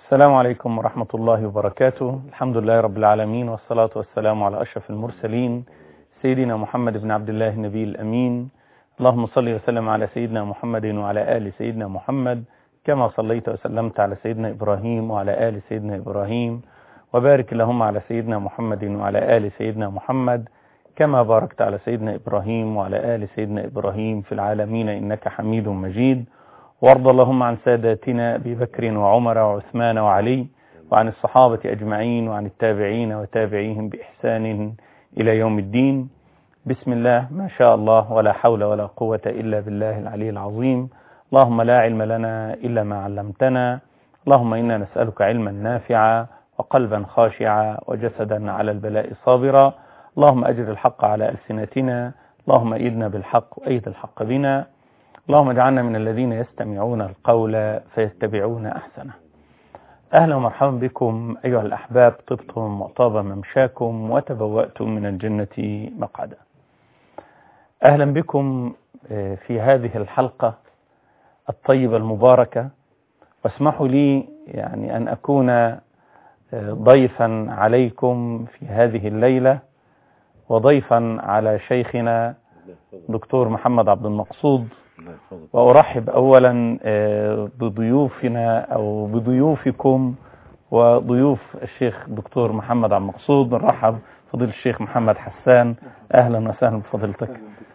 السلام عليكم ورحمة الله وبركاته. الحمد لله رب العالمين، والصلاة والسلام على أشرف المرسلين سيدنا محمد بن عبد الله النبي الأمين. اللهم صل وسلم على سيدنا محمد وعلى آل سيدنا محمد كما صليت وسلمت على سيدنا إبراهيم وعلى آل سيدنا إبراهيم، وبارك اللهم على سيدنا محمد وعلى آل سيدنا محمد كما باركت على سيدنا إبراهيم وعلى آل سيدنا إبراهيم في العالمين إنك حميد مجيد. وارض اللهم عن ساداتنا أبي بكر وعمر وعثمان وعلي، وعن الصحابة أجمعين، وعن التابعين وتابعيهم بإحسان إلى يوم الدين. بسم الله ما شاء الله ولا حول ولا قوة إلا بالله العلي العظيم. اللهم لا علم لنا إلا ما علمتنا، اللهم إنا نسألك علما نافعا وقلبا خاشعا وجسدا على البلاء صابرا. اللهم أجر الحق على ألسنتنا، اللهم أيدنا بالحق وأيد الحق بنا، اللهم اجعلنا من الذين يستمعون القول فيتبعون أحسنه. أهلا ومرحبا بكم أيها الأحباب، طبتم وطاب ممشاكم وتبوأتم من الجنة مقعدا. أهلا بكم في هذه الحلقة الطيبة المباركة، واسمحوا لي يعني أن أكون ضيفا عليكم في هذه الليلة، وضيفا على شيخنا دكتور محمد عبد المقصود. وأرحب أولا بضيوفنا أو بضيوفكم وضيوف الشيخ دكتور محمد عبد المقصود. نرحب فضيلة الشيخ محمد حسان، أهلا وسهلا بفضيلتك.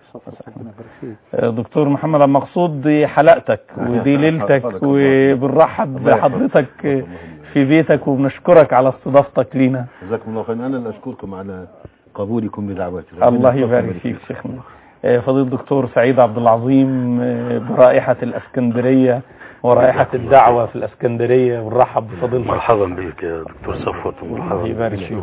دكتور محمد عبد المقصود، دي حلقتك ودي ليلتك، وبنرحب بحضرتك في بيتك وبنشكرك على استضافتك لنا. جزاكم الله خير. أنا اللي أشكركم على قبولكم لدعوتي. الله يبارك فيك شيخنا. فضيلة الدكتور سعيد عبد العظيم برائحة الأسكندرية ورائحة الدعوة في الأسكندرية، ونرحب بفضيلتك. مرحبا بك يا دكتور صفوت، ومرحبا يبارك فيك.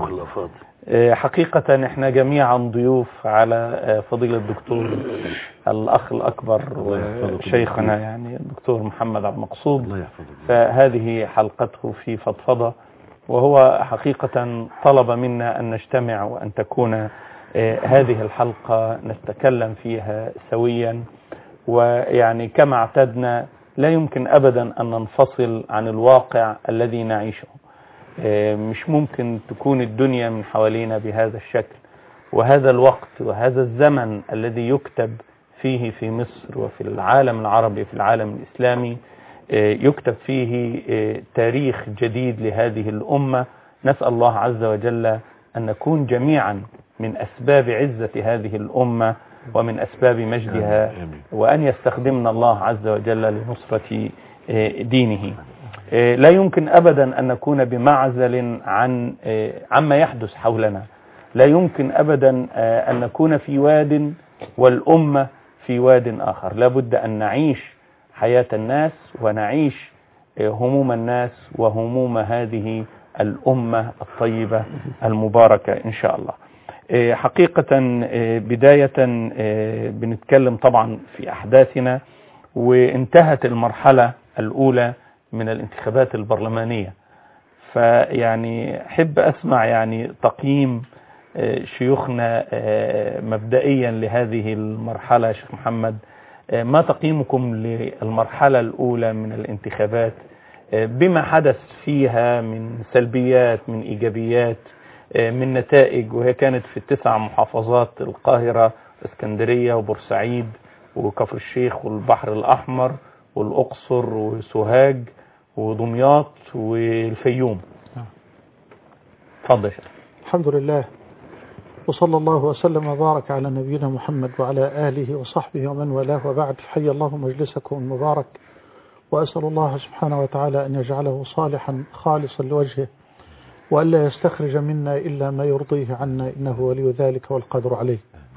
حقيقة احنا جميعا ضيوف على فضيلة الدكتور الأخ الأكبر وشيخنا يعني الدكتور محمد عبد المقصود، فهذه حلقته في فضفضة، وهو حقيقة طلب منا أن نجتمع وأن تكون هذه الحلقة نتكلم فيها سويا. ويعني كما اعتدنا لا يمكن أبدا أن ننفصل عن الواقع الذي نعيشه. مش ممكن تكون الدنيا من حوالينا بهذا الشكل، وهذا الوقت وهذا الزمن الذي يكتب فيه في مصر وفي العالم العربي في العالم الإسلامي، يكتب فيه تاريخ جديد لهذه الأمة. نسأل الله عز وجل أن نكون جميعا من أسباب عزة هذه الأمة ومن أسباب مجدها، وأن يستخدمنا الله عز وجل لنصرة دينه. لا يمكن أبدا أن نكون بمعزل عما يحدث حولنا. لا يمكن أبدا أن نكون في واد والأمة في واد آخر. لا بد أن نعيش حياة الناس ونعيش هموم الناس وهموم هذه الأمة الطيبة المباركة إن شاء الله. حقيقة بداية بنتكلم طبعا في أحداثنا، وانتهت المرحلة الأولى من الانتخابات البرلمانية. فيعني حب أسمع يعني تقييم شيوخنا مبدئيا لهذه المرحلة. يا شيخ محمد، ما تقييمكم للمرحلة الأولى من الانتخابات بما حدث فيها من سلبيات، من إيجابيات، من نتائج؟ وهي كانت في 9 محافظات: القاهرة، اسكندرية، وبورسعيد، وكفر الشيخ، والبحر الأحمر، والأقصر، وسوهاج، ودمياط، والفيوم. تفضل. الحمد لله، وصلى الله وسلم وبارك على نبينا محمد وعلى آله وصحبه ومن والاه، وبعد. حي الله مجلسكم المبارك، وأسأل الله سبحانه وتعالى أن يجعله صالحا خالصا لوجهه، وألا يستخرج منا إلا ما يرضيه عنا، إنه ولي ذلك والقادر عليه.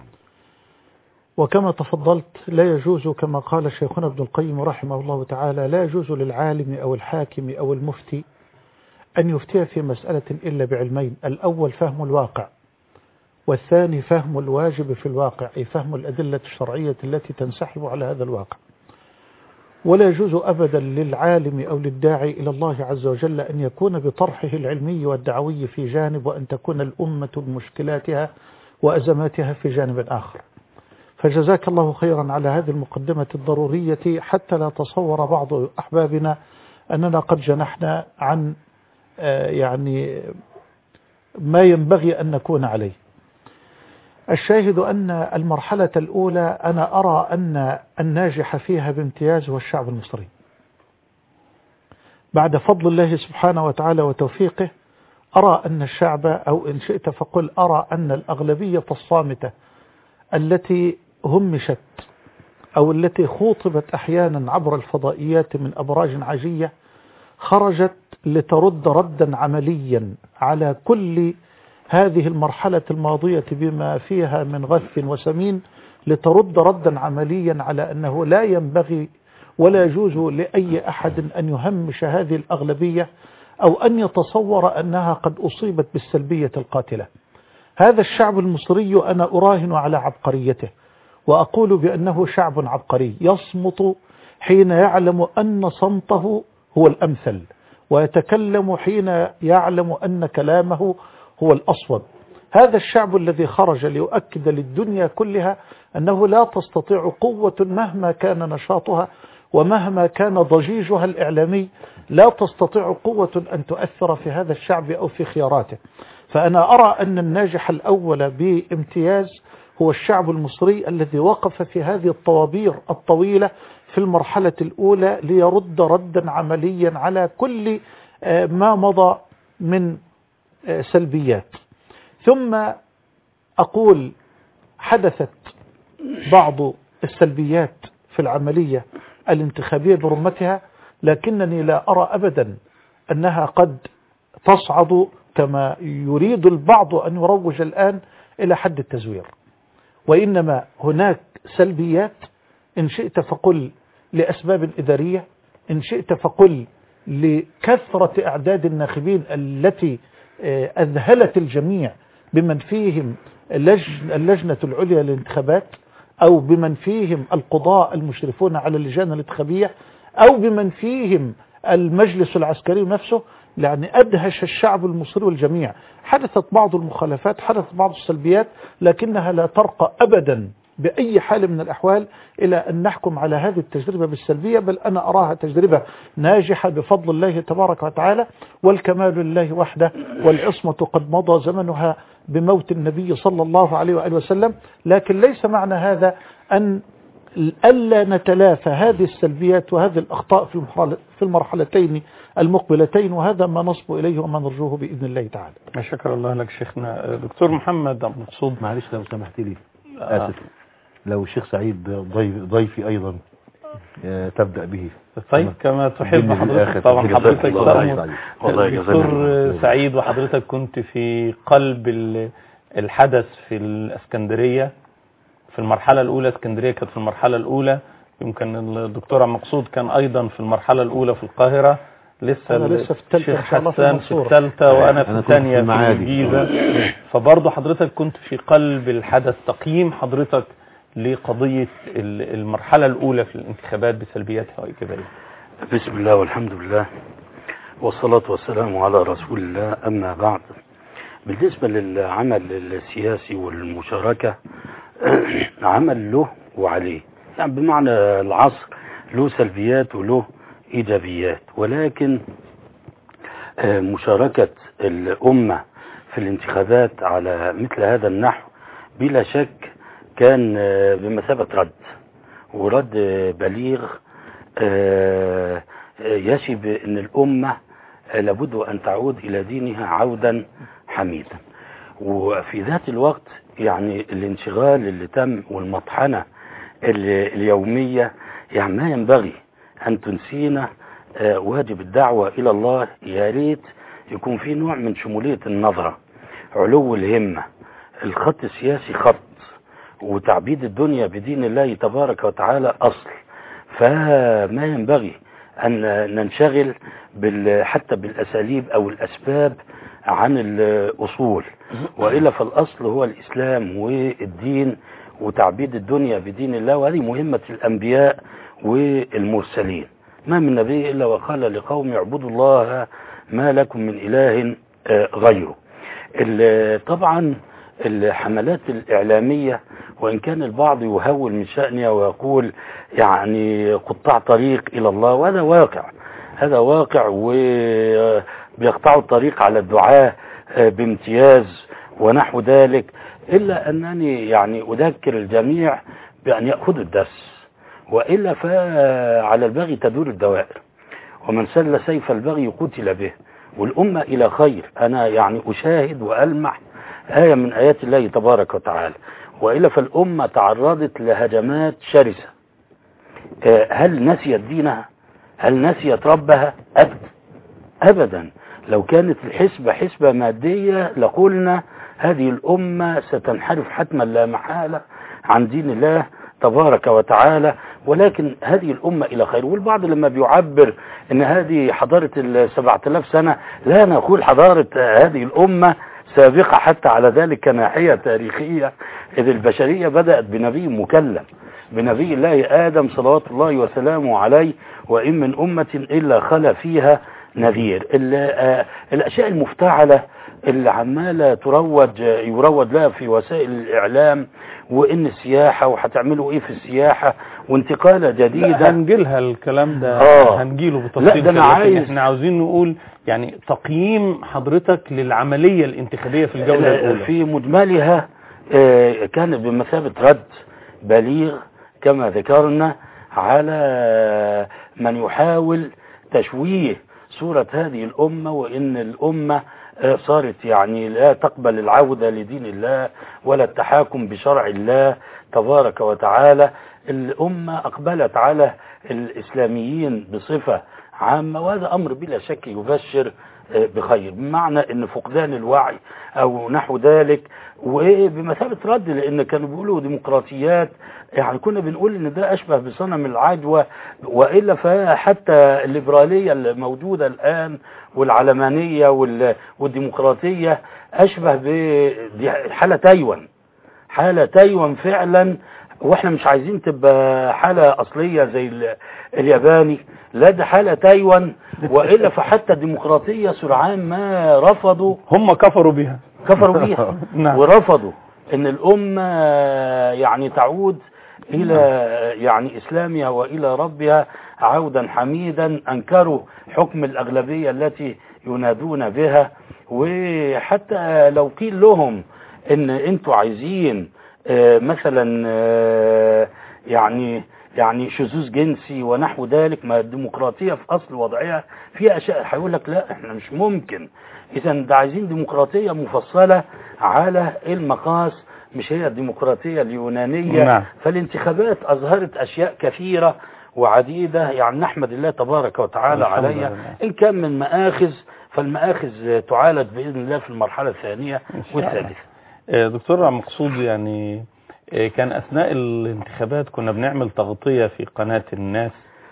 وكما تفضلت، لا يجوز كما قال شيخنا ابن القيم رحمه الله تعالى: لا يجوز للعالم أو الحاكم أو المفتي أن يفتي في مسألة إلا بعلمين: الأول فهم الواقع، والثاني فهم الواجب في الواقع، أي فهم الأدلة الشرعية التي تنسحب على هذا الواقع. ولا يجوز أبدا للعالم أو للداعي إلى الله عز وجل أن يكون بطرحه العلمي والدعوي في جانب، وأن تكون الأمة بمشكلاتها وأزماتها في جانب آخر. فجزاك الله خيرا على هذه المقدمة الضرورية، حتى لا تصور بعض أحبابنا أننا قد جنحنا عن يعني ما ينبغي أن نكون عليه. الشاهد أن المرحلة الأولى أنا أرى أن الناجح فيها بامتياز هو الشعب المصري بعد فضل الله سبحانه وتعالى وتوفيقه. أرى أن الشعب، أو إن شئت فقل أرى أن الأغلبية الصامتة التي همشت أو التي خوطبت أحيانا عبر الفضائيات من أبراج عاجية خرجت لترد ردا عمليا على كل هذه المرحلة الماضية بما فيها من غث وسمين، لترد ردا عمليا على أنه لا ينبغي ولا يجوز لأي أحد أن يهمش هذه الأغلبية أو أن يتصور أنها قد أصيبت بالسلبية القاتلة. هذا الشعب المصري أنا أراهن على عبقريته، وأقول بأنه شعب عبقري يصمت حين يعلم أن صمته هو الأمثل، ويتكلم حين يعلم أن كلامه هو الأصوب. هذا الشعب الذي خرج ليؤكد للدنيا كلها أنه لا تستطيع قوة مهما كان نشاطها ومهما كان ضجيجها الإعلامي، لا تستطيع قوة أن تؤثر في هذا الشعب أو في خياراته. فأنا أرى أن الناجح الأول بامتياز هو الشعب المصري الذي وقف في هذه الطوابير الطويلة في المرحلة الأولى ليرد ردا عمليا على كل ما مضى من سلبيات. ثم أقول حدثت بعض السلبيات في العملية الانتخابية برمتها، لكنني لا أرى أبدا أنها قد تصعد كما يريد البعض أن يروج الآن إلى حد التزوير، وإنما هناك سلبيات إن شئت فقل لأسباب إدارية، إن شئت فقل لكثرة أعداد الناخبين التي أذهلت الجميع بمن فيهم اللجنة العليا للانتخابات، أو بمن فيهم القضاء المشرفون على اللجان الانتخابية، أو بمن فيهم المجلس العسكري نفسه. يعني أدهش الشعب المصري والجميع. حدثت بعض المخالفات، حدثت بعض السلبيات، لكنها لا ترقى أبدا بأي حال من الأحوال إلى أن نحكم على هذه التجربة بالسلبية، بل أنا أراها تجربة ناجحة بفضل الله تبارك وتعالى، والكمال لله وحده، والعصمة قد مضى زمنها بموت النبي صلى الله عليه وآله وسلم. لكن ليس معنى هذا أن ألا نتلافى هذه السلبيات وهذه الأخطاء في المرحلتين المقبلتين، وهذا ما نصب إليه وما نرجوه بإذن الله تعالى. ما شكر الله لك شيخنا. دكتور محمد عبد المقصود، معلش لو سمحت لي آسف، لو الشيخ سعيد ضيفي أيضا تبدأ به. طيب كما تحب حضرتك. طبعا حضرتك دكتور سعيد، وحضرتك كنت في قلب الحدث في الإسكندرية في المرحلة الأولى. اسكندرية كانت في المرحلة الأولى، يمكن الدكتور عبد المقصود كان أيضا في المرحلة الأولى في القاهرة، لسه في الثالثة حسان في الثالثة، وأنا في الثانية في الجيزة. فبرضه حضرتك كنت في قلب الحدث. تقييم حضرتك لقضية المرحلة الأولى في الانتخابات بسلبياتها وإيجابياتها. بسم الله والحمد لله والصلاة والسلام على رسول الله. أما بعد، بالنسبة للعمل السياسي والمشاركة، عمل له وعليه، يعني بمعنى العصر له سلبيات وله إيجابيات، ولكن مشاركة الأمة في الانتخابات على مثل هذا النحو بلا شك كان بمثابة رد، ورد بليغ يشب أن الأمة لابد أن تعود إلى دينها عودا حميدا. وفي ذات الوقت يعني الانشغال اللي تم والمطحنة اليومية يعني ما ينبغي أن تنسينا واجب الدعوة إلى الله. يا ريت يكون في نوع من شمولية النظرة، علو الهمة. الخط السياسي خط، وتعبيد الدنيا بدين الله تبارك وتعالى أصل، فما ينبغي أن ننشغل حتى بالأساليب أو الأسباب عن الأصول، وإلا فالأصل هو الإسلام والدين وتعبيد الدنيا بدين الله، وهذه مهمة الأنبياء والمرسلين. ما من نبي إلا وقال لقوم اعبدوا الله ما لكم من إله غيره. طبعا الحملات الإعلامية، وإن كان البعض يهول من شأنها ويقول يعني قطاع طريق إلى الله، وهذا واقع. هذا واقع، وبيقطعوا الطريق على الدعاة بامتياز ونحو ذلك. إلا أنني يعني أذكر الجميع بأن يأخذوا الدرس، وإلا فعلى البغي تدور الدوائر، ومن سل سيف البغي قتل به، والأمة إلى خير. أنا يعني أشاهد وألمح آية من آيات الله تبارك وتعالى، وإلا فالأمة تعرضت لهجمات شرسة. هل نسيت دينها؟ هل نسيت ربها؟ أبدا. لو كانت الحسبة حسبة مادية لقلنا هذه الأمة ستنحرف حتما لا محالة عن دين الله تبارك وتعالى، ولكن هذه الأمة إلى خير. والبعض لما بيعبر أن هذه حضارة 7000 سنة، لا نقول حضارة هذه الأمة سابقة حتى على ذلك كناحية تاريخية، إذ البشرية بدأت بنبي مكلم، بنبي الله آدم صلوات الله وسلامه عليه، وإن من أمة إلا خلا فيها نذير. الأشياء المفتعلة اللي عمالة يروج لها في وسائل الإعلام، وإن السياحة وهتعملوا إيه في السياحة وانتقالة جديدة، هنجيلها الكلام ده هنجيله بتفصيل. لا ده أنا عايز، احنا عاوزين نقول يعني تقييم حضرتك للعملية الانتخابية في الجولة الأولى. في مجملها كانت بمثابة رد بليغ كما ذكرنا على من يحاول تشويه صورة هذه الأمة، وإن الأمة صارت يعني لا تقبل العودة لدين الله ولا التحاكم بشرع الله تبارك وتعالى. الأمة أقبلت على الإسلاميين بصفة عامة، وهذا أمر بلا شك يبشر بخير، بمعنى أن فقدان الوعي أو نحو ذلك، وبمثابة رد، لأن كانوا بيقولوا ديمقراطيات، يعني كنا بنقول ان ده اشبه بصنم العجوة، وإلا فحتى الليبرالية الموجودة الآن والعلمانية والديمقراطية أشبه بحالة تايوان فعلا. واحنا مش عايزين تبقى حالة أصلية زي الياباني، لا ده حالة تايوان، وإلا فحتى الديمقراطية سرعان ما رفضوا، هم كفروا بها ورفضوا ان الأمة يعني تعود إلى يعني إسلامها وإلى ربها عودا حميدا. أنكروا حكم الأغلبية التي ينادون بها، وحتى لو قيل لهم إن أنتوا عايزين مثلا يعني شذوذ جنسي ونحو ذلك، ما الديمقراطية في أصل وضعها فيها أشياء، هيقول لك لا احنا مش ممكن. إذا ده عايزين ديمقراطية مفصلة على المقاس، مش هي الديمقراطية اليونانية. نعم. فالانتخابات أظهرت أشياء كثيرة وعديدة، يعني نحمد الله تبارك وتعالى عليها. إن كان من مآخذ، فالمآخذ تعالج بإذن الله في المرحلة الثانية والثالثة. دكتور مقصود، يعني كان أثناء الانتخابات كنا بنعمل تغطية في قناة الناس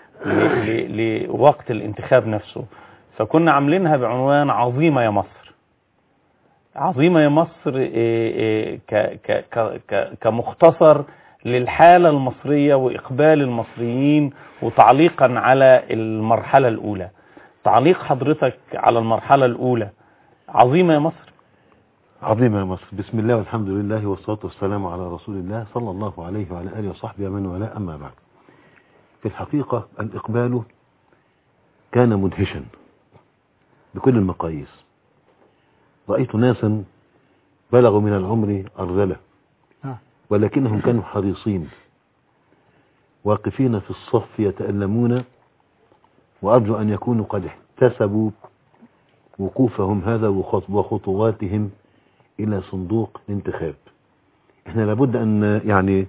لوقت الانتخاب نفسه، فكنا عاملينها بعنوان عظيمة يا مصر. عظيمة يا مصر كمختصر للحالة المصرية وإقبال المصريين، وتعليقا على المرحلة الأولى. تعليق حضرتك على المرحلة الأولى، عظيمة يا مصر. عظيمة يا مصر. بسم الله والحمد لله والصلاة والسلام على رسول الله صلى الله عليه وعلى آله وصحبه ومن والاه، أما بعد. في الحقيقة الإقبال كان مدهشا بكل المقاييس. رأيت ناسا بلغوا من العمر أرذلة، ولكنهم كانوا حريصين واقفين في الصف يتألمون، وأرجو أن يكونوا قد احتسبوا وقوفهم هذا وخطواتهم إلى صندوق الانتخاب. احنا لابد أن يعني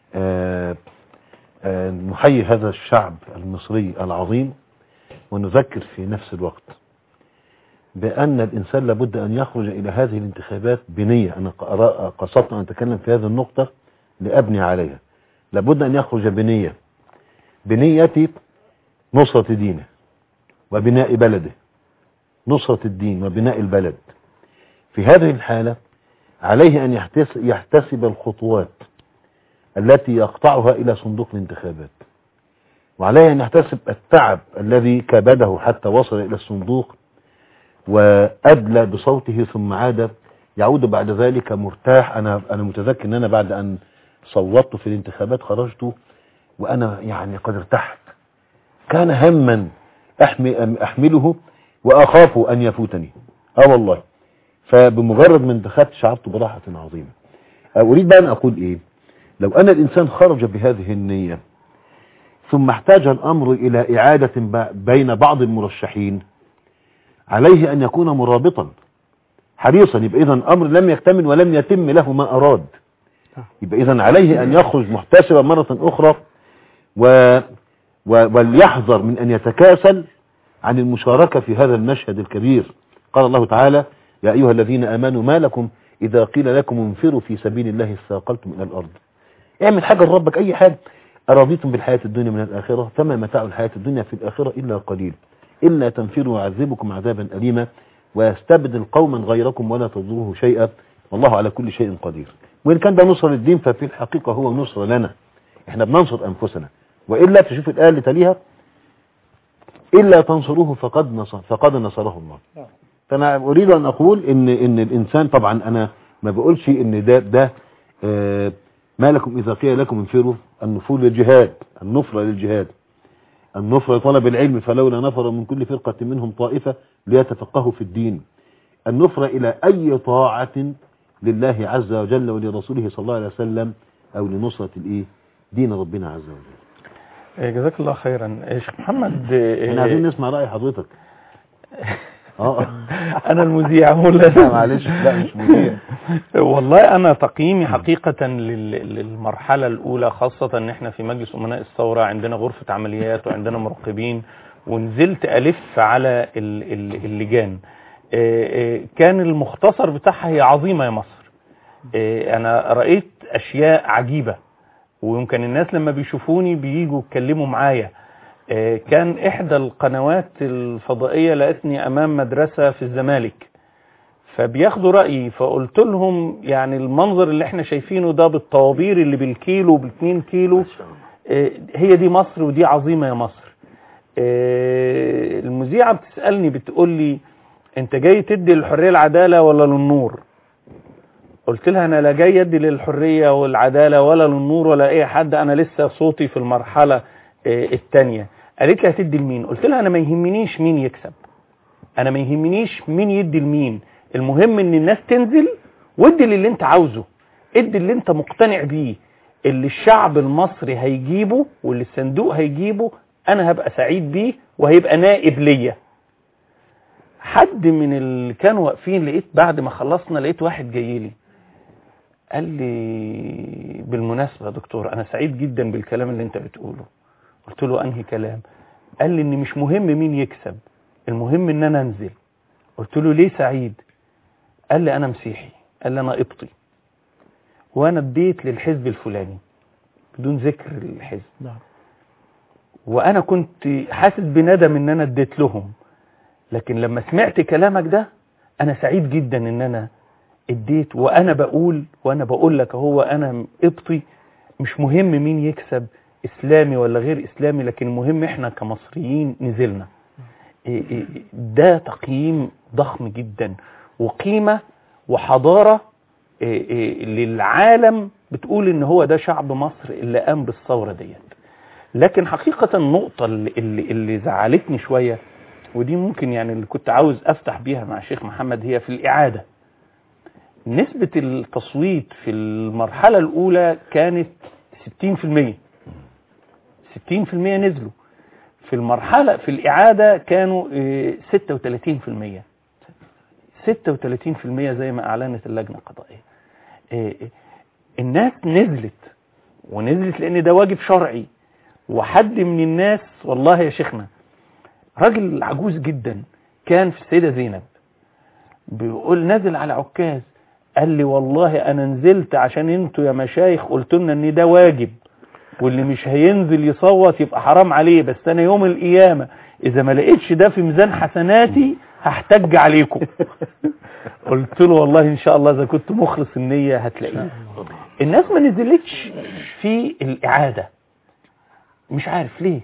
نحيي هذا الشعب المصري العظيم، ونذكر في نفس الوقت بأن الإنسان لابد أن يخرج إلى هذه الانتخابات بنية. أنا قصدت أن أتكلم في هذه النقطة لأبني عليها. لابد أن يخرج بنية نصرة دينه وبناء بلده، نصرة الدين وبناء البلد. في هذه الحالة عليه أن يحتسب الخطوات التي يقطعها إلى صندوق الانتخابات، وعليه أن يحتسب التعب الذي كبده حتى وصل إلى الصندوق وأدلى بصوته، ثم يعود بعد ذلك مرتاح. أنا متذكر أن أنا بعد أن صوتت في الانتخابات خرجت وأنا يعني قد ارتحت. كان هما أحمله وأخاف أن يفوتني. والله. فبمجرد من دخلت شعرت براحة عظيمة. أريد بقى أن أقول إيه؟ لو أن الإنسان خرج بهذه النية ثم احتاج الأمر إلى إعادة بين بعض المرشحين، عليه أن يكون مرابطا حريصا. يبقى إذن الأمر لم يكتمل ولم يتم له ما أراد. يبقى إذن عليه أن يخرج محتسبا مرة أخرى وليحذر من أن يتكاسل عن المشاركة في هذا المشهد الكبير. قال الله تعالى: يا أيها الذين آمنوا ما لكم إذا قيل لكم انفروا في سبيل الله استثقلتم إلى الأرض. اعمل حاجة لربك، أي حاجة. أرضيتم بالحياة الدنيا من الآخرة فما متاع الحياة الدنيا في الآخرة إلا قليل إلا تنفروا يعذبكم عذابا أليما ويستبدل قوما غيركم ولا تضروه شيئا والله على كل شيء قدير. وإن كان ده نصر للدين ففي الحقيقة هو نصر لنا، احنا بننصر أنفسنا. وإلا تشوف الآية اللي تليها: إلا تنصروه فقد نصره الله. فأنا أريد أن أقول إن الإنسان، طبعا أنا ما بقولش إن ده ما لكم إذا قيل لكم انفروا، النفور للجهاد، النفر للجهاد، النفر طلب العلم فلولا نفر من كل فرقة منهم طائفة ليتفقهوا في الدين، النفر إلى أي طاعة لله عز وجل ولرسوله صلى الله عليه وسلم أو لنصرة دين ربنا عز وجل. جزاك الله خيرا. شيخ محمد، احنا عايزين نسمع رأي حضرتك. انا المذيع ولا معلش؟ لا مش مذيع. والله انا تقييمي حقيقة للمرحلة الاولى، خاصة ان احنا في مجلس امناء الثورة عندنا غرفة عمليات وعندنا مراقبين، ونزلت الف على اللجان. كان المختصر بتاعها هي عظيمة يا مصر. انا رأيت اشياء عجيبة، ويمكن الناس لما بيشوفوني بييجوا يتكلموا معايا. كان احدى القنوات الفضائية لقتني امام مدرسة في الزمالك فبياخدوا رأيي، فقلت لهم يعني المنظر اللي احنا شايفينه ده بالطوابير اللي بالكيلو وبال2 كيلو، هي دي مصر ودي عظيمة يا مصر. المذيعة بتسألني بتقول لي: انت جاي تدي للحرية العدالة ولا للنور؟ قلت لها: انا لا جاي ادي للحرية والعدالة ولا للنور ولا اي حد، انا لسه صوتي في المرحلة الثانية. قالت لي: هتدي لمين؟ قلت لها: انا ما يهمنيش مين يكسب، انا ما يهمنيش مين يدي لمين، المهم ان الناس تنزل وادي للي انت عاوزه، ادي اللي انت مقتنع بيه، اللي الشعب المصري هيجيبه واللي الصندوق هيجيبه انا هبقى سعيد بيه وهيبقى نائب ليا. حد من اللي كانوا واقفين لقيت بعد ما خلصنا لقيت واحد جاي لي قال لي: بالمناسبة يا دكتور انا سعيد جدا بالكلام اللي انت بتقوله. قلت له: انهي كلام؟ قال لي: ان مش مهم مين يكسب، المهم ان انا انزل. قلت له: ليه سعيد؟ قال لي: انا مسيحي، قال لي: انا قبطي وانا اديت للحزب الفلاني بدون ذكر الحزب، وانا كنت حاسس بندم ان انا اديت لهم، لكن لما سمعت كلامك ده انا سعيد جدا ان انا اديت، وانا بقول لك هو انا قبطي، مش مهم مين يكسب اسلامي ولا غير اسلامي، لكن المهم احنا كمصريين نزلنا. ده تقييم ضخم جدا وقيمة وحضارة للعالم بتقول ان هو ده شعب مصر اللي قام بالثورة ديت. لكن حقيقة النقطة اللي زعلتني شوية، ودي ممكن يعني اللي كنت عاوز افتح بيها مع الشيخ محمد، هي في الإعادة. نسبة التصويت في المرحلة الأولى كانت 60%، 60% نزلوا. في المرحلة في الإعادة كانوا 36%، 36% زي ما أعلنت اللجنة القضائية. الناس ونزلت لأن ده واجب شرعي. وحد من الناس والله يا شيخنا راجل عجوز جدا كان في السيدة زينب بيقول نازل على عكاز، قال لي: والله أنا نزلت عشان انتوا يا مشايخ قلت لنا ان ده واجب، واللي مش هينزل يصوت يبقى حرام عليه، بس انا يوم القيامة اذا ما لقيتش ده في ميزان حسناتي هحتج عليكم. قلت له: والله ان شاء الله اذا كنت مخلص النية هتلاقيه. الناس ما نزلتش في الإعادة، مش عارف ليه.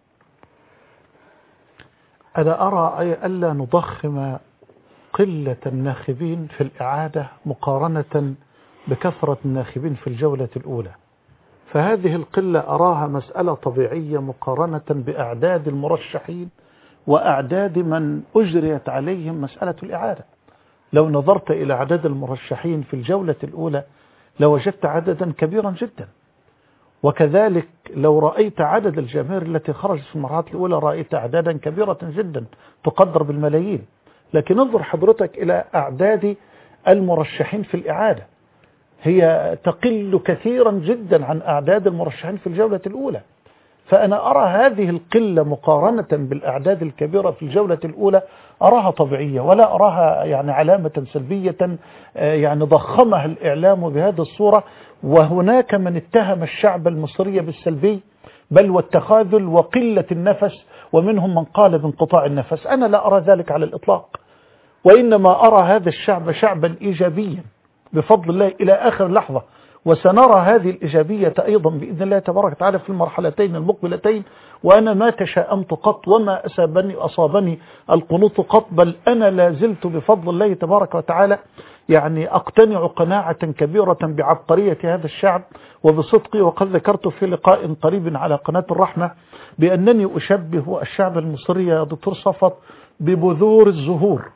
أنا أرى ألا نضخم قلة الناخبين في الإعادة مقارنة بكثرة الناخبين في الجولة الأولى، فهذه القلة أراها مسألة طبيعية مقارنة بأعداد المرشحين وأعداد من أجريت عليهم مسألة الإعادة. لو نظرت إلى عدد المرشحين في الجولة الأولى لوجدت عددا كبيرا جدا، وكذلك لو رأيت عدد الجماهير التي خرجت في المرحلة الأولى رأيت أعدادا كبيرة جدا تقدر بالملايين. لكن انظر حضرتك إلى أعداد المرشحين في الإعادة، هي تقل كثيرا جدا عن أعداد المرشحين في الجولة الأولى. فأنا أرى هذه القلة مقارنة بالأعداد الكبيرة في الجولة الأولى أراها طبيعية، ولا أراها يعني علامة سلبية يعني ضخمها الإعلام بهذه الصورة. وهناك من اتهم الشعب المصري بالسلبي بل والتخاذل وقلة النفس، ومنهم من قال بانقطاع النفس. أنا لا أرى ذلك على الإطلاق، وإنما أرى هذا الشعب شعبا إيجابيا بفضل الله إلى آخر لحظة، وسنرى هذه الإيجابية أيضا بإذن الله تبارك وتعالى في المرحلتين المقبلتين. وأنا ما تشاءمت قط وما أصابني القنوط قط، بل أنا لا زلت بفضل الله تبارك وتعالى يعني أقتنع قناعة كبيرة بعبقرية هذا الشعب وبصدقي. وقد ذكرت في لقاء قريب على قناة الرحمة بأنني أشبه الشعب المصري يا دكتور صفت ببذور الزهور.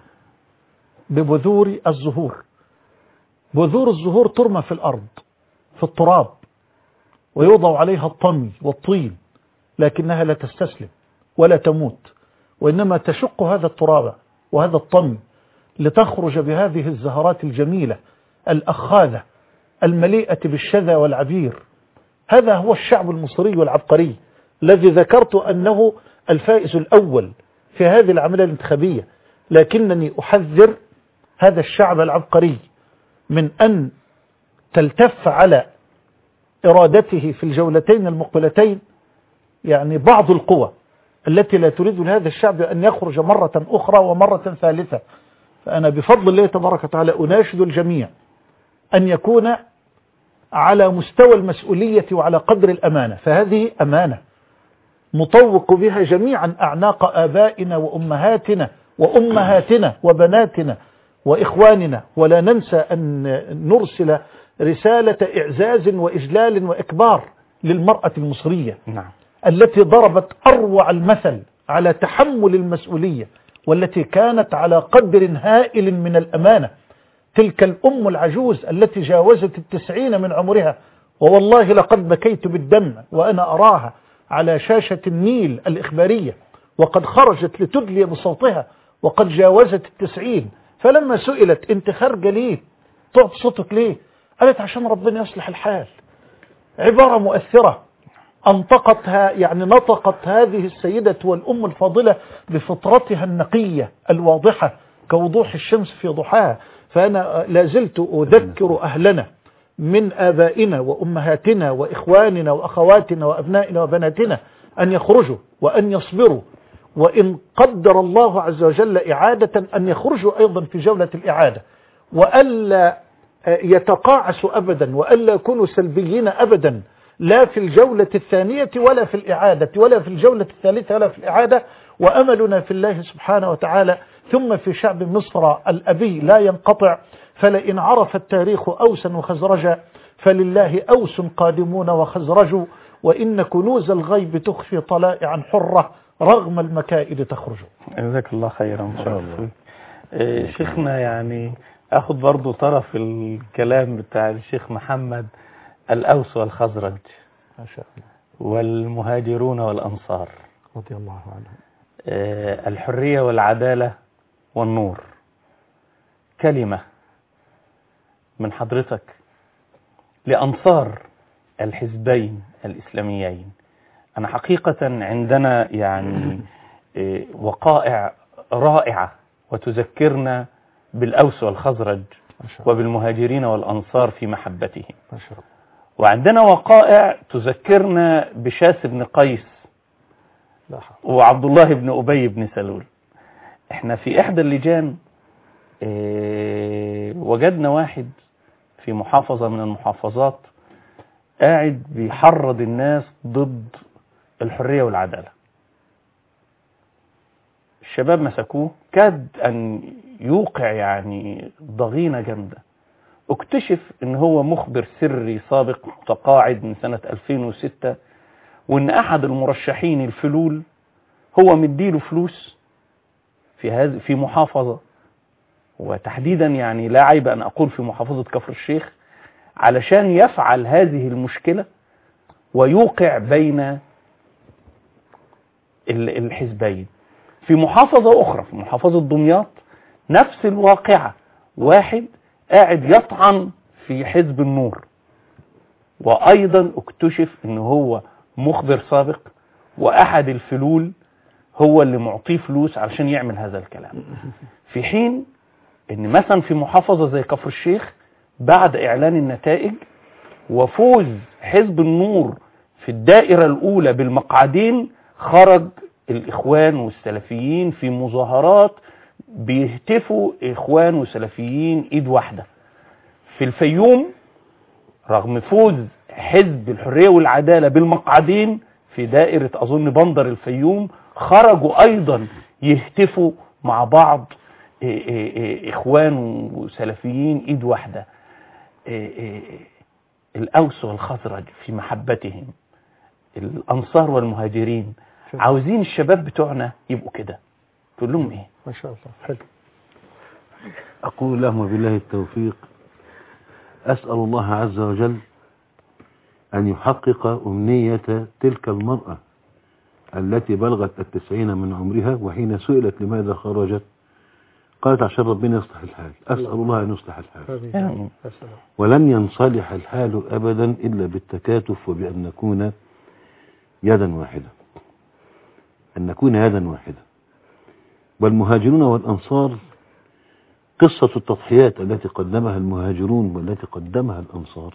ببذور الزهور، بذور الزهور ترمى في الأرض في التراب ويوضع عليها الطمي والطين، لكنها لا تستسلم ولا تموت، وإنما تشق هذا التراب وهذا الطمي لتخرج بهذه الزهرات الجميلة الأخاذة المليئة بالشذا والعبير. هذا هو الشعب المصري والعبقري الذي ذكرت أنه الفائز الأول في هذه العملية الانتخابية. لكنني أحذر هذا الشعب العبقري من أن تلتف على إرادته في الجولتين المقبلتين يعني بعض القوى التي لا تريد لهذا الشعب أن يخرج مرة أخرى ومرة ثالثة. فأنا بفضل الله تبارك وتعالى أناشد الجميع أن يكون على مستوى المسؤولية وعلى قدر الأمانة، فهذه أمانة نطوق بها جميعا أعناق آبائنا وأمهاتنا وبناتنا وإخواننا. ولا ننسى أن نرسل رسالة إعزاز وإجلال وإكبار للمرأة المصرية التي ضربت أروع المثل على تحمل المسؤولية، والتي كانت على قدر هائل من الأمانة. تلك الأم العجوز التي جاوزت 90 من عمرها، ووالله لقد بكيت بالدمع وأنا أراها على شاشة النيل الإخبارية وقد خرجت لتدلي بصوتها وقد جاوزت 90. فلما سئلت انت خارجة ليه تعطي صوتك ليه، قالت عشان ربنا يصلح الحال. عبارة مؤثرة أنطقتها يعني نطقت هذه السيدة والأم الفاضلة بفطرتها النقية الواضحة كوضوح الشمس في ضحاها. فأنا لازلت أذكر أهلنا من آبائنا وأمهاتنا وإخواننا وأخواتنا وأبنائنا وبناتنا أن يخرجوا وأن يصبروا، وإن قدر الله عز وجل إعادة أن يخرجوا أيضا في جولة الإعادة، وألا يتقاعسوا أبدا وألا يكونوا سلبيين أبدا، لا في الجولة الثانية ولا في الإعادة ولا في الجولة الثالثة ولا في الإعادة. وأملنا في الله سبحانه وتعالى ثم في شعب مصر الأبي لا ينقطع. فلئن عرف التاريخ أوسا وخزرجا فلله أوس قادمون وخزرج، وإن كنوز الغيب تخفي طلائعا حرة رغم المكائد تخرج. جزاك الله خيرا إن شاء الله. شيخنا يعني أخذ برضو طرف الكلام بتاع الشيخ محمد، الأوس والخزرج ما شاء الله والمهاجرون والأنصار رضي الله عنهم، الحرية والعدالة والنور. كلمة من حضرتك لأنصار الحزبين الإسلاميين. أنا حقيقة عندنا يعني وقائع رائعة وتذكرنا بالأوس والخزرج وبالمهاجرين والأنصار في محبتهم، وعندنا وقائع تذكرنا بشاس بن قيس وعبد الله بن أبي بن سلول. احنا في إحدى اللجان وجدنا واحد في محافظة من المحافظات قاعد بيحرض الناس ضد الحرية والعدالة. الشباب مسكوه كاد أن يوقع يعني ضغينة جامدة. اكتشف ان هو مخبر سري سابق متقاعد من سنة 2006، وان احد المرشحين الفلول هو مديله فلوس في محافظة، وتحديدا يعني لا عيب أن أقول في محافظة كفر الشيخ، علشان يفعل هذه المشكلة ويوقع بين الحزبين. في محافظة أخرى، في محافظة دمياط، نفس الواقعة، واحد قاعد يطعن في حزب النور، وأيضا اكتشف أنه هو مخبر سابق، وأحد الفلول هو اللي معطيه فلوس علشان يعمل هذا الكلام. في حين أن مثلا في محافظة زي كفر الشيخ، بعد إعلان النتائج وفوز حزب النور في الدائرة الأولى بالمقعدين، خرج الإخوان والسلفيين في مظاهرات بيهتفوا إخوان وسلفيين إيد واحدة. في الفيوم رغم فوز حزب الحرية والعدالة بالمقعدين في دائرة أظن بندر الفيوم، خرجوا أيضا يهتفوا مع بعض إخوان وسلفيين إيد واحدة. الأوس والخزرج في محبتهم، الأنصار والمهاجرين، عاوزين الشباب بتوعنا يبقوا كده. تقول لهم إيه؟ ما شاء الله. حلو. أقول لهم بالله التوفيق. أسأل الله عز وجل أن يحقق أمنية تلك المرأة التي بلغت 90 من عمرها، وحين سئلت لماذا خرجت قالت عشان ربنا يصلح الحال. أسأل الله أن يصلح الحال، ولن ينصلح الحال أبدا إلا بالتكاتف، وبأن نكون يدا واحدة، أن نكون يدا واحدة. والمهاجرون والأنصار، قصة التضحيات التي قدمها المهاجرون والتي قدمها الأنصار،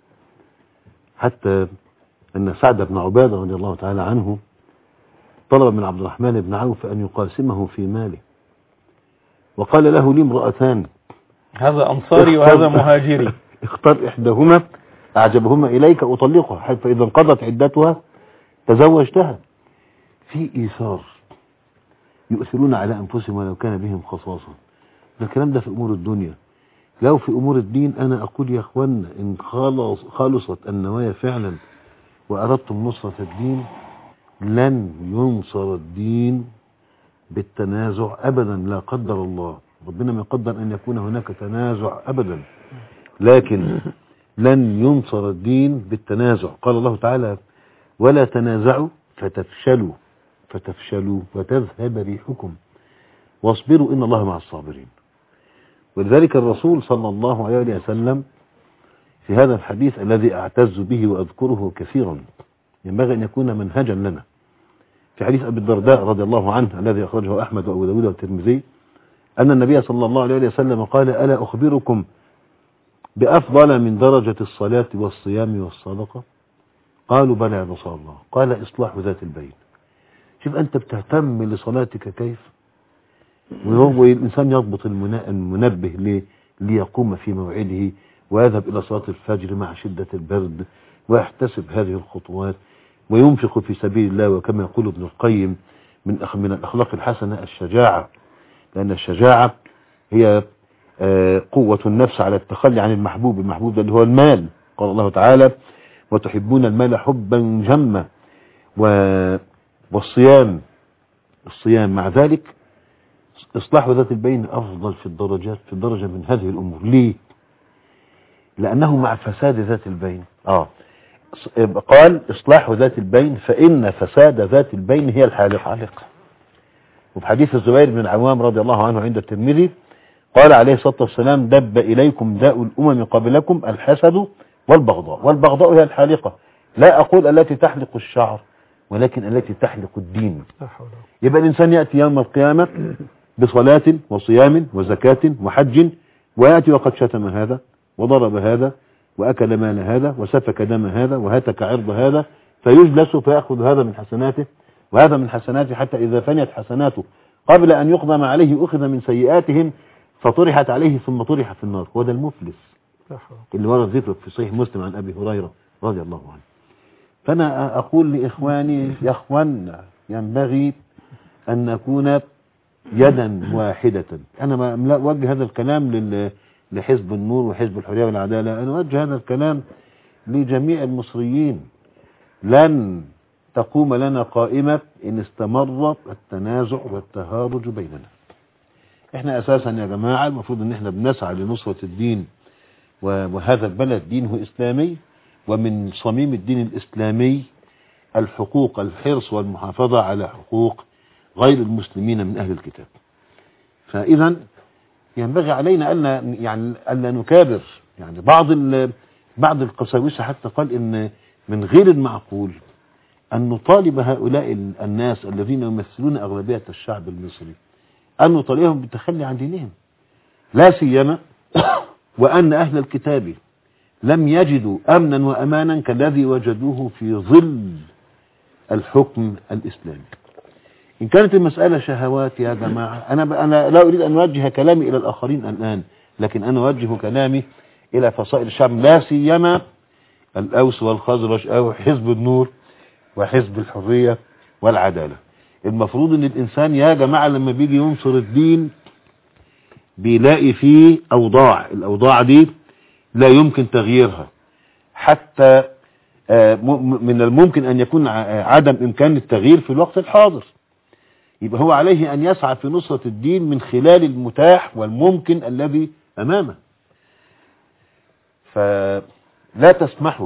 حتى أن سعد بن عبادة رضي الله تعالى عنه طلب من عبد الرحمن بن عوف أن يقاسمه في ماله، وقال له لي امرأتان، هذا أنصاري وهذا مهاجري، اختار إحداهما أعجبهما إليك أطلقها، حتى فإذا انقضت عدتها تزوجتها. في إيثار، يؤثرون على أنفسهم ولو كان بهم خصاصة. الكلام ده في أمور الدنيا. لو في أمور الدين أنا أقول يا أخوانا إن خالصت النوايا فعلا وأردتم نصرة الدين، لن ينصر الدين بالتنازع أبدا، لا قدر الله، ربنا ما يقدر أن يكون هناك تنازع أبدا، لكن لن ينصر الدين بالتنازع. قال الله تعالى ولا تنازعوا فتفشلوا وتذهب ريحكم واصبروا إن الله مع الصابرين. ولذلك الرسول صلى الله عليه وسلم في هذا الحديث الذي أعتز به وأذكره كثيرا ينبغي أن يكون منهجا لنا، في حديث أبي الدرداء رضي الله عنه الذي أخرجه أحمد وأبو داود والترمذي، أن النبي صلى الله عليه وسلم قال ألا أخبركم بأفضل من درجة الصلاة والصيام والصدقة؟ قالوا بلى يا رسول الله. قال إصلاح ذات البين. شوف أنت بتهتم لصلاتك كيف، وهو الإنسان يضبط المنبه ليقوم في موعده ويذهب إلى صلاة الفجر مع شدة البرد ويحتسب هذه الخطوات وينفق في سبيل الله. وكما يقول ابن القيم من الأخلاق الحسنة الشجاعة، لأن الشجاعة هي قوة النفس على التخلي عن المحبوب. المحبوب ده اللي هو المال. قال الله تعالى وتحبون المال حبا جما. والصيام مع ذلك إصلاح ذات البين أفضل في الدرجة من هذه الأمور. ليه؟ لأنه مع فساد ذات البين قال إصلاح ذات البين فإن فساد ذات البين هي الحالقة. وفي حديث الزبير بن العوام رضي الله عنه عند الترمذي قال عليه الصلاة والسلام دب إليكم داء الأمم قبلكم الحسد والبغضاء هي الحالقة. لا أقول التي تحلق الشعر، ولكن التي تحلق الدين. يبقى الإنسان يأتي يوم القيامة بصلاة وصيام وزكاة وحج، ويأتي وقد شتم هذا وضرب هذا وأكل مال هذا وسفك دم هذا وهتك عرض هذا، فيجلس فيأخذ هذا من حسناته وهذا من حسناته، حتى إذا فنيت حسناته قبل أن يقضى ما عليه أخذ من سيئاتهم فطرحت عليه ثم طرح في النار. هو ده المفلس اللي ورد ذكره في صحيح مسلم عن أبي هريرة رضي الله عنه. فأنا أقول لإخواني يا إخوان ينبغي أن نكون يدا واحدة. أنا لا أوجه هذا الكلام لحزب النور وحزب الحرية والعدالة، أنا أوجه هذا الكلام لجميع المصريين. لن تقوم لنا قائمة إن استمر التنازع والتهارج بيننا. احنا أساسا يا جماعة المفروض إن احنا بنسعى لنصرة الدين، وهذا البلد دينه إسلامي، ومن صميم الدين الإسلامي الحقوق، الحرص والمحافظة على حقوق غير المسلمين من أهل الكتاب. فإذا ينبغي علينا ألا نكابر. يعني بعض القساوسة حتى قال إن من غير المعقول أن نطالب هؤلاء الناس الذين يمثلون أغلبية الشعب المصري أن نطالبهم بالتخلي عن دينهم، لا سيما وأن أهل الكتاب لم يجدوا أمنا وأمانا كالذي وجدوه في ظل الحكم الإسلامي. إن كانت المسألة شهوات يا جماعة، أنا لا أريد أن أوجه كلامي إلى الآخرين الآن، لكن أنا أوجه كلامي إلى فصائل الشعب، لا سيما الأوس والخزرج أو حزب النور وحزب الحرية والعدالة. المفروض أن الإنسان يا جماعة لما بيجي ينصر الدين بيلاقي فيه أوضاع، الأوضاع دي لا يمكن تغييرها، حتى من الممكن أن يكون عدم إمكان التغيير في الوقت الحاضر. يبقى هو عليه أن يسعى في نصرة الدين من خلال المتاح والممكن الذي أمامه. فلا تسمحوا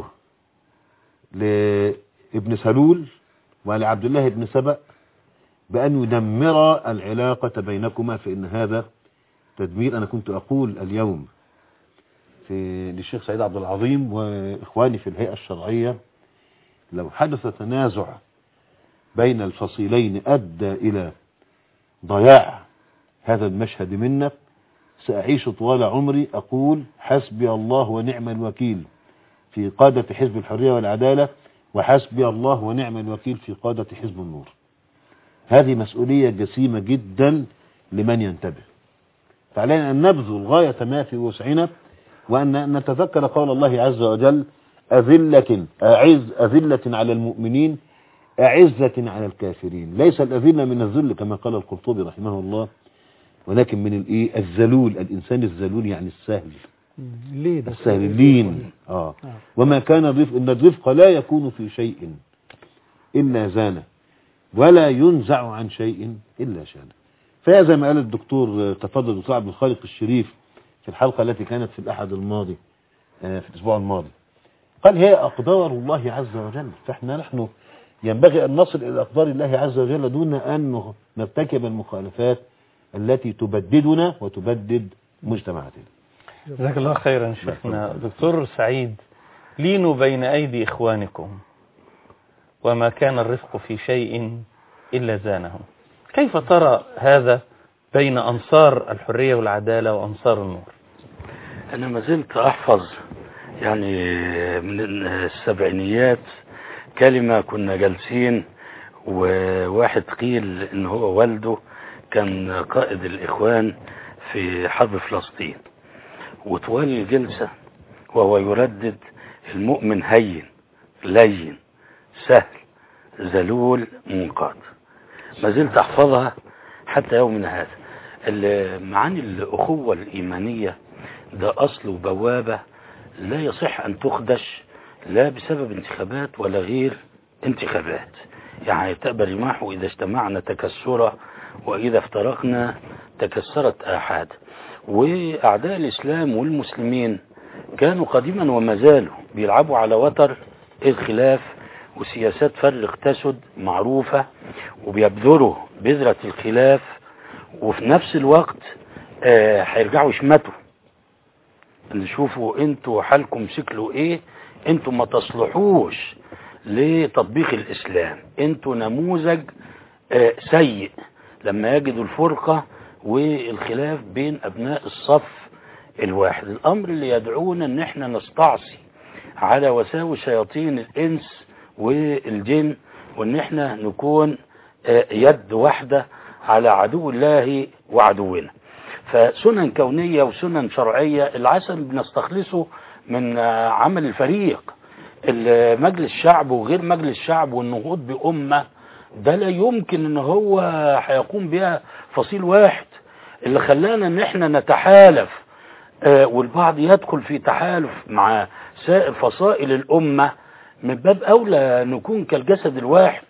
لابن سلول ولعبد الله بن سبأ بأن يدمر العلاقة بينكما، فإن هذا تدمير. أنا كنت أقول اليوم للشيخ سعيد عبد العظيم وإخواني في الهيئة الشرعية، لو حدث تنازع بين الفصيلين أدى إلى ضياع هذا المشهد منا، سأعيش طوال عمري أقول حسبي الله ونعم الوكيل في قادة حزب الحرية والعدالة، وحسبي الله ونعم الوكيل في قادة حزب النور. هذه مسؤولية جسيمة جدا لمن ينتبه. فعلينا أن نبذل غاية ما في وسعنا، وأن نتذكر قول الله عز وجل أذلة على المؤمنين أعزة على الكافرين. ليس الأذلة من الذل كما قال القرطبي رحمه الله، ولكن من الذلول، الإنسان الذلول يعني السهل، السهل اللين. وما كان الرفق، إن الرفق لا يكون في شيء إلا زانه، ولا ينزع عن شيء إلا شانه. فزي ما قال الدكتور تفضل الدكتور عبد الخالق الشريف في الحلقة التي كانت في الأحد الماضي، في الأسبوع الماضي، قال هي أقدار الله عز وجل. نحن ينبغي أن نصل إلى أقدار الله عز وجل دون أن نرتكب المخالفات التي تبددنا وتبدد مجتمعاتنا. جزاك الله خيرا شيخنا. دكتور سعيد، لينوا بين أيدي إخوانكم وما كان الرفق في شيء إلا زانه. كيف ترى هذا بين أنصار الحرية والعدالة وأنصار النور؟ أنا ما زلت أحفظ يعني من السبعينيات كلمة، كنا جالسين وواحد قيل إن هو والده كان قائد الإخوان في حرب فلسطين، وطوال الجلسة وهو يردد المؤمن هين لين سهل ذلول منقاد. ما زلت أحفظها حتى يومنا هذا. معاني الأخوة الإيمانية ده أصل وبوابة لا يصح أن تخدش، لا بسبب انتخابات ولا غير انتخابات. يعني تأبى الرماح إذا اجتمعنا تكسرا، وإذا افترقنا تكسرت آحاد. وأعداء الإسلام والمسلمين كانوا قديما وما زالوا بيلعبوا على وتر الخلاف وسياسات فرق تسد معروفة، وبيبذروا بذرة الخلاف، وفي نفس الوقت هيرجعوا يشمتوا، نشوفوا انتوا حالكم شكله ايه، انتوا ما تصلحوش لتطبيق الإسلام، انتوا نموذج سيء لما يجدوا الفرقة والخلاف بين أبناء الصف الواحد. الأمر اللي يدعونا ان احنا نستعصي على وساوس شياطين الإنس والجن، وان احنا نكون يد واحدة على عدو الله وعدونا. فسنن كونية وسنن شرعية العسل بنستخلصه من عمل الفريق، مجلس الشعب وغير مجلس الشعب والنهوض بأمة، ده لا يمكن ان هو هيقوم بها فصيل واحد. اللي خلانا ان احنا نتحالف والبعض يدخل في تحالف مع سائر فصائل الأمة، من باب أولى نكون كالجسد الواحد.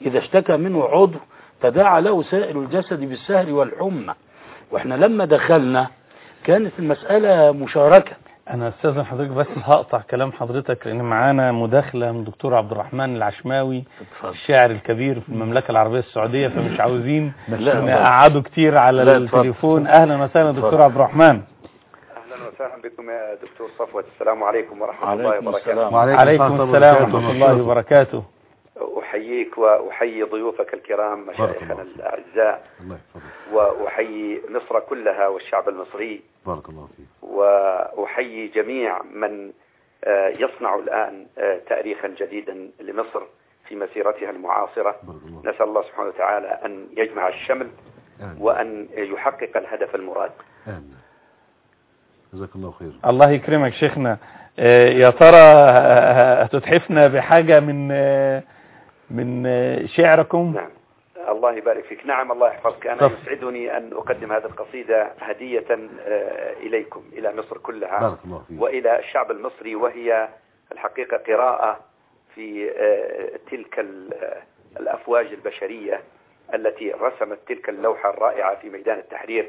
إذا اشتكى منه عضو تداعى له سائر الجسد بالسهر والحمى. واحنا لما دخلنا كانت المسألة مشاركة. أنا أستاذن حضرتك بس هقطع كلام حضرتك لأن معانا مداخلة من دكتور عبد الرحمن العشماوي الشاعر الكبير في المملكة العربية السعودية، فمش عاوزين نقعده كتير على التليفون. أهلا وسهلا دكتور عبد الرحمن. أهلا وسهلا بكم يا دكتور صفوت. السلام عليكم ورحمة الله وبركاته. وعليكم السلام ورحمة الله وبركاته. أحييك وأحيي ضيوفك الكرام مشايخنا الأعزاء، وأحيي مصر كلها والشعب المصري. بارك الله فيك. وأحيي جميع من يصنع الآن تاريخا جديدا لمصر في مسيرتها المعاصرة. نسأل الله سبحانه وتعالى أن يجمع الشمل وأن يحقق الهدف المراد. آمين. جزاك الله خير. الله يكرمك شيخنا. يا ترى هتتحفنا بحاجة من شعركم؟ نعم الله يبارك فيك. نعم الله يحفظك. أنا يسعدني أن أقدم هذه القصيدة هدية إليكم، إلى مصر كلها وإلى الشعب المصري، وهي الحقيقة قراءة في تلك الأفواج البشرية التي رسمت تلك اللوحة الرائعة في ميدان التحرير،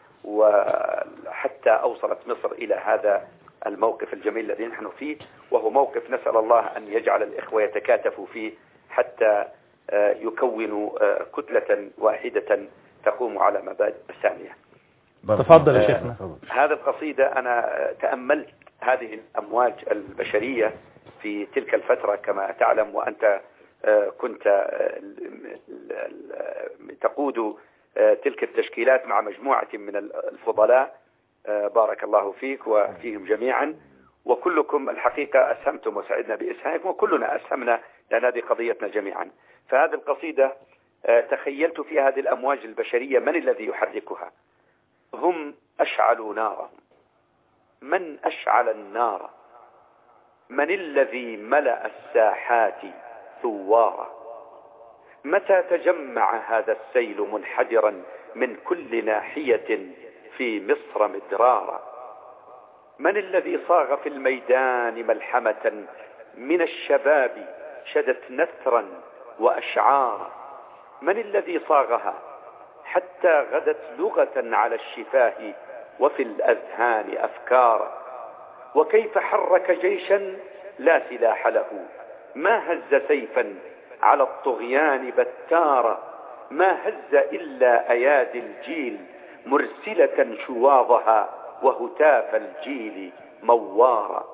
وحتى أوصلت مصر إلى هذا الموقف الجميل الذي نحن فيه، وهو موقف نسأل الله أن يجعل الإخوة يتكاتفوا فيه حتى يكونوا كتلة واحدة تقوم على مبادئ سامية. تفضل يا شيخنا. هذه القصيدة أنا تأملت هذه الأمواج البشرية في تلك الفترة كما تعلم، وأنت كنت تقود تلك التشكيلات مع مجموعة من الفضلاء، بارك الله فيك وفيهم جميعا، وكلكم الحقيقة أسهمتم وسعدنا بإسهامكم، وكلنا أسهمنا لأن هذه قضيتنا جميعا. فهذه القصيدة تخيلت في هذه الأمواج البشرية من الذي يحركها؟ هم أشعلوا نارهم. من أشعل النار؟ من الذي ملأ الساحات ثوارا؟ متى تجمع هذا السيل منحدرا من كل ناحية في مصر مدرارا؟ من الذي صاغ في الميدان ملحمة من الشباب شدت نثرا وأشعارا؟ من الذي صاغها حتى غدت لغة على الشفاه وفي الأذهان أفكارا؟ وكيف حرك جيشا لا سلاح له؟ ما هز سيفا على الطغيان بتارا؟ ما هز إلا أيادي الجيل مرسلة شواظها وهتاف الجيل موارا؟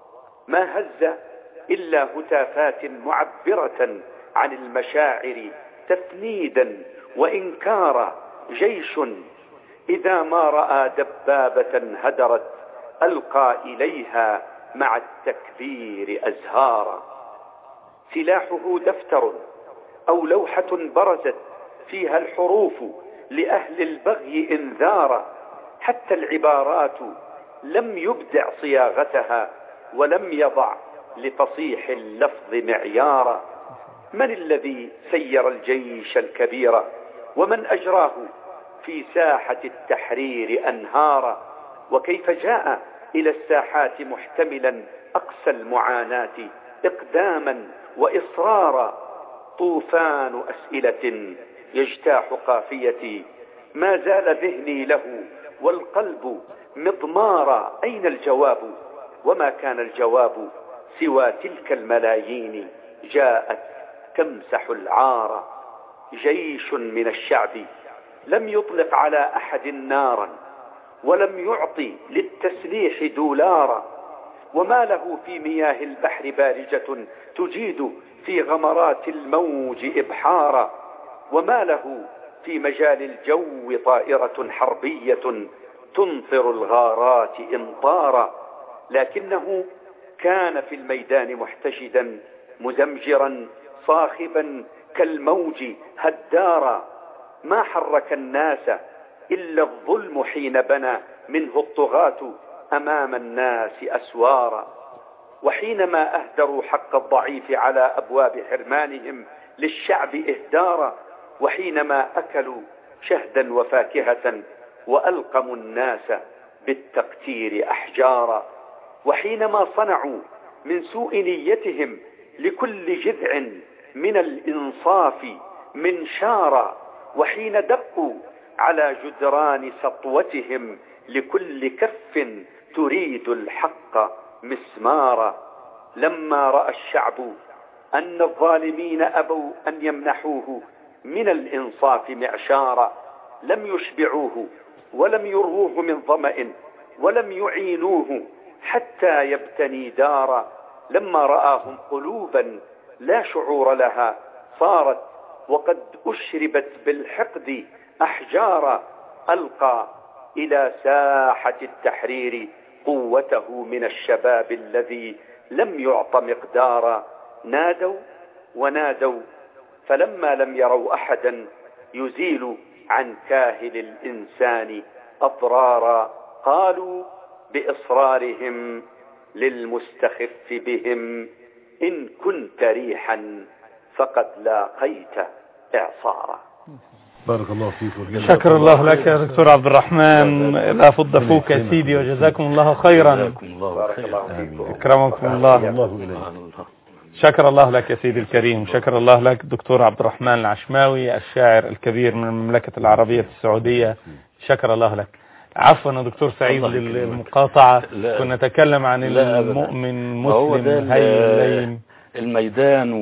ما هز إلا هتافات معبرة عن المشاعر تفنيدا وإنكارا؟ جيش إذا ما رأى دبابة هدرت ألقى إليها مع التكبير أزهارا. سلاحه دفتر أو لوحة برزت فيها الحروف لأهل البغي إنذارا. حتى العبارات لم يبدع صياغتها ولم يضع لفصيح اللفظ معيارا. من الذي سير الجيش الكبير ومن أجراه في ساحة التحرير أنهارا؟ وكيف جاء إلى الساحات محتملا أقسى المعاناة إقداما وإصرارا؟ طوفان أسئلة يجتاح قافيتي، ما زال ذهني له والقلب مضمارا. أين الجواب؟ وما كان الجواب سوى تلك الملايين جاءت تمسح العار. جيش من الشعب لم يطلق على أحد نارا ولم يعطي للتسليح دولارا. وما له في مياه البحر بارجة تجيد في غمرات الموج إبحارا. وما له في مجال الجو طائرة حربية تنطر الغارات إمطارا. لكنه كان في الميدان محتشدا مزمجرا صاخبا كالموج هدارا. ما حرك الناس إلا الظلم حين بنى منه الطغاة أمام الناس أسوارا. وحينما أهدروا حق الضعيف على أبواب حرمانهم للشعب إهدارا. وحينما أكلوا شهدا وفاكهة وألقموا الناس بالتقتير أحجارا. وحينما صنعوا من سوء نيتهم لكل جذع من الإنصاف منشارا، وحين دقوا على جدران سطوتهم لكل كف تريد الحق مسمارا. لما رأى الشعب أن الظالمين أبوا أن يمنحوه من الإنصاف معشارا، لم يشبعوه ولم يروه من ظمأ ولم يعينوه حتى يبتني دارا. لما رآهم قلوبا لا شعور لها صارت وقد أشربت بالحقد أحجارا، ألقى إلى ساحة التحرير قوته من الشباب الذي لم يعط مقدارا. نادوا ونادوا فلما لم يروا أحدا يزيل عن كاهل الإنسان أضرارا، قالوا بإصرارهم للمستخف بهم إن كنت ريحا فقد لاقيت إعصارا. بارك الله فيك. شكر الله لك يا دكتور عبد الرحمن، لا فض فوك يا سيدي، وجزاكم الله خيرا. أكرمكم الله. شكر الله لك يا سيدي الكريم، شكر الله لك دكتور عبد الرحمن العشماوي الشاعر الكبير من المملكة العربية السعودية، شكر الله لك. عفوا يا دكتور سعيد للمقاطعة، كنا نتكلم عن المؤمن مسلم هاي الميدان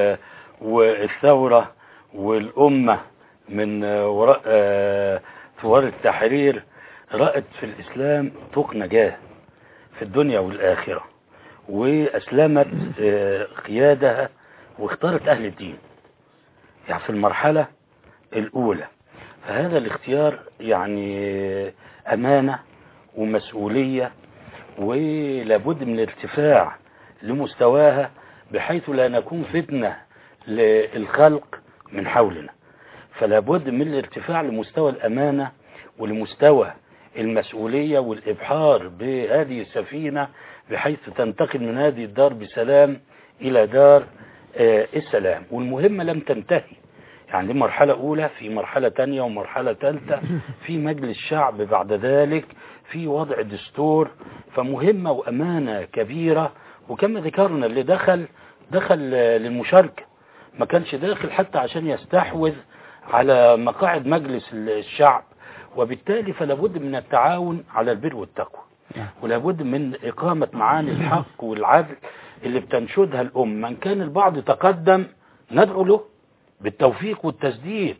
والثورة والأمة من وراء ثوار التحرير رأت في الإسلام طوق نجاة في الدنيا والآخرة، وأسلمت قيادها واختارت أهل الدين يعني في المرحلة الأولى. فهذا الاختيار يعني أمانة ومسؤولية، ولابد من الارتفاع لمستواها بحيث لا نكون فتنة للخلق من حولنا. فلابد من الارتفاع لمستوى الأمانة ولمستوى المسؤولية والإبحار بهذه السفينة بحيث تنتقل من هذه الدار بسلام إلى دار السلام. والمهمة لم تنتهي، يعني دي مرحلة أولى، في مرحلة تانية ومرحلة ثالثة، في مجلس شعب بعد ذلك، في وضع دستور. فمهمة وأمانة كبيرة. وكما ذكرنا اللي دخل للمشاركة، ما كانش داخل حتى عشان يستحوذ على مقاعد مجلس الشعب. وبالتالي فلابد من التعاون على البر والتقوى، ولابد من إقامة معاني الحق والعدل اللي بتنشدها الأمة. من كان البعض تقدم ندعو له بالتوفيق والتسديد.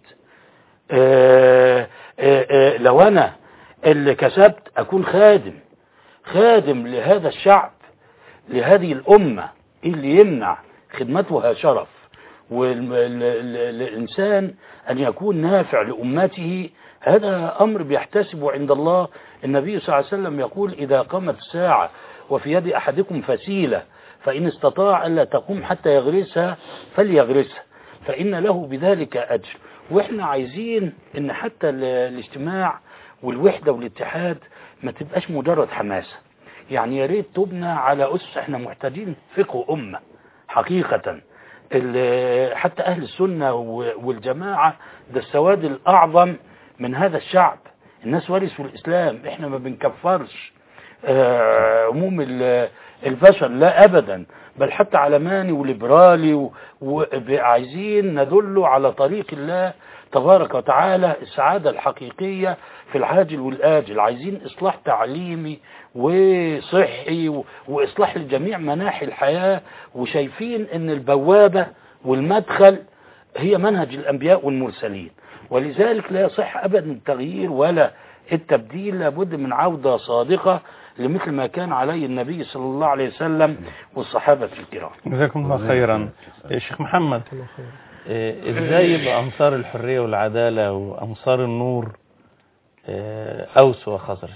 لو أنا اللي كسبت أكون خادم لهذا الشعب، لهذه الأمة، اللي يمنع خدمتها شرف، والإنسان أن يكون نافع لأمته هذا أمر بيحتسبه عند الله. النبي صلى الله عليه وسلم يقول إذا قامت الساعة وفي يد أحدكم فسيلة فإن استطاع ألا تقوم حتى يغرسها فليغرسها فإن له بذلك أجر. وإحنا عايزين إن حتى الاجتماع والوحدة والاتحاد ما تبقاش مجرد حماسة، يعني يا ريت تبنى على أسس. إحنا محتاجين فقه أمة حقيقة. حتى أهل السنة والجماعة ده السواد الأعظم من هذا الشعب، الناس ورثوا الإسلام. إحنا ما بنكفرش عموم البشر، لا أبدا، بل حتى علماني وليبرالي، وعايزين ندله على طريق الله تبارك وتعالى السعادة الحقيقية في العاجل والآجل. عايزين إصلاح تعليمي وصحي وإصلاح لجميع مناحي الحياة، وشايفين أن البوابة والمدخل هي منهج الأنبياء والمرسلين. ولذلك لا يصح أبدا التغيير ولا التبديل، لابد من عودة صادقة لمثل ما كان عليه النبي صلى الله عليه وسلم والصحابة الكرام. جزاكم الله خيرا. شيخ محمد، ازاي يبقى أنصار الحرية والعدالة وأنصار النور أوس وخزرج؟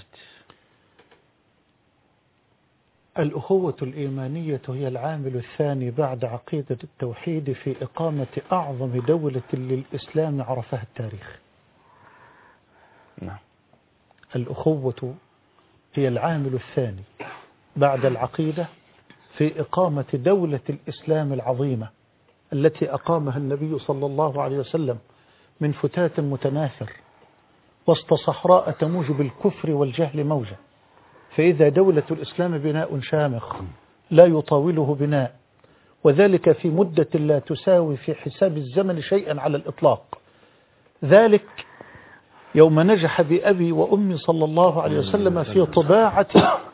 الأخوة الإيمانية هي العامل الثاني بعد عقيدة التوحيد في إقامة أعظم دولة للإسلام عرفها التاريخ. نعم. الأخوة هي العامل الثاني بعد العقيدة في إقامة دولة الإسلام العظيمة التي أقامها النبي صلى الله عليه وسلم من فتات متناثر وسط صحراء تموج بالكفر والجهل موجة. فإذا دولة الإسلام بناء شامخ لا يطاوله بناء، وذلك في مدة لا تساوي في حساب الزمن شيئا على الإطلاق. ذلك يوم نجح بأبي وأمي صلى الله عليه وسلم في طباعة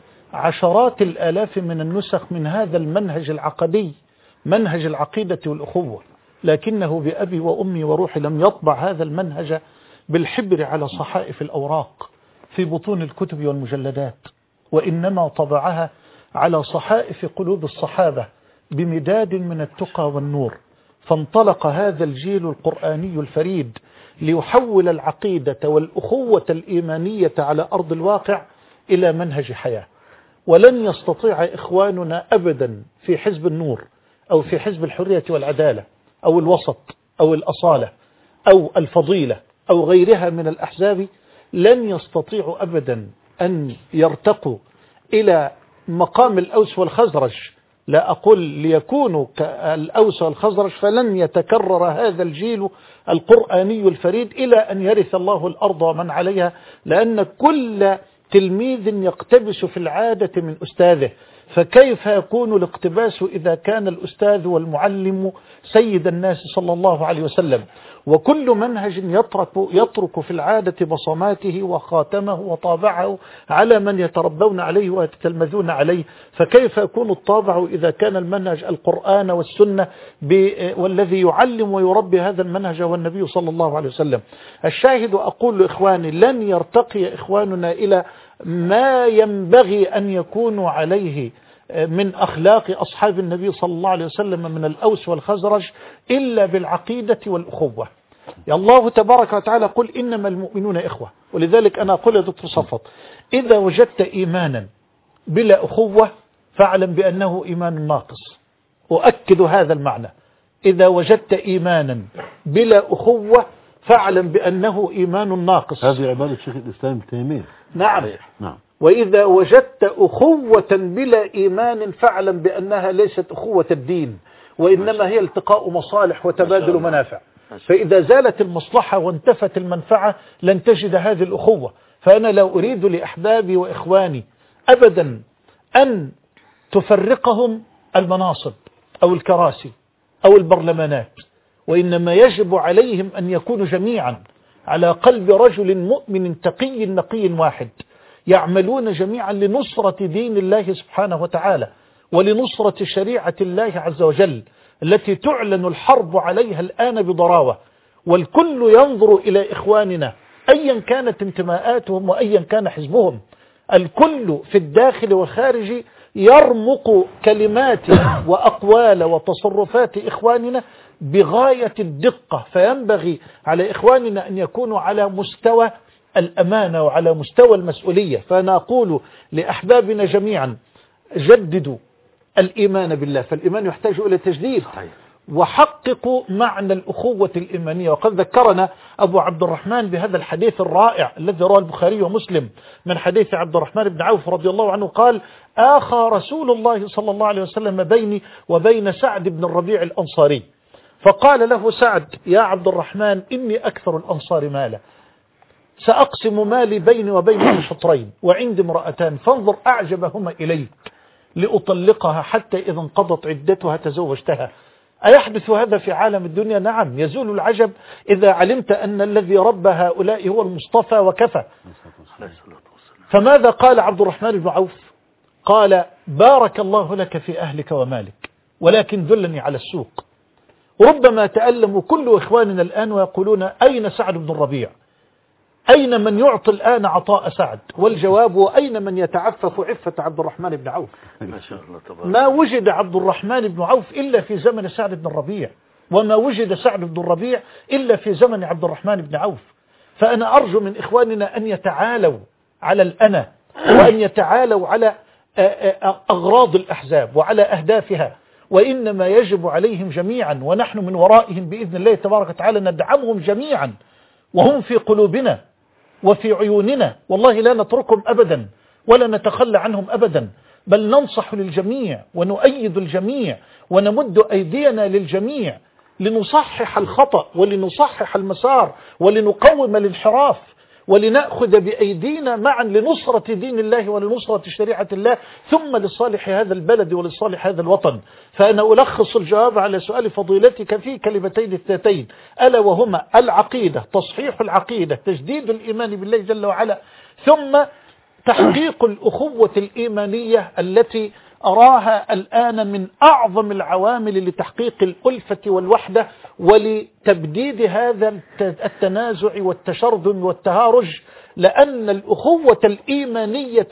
عشرات الآلاف من النسخ من هذا المنهج العقدي، منهج العقيدة والأخوة، لكنه بأبي وأمي وروحي لم يطبع هذا المنهج بالحبر على صحائف الأوراق في بطون الكتب والمجلدات، وإنما طبعها على صحائف قلوب الصحابة بمداد من التقى والنور. فانطلق هذا الجيل القرآني الفريد ليحول العقيدة والأخوة الإيمانية على أرض الواقع إلى منهج حياة. ولن يستطيع إخواننا أبدا في حزب النور أو في حزب الحرية والعدالة أو الوسط أو الأصالة أو الفضيلة أو غيرها من الأحزاب، لن يستطيعوا أبدا أن يرتقوا إلى مقام الأوس والخزرج. لا أقول ليكونوا كالأوس والخزرج، فلن يتكرر هذا الجيل القرآني الفريد إلى أن يرث الله الأرض ومن عليها، لأن كل تلميذ يقتبس في العادة من أستاذه، فكيف يكون الاقتباس إذا كان الأستاذ والمعلم سيد الناس صلى الله عليه وسلم؟ وكل منهج يترك في العادة بصماته وخاتمه وطابعه على من يتربون عليه ويتتلمذون عليه، فكيف يكون الطابع إذا كان المنهج القرآن والسنة والذي يعلم ويربي هذا المنهج والنبي صلى الله عليه وسلم؟ الشاهد أقول لإخواني لن يرتقي إخواننا إلى ما ينبغي أن يكونوا عليه من أخلاق أصحاب النبي صلى الله عليه وسلم من الأوس والخزرج إلا بالعقيدة والأخوة. يا الله تبارك وتعالى قل إنما المؤمنون إخوة. ولذلك أنا أقول يا دكتور صفوت، إذا وجدت إيمانا بلا أخوة فاعلم بأنه إيمان ناقص. أؤكد هذا المعنى، إذا وجدت إيمانا بلا أخوة فاعلم بأنه إيمان ناقص. هذه عبارة شيخ الإسلام ابن تيمية. نعم. وإذا وجدت أخوة بلا إيمان فاعلم بأنها ليست أخوة الدين، وإنما هي التقاء مصالح وتبادل منافع. فإذا زالت المصلحة وانتفت المنفعة لن تجد هذه الأخوة. فأنا لا أريد لأحبابي وإخواني أبدا أن تفرقهم المناصب أو الكراسي أو البرلمانات، وإنما يجب عليهم أن يكونوا جميعا على قلب رجل مؤمن تقي نقي واحد، يعملون جميعا لنصرة دين الله سبحانه وتعالى ولنصرة شريعة الله عز وجل التي تعلن الحرب عليها الآن بضراوة. والكل ينظر إلى إخواننا أيا كانت انتماءاتهم وأيا كان حزبهم، الكل في الداخل والخارج يرمق كلمات وأقوال وتصرفات إخواننا بغاية الدقة. فينبغي على إخواننا أن يكونوا على مستوى الأمانة وعلى مستوى المسؤولية. فأنا أقول لأحبابنا جميعا جددوا الإيمان بالله، فالإيمان يحتاج إلى تجديد، وحققوا معنى الأخوة الإيمانية. وقد ذكرنا أبو عبد الرحمن بهذا الحديث الرائع الذي رواه البخاري ومسلم من حديث عبد الرحمن بن عوف رضي الله عنه قال: آخى رسول الله صلى الله عليه وسلم بيني وبين سعد بن الربيع الأنصاري، فقال له سعد: يا عبد الرحمن إني أكثر الأنصار مالا، سأقسم مالي بيني وبينك شطرين، وعندي امرأتان فانظر أعجبهما إليك لأطلقها حتى إذا انقضت عدتها تزوجتها. أيحدث هذا في عالم الدنيا؟ نعم، يزول العجب إذا علمت أن الذي ربى هؤلاء هو المصطفى وكفى. فماذا قال عبد الرحمن بن عوف؟ قال: بارك الله لك في أهلك ومالك، ولكن دلني على السوق. ربما تألم كل إخواننا الآن ويقولون: أين سعد بن الربيع؟ أين من يعطي الآن عطاء سعد؟ والجواب: وأين من يتعفف عفة عبد الرحمن بن عوف؟ ما شاء الله تبارك. ما وجد عبد الرحمن بن عوف إلا في زمن سعد بن الربيع، وما وجد سعد بن الربيع إلا في زمن عبد الرحمن بن عوف. فأنا أرجو من إخواننا أن يتعالوا على الأنا، وأن يتعالوا على أغراض الأحزاب وعلى أهدافها، وإنما يجب عليهم جميعا، ونحن من ورائهم بإذن الله تبارك وتعالى ندعمهم جميعا، وهم في قلوبنا وفي عيوننا، والله لا نتركهم أبدا ولا نتخلى عنهم أبدا، بل ننصح للجميع ونؤيد الجميع ونمد أيدينا للجميع لنصحح الخطأ ولنصحح المسار ولنقوم الانحراف ولنأخذ بأيدينا معا لنصرة دين الله ولنصرة شريعة الله ثم لصالح هذا البلد ولصالح هذا الوطن. فأنا ألخص الجواب على سؤال فضيلتك في كلمتين اثنتين، ألا وهما العقيدة، تصحيح العقيدة، تجديد الإيمان بالله جل وعلا، ثم تحقيق الأخوة الإيمانية التي أراها الآن من أعظم العوامل لتحقيق الألفة والوحدة ولتبديد هذا التنازع والتشرذم والتهارج، لأن الأخوة الإيمانية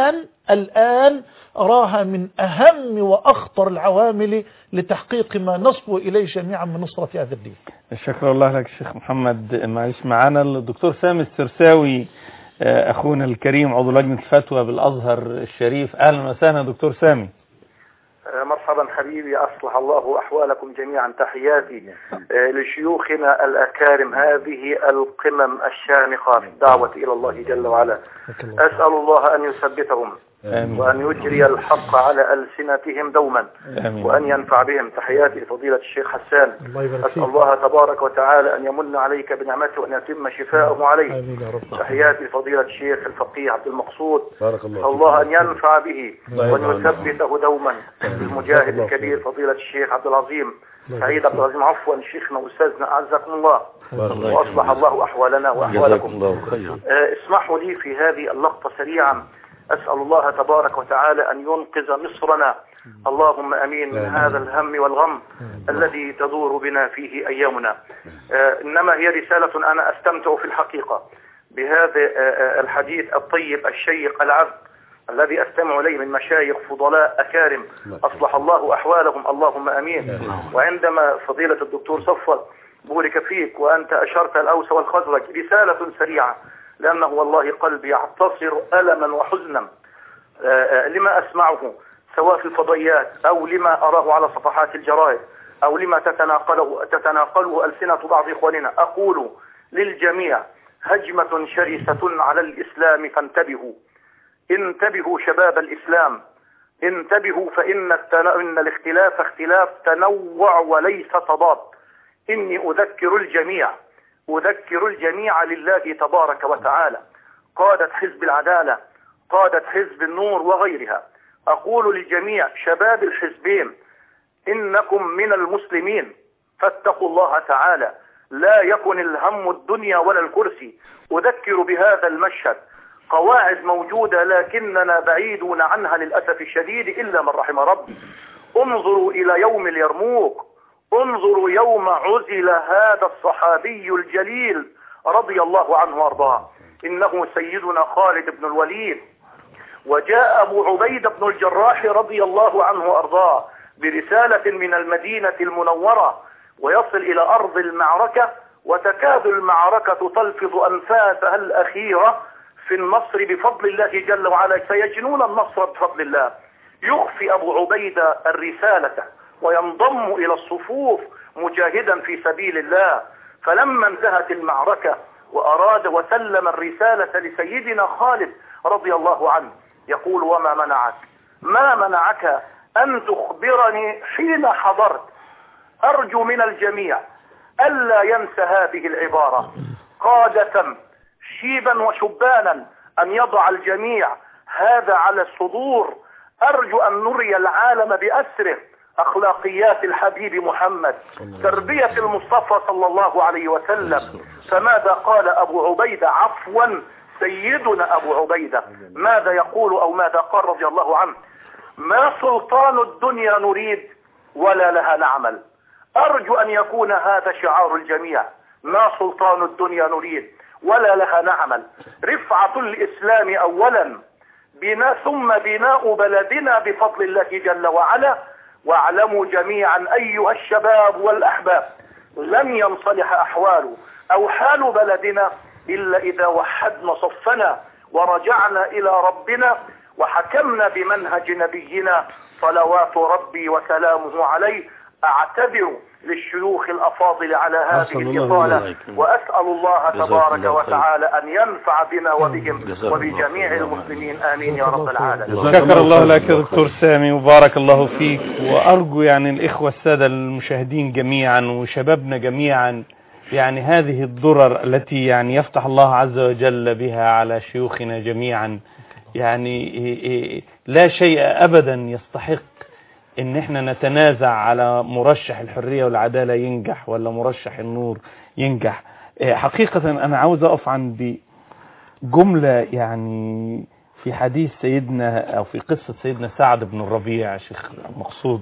الآن أراها من أهم وأخطر العوامل لتحقيق ما نصبو إليه جميعا من نصرة هذا الدين. شكرا الله لك الشيخ محمد. معلش معنا الدكتور سامي السرساوي أخونا الكريم عضو لجنة الفتوى بالأزهر الشريف. أهلا وسهلا دكتور سامي. مرحبا حبيبي، أصلح الله أحوالكم جميعا. تحياتي لشيوخنا الأكارم، هذه القمم الشامخة في الدعوة إلى الله جل وعلا. أسأل الله أن يثبتهم وأن يجري الحق على ألسنتهم دوما وأن ينفع بهم. تحياتي لفضيلة الشيخ حسان، أسأل الله تبارك وتعالى أن يمن عليك بنعمته وأن يتم شفاءه عليك. تحياتي لفضيلة الشيخ الفقيه عبد المقصود، أسأل الله أن ينفع به وأن يثبته دوما. المجاهد الكبير فضيلة الشيخ عبد العظيم سعيد عبد العظيم، عفوا شيخنا وأستاذنا، أعزكم الله وأصلح الله أحوالنا وأحوالكم. اسمحوا لي في هذه اللقطة سريعا، أسأل الله تبارك وتعالى أن ينقذ مصرنا، اللهم أمين، من هذا الهم والغم الذي تدور بنا فيه أيامنا. إنما هي رسالة أنا أستمتع في الحقيقة بهذا الحديث الطيب الشيق العذب الذي أستمع إليه من مشايخ فضلاء أكارم، أصلح الله أحوالهم، اللهم أمين. وعندما فضيلة الدكتور صفوت بورك فيك وأنت أشرت الأوس والخزرج، رسالة سريعة، لأنه والله قلبي يعتصر ألما وحزنا لما أسمعه سواء في الفضائيات أو لما أراه على صفحات الجرائد أو لما تتناقله ألسنة بعض إخواننا. أقول للجميع هجمة شرسة على الإسلام، فانتبهوا، انتبهوا شباب الإسلام، انتبهوا، فإن الاختلاف اختلاف تنوع وليس تضاد. إني أذكر الجميع لله تبارك وتعالى، قادة حزب العدالة، قادة حزب النور وغيرها. أقول للجميع شباب الحزبين، إنكم من المسلمين، فاتقوا الله تعالى، لا يكن الهم الدنيا ولا الكرسي. أذكر بهذا المشهد، قواعد موجودة لكننا بعيدون عنها للأسف الشديد إلا من رحم ربي. انظروا إلى يوم اليرموك، انظروا يوم عزل هذا الصحابي الجليل رضي الله عنه وارضاه، إنه سيدنا خالد بن الوليد. وجاء أبو عبيدة بن الجراح رضي الله عنه وارضاه برسالة من المدينة المنورة، ويصل إلى أرض المعركة، وتكاد المعركة تلفظ أنفاسها الأخيرة في النصر بفضل الله جل وعلا، سيجنون النصر بفضل الله. يخفي أبو عبيدة الرسالة وينضم إلى الصفوف مجاهدا في سبيل الله. فلما انتهت المعركة وأراد وسلم الرسالة لسيدنا خالد رضي الله عنه، يقول: ما منعك أن تخبرني حين حضرت؟ أرجو من الجميع ألا ينسى هذه العبارة، قادة شيبا وشبانا، أن يضع الجميع هذا على الصدور. أرجو أن نري العالم بأسره أخلاقيات الحبيب محمد، تربية المصطفى صلى الله عليه وسلم. فماذا قال أبو عبيدة، عفوا سيدنا أبو عبيدة، ماذا يقول أو ماذا قال رضي الله عنه؟ ما سلطان الدنيا نريد ولا لها نعمل. أرجو أن يكون هذا شعار الجميع، ما سلطان الدنيا نريد ولا لها نعمل. رفعة الإسلام أولا، ثم بناء بلدنا بفضل الله جل وعلا. واعلموا جميعا أيها الشباب والأحباب، لن ينصلح أحوال أو حال بلدنا إلا إذا وحدنا صفنا ورجعنا إلى ربنا وحكمنا بمنهج نبينا صلوات ربي وسلامه عليه. أعتذر للشيوخ الأفاضل على هذه الإطالة، وأسأل الله تبارك وتعالى أن ينفع بنا وبهم وبجميع المسلمين، آمين يا رب العالمين. شكر الله لك يا دكتور سامي وبارك الله فيك. وأرجو يعني الإخوة السادة المشاهدين جميعا وشبابنا جميعا يعني هذه الضرر التي يعني يفتح الله عز وجل بها على شيوخنا جميعا، يعني لا شيء أبدا يستحق ان احنا نتنازع على مرشح الحرية والعدالة ينجح ولا مرشح النور ينجح. حقيقة انا عاوز اقف عند جملة يعني في حديث سيدنا او في قصة سيدنا سعد بن الربيع شيخ مقصود،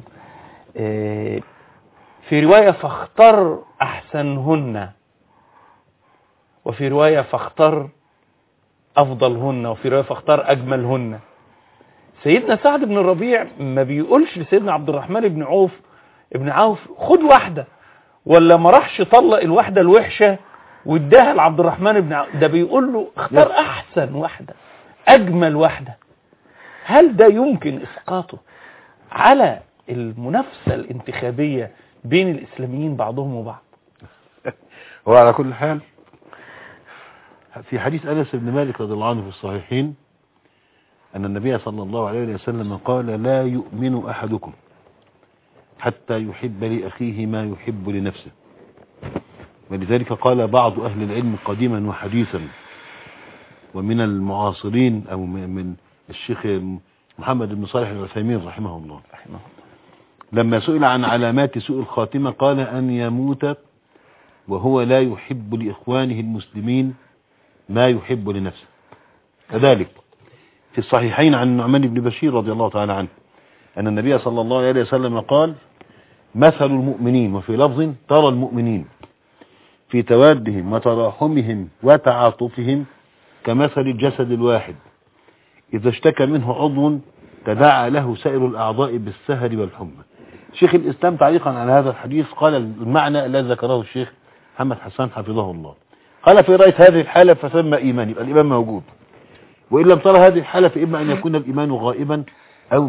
في رواية فاختر احسنهن، وفي رواية فاختر افضلهن، وفي رواية فاختر اجملهن. سيدنا سعد بن الربيع ما بيقولش لسيدنا عبد الرحمن بن عوف خد واحدة، ولا ما راحش طلق الواحدة الوحشة واداها لعبد الرحمن بن عوف، ده بيقول له اختار احسن واحدة اجمل واحدة. هل ده يمكن اسقاطه على المنافسة الانتخابية بين الاسلاميين بعضهم وبعض؟ وعلى كل حال في حديث أنس بن مالك رضي الله عنه في الصحيحين أن النبي صلى الله عليه وسلم قال لا يؤمن أحدكم حتى يحب لأخيه ما يحب لنفسه. ولذلك قال بعض أهل العلم قديما وحديثا ومن المعاصرين أو من الشيخ محمد بن صالح العثيمين رحمه الله لما سئل عن علامات سوء الخاتمة قال أن يموت وهو لا يحب لإخوانه المسلمين ما يحب لنفسه. كذلك في الصحيحين عن نعمان بن بشير رضي الله تعالى عنه أن النبي صلى الله عليه وسلم قال مثل المؤمنين، وفي لفظ ترى المؤمنين في توادهم وتراحمهم وتعاطفهم كمثل الجسد الواحد إذا اشتكى منه عضو تداعى له سائر الأعضاء بالسهر والحمى. شيخ الإسلام تعليقا على هذا الحديث قال المعنى الذي ذكره الشيخ محمد حسان حفظه الله، قال في رأية هذه الحالة فثم إيمان، يبقى الإيمان موجود، وإن لم ترى هذه الحالة فإما أن يكون الإيمان غائبا أو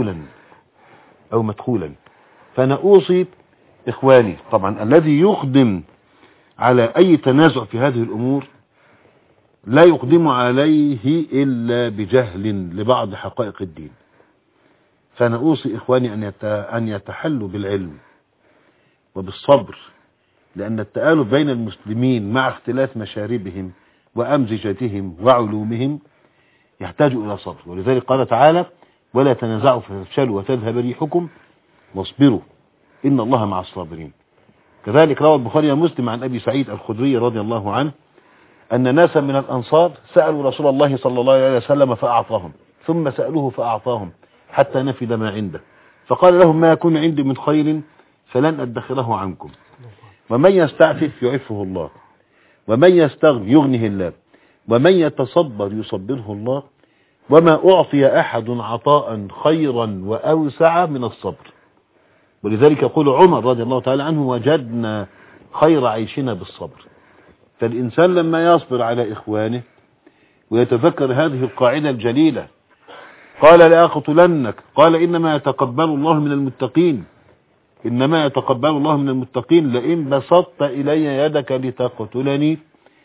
مدخولا. فأنا أوصي إخواني طبعا الذي يقدم على أي تنازع في هذه الأمور لا يقدم عليه إلا بجهل لبعض حقائق الدين. فأنا أوصي إخواني أن يتحلوا بالعلم وبالصبر، لأن التآلف بين المسلمين مع اختلاف مشاربهم وأمزجتهم وعلومهم يحتاج إلى صبر. ولذلك قال تعالى ولا تنازعوا فتفشلوا وتذهب ريحكم واصبروا إن الله مع الصابرين. كذلك روى البخاري ومسلم عن أبي سعيد الخدري رضي الله عنه أن ناسا من الأنصار سألوا رسول الله صلى الله عليه وسلم فأعطاهم، ثم سألوه فأعطاهم حتى نفد ما عنده، فقال لهم ما يكون عندي من خير فلن أدخره عنكم، ومن يستعفف يعفه الله، ومن يستغني يغنه الله، ومن يتصبر يصبره الله، وما أعطي أحد عطاء خيرا وأوسع من الصبر. ولذلك يقول عمر رضي الله تعالى عنه وجدنا خير عيشنا بالصبر. فالإنسان لما يصبر على إخوانه ويتذكر هذه القاعدة الجليلة قال لأقتلنك، قال إنما يتقبل الله من المتقين، إنما يتقبل الله من المتقين، لئن بسطت إلي يدك لتقتلني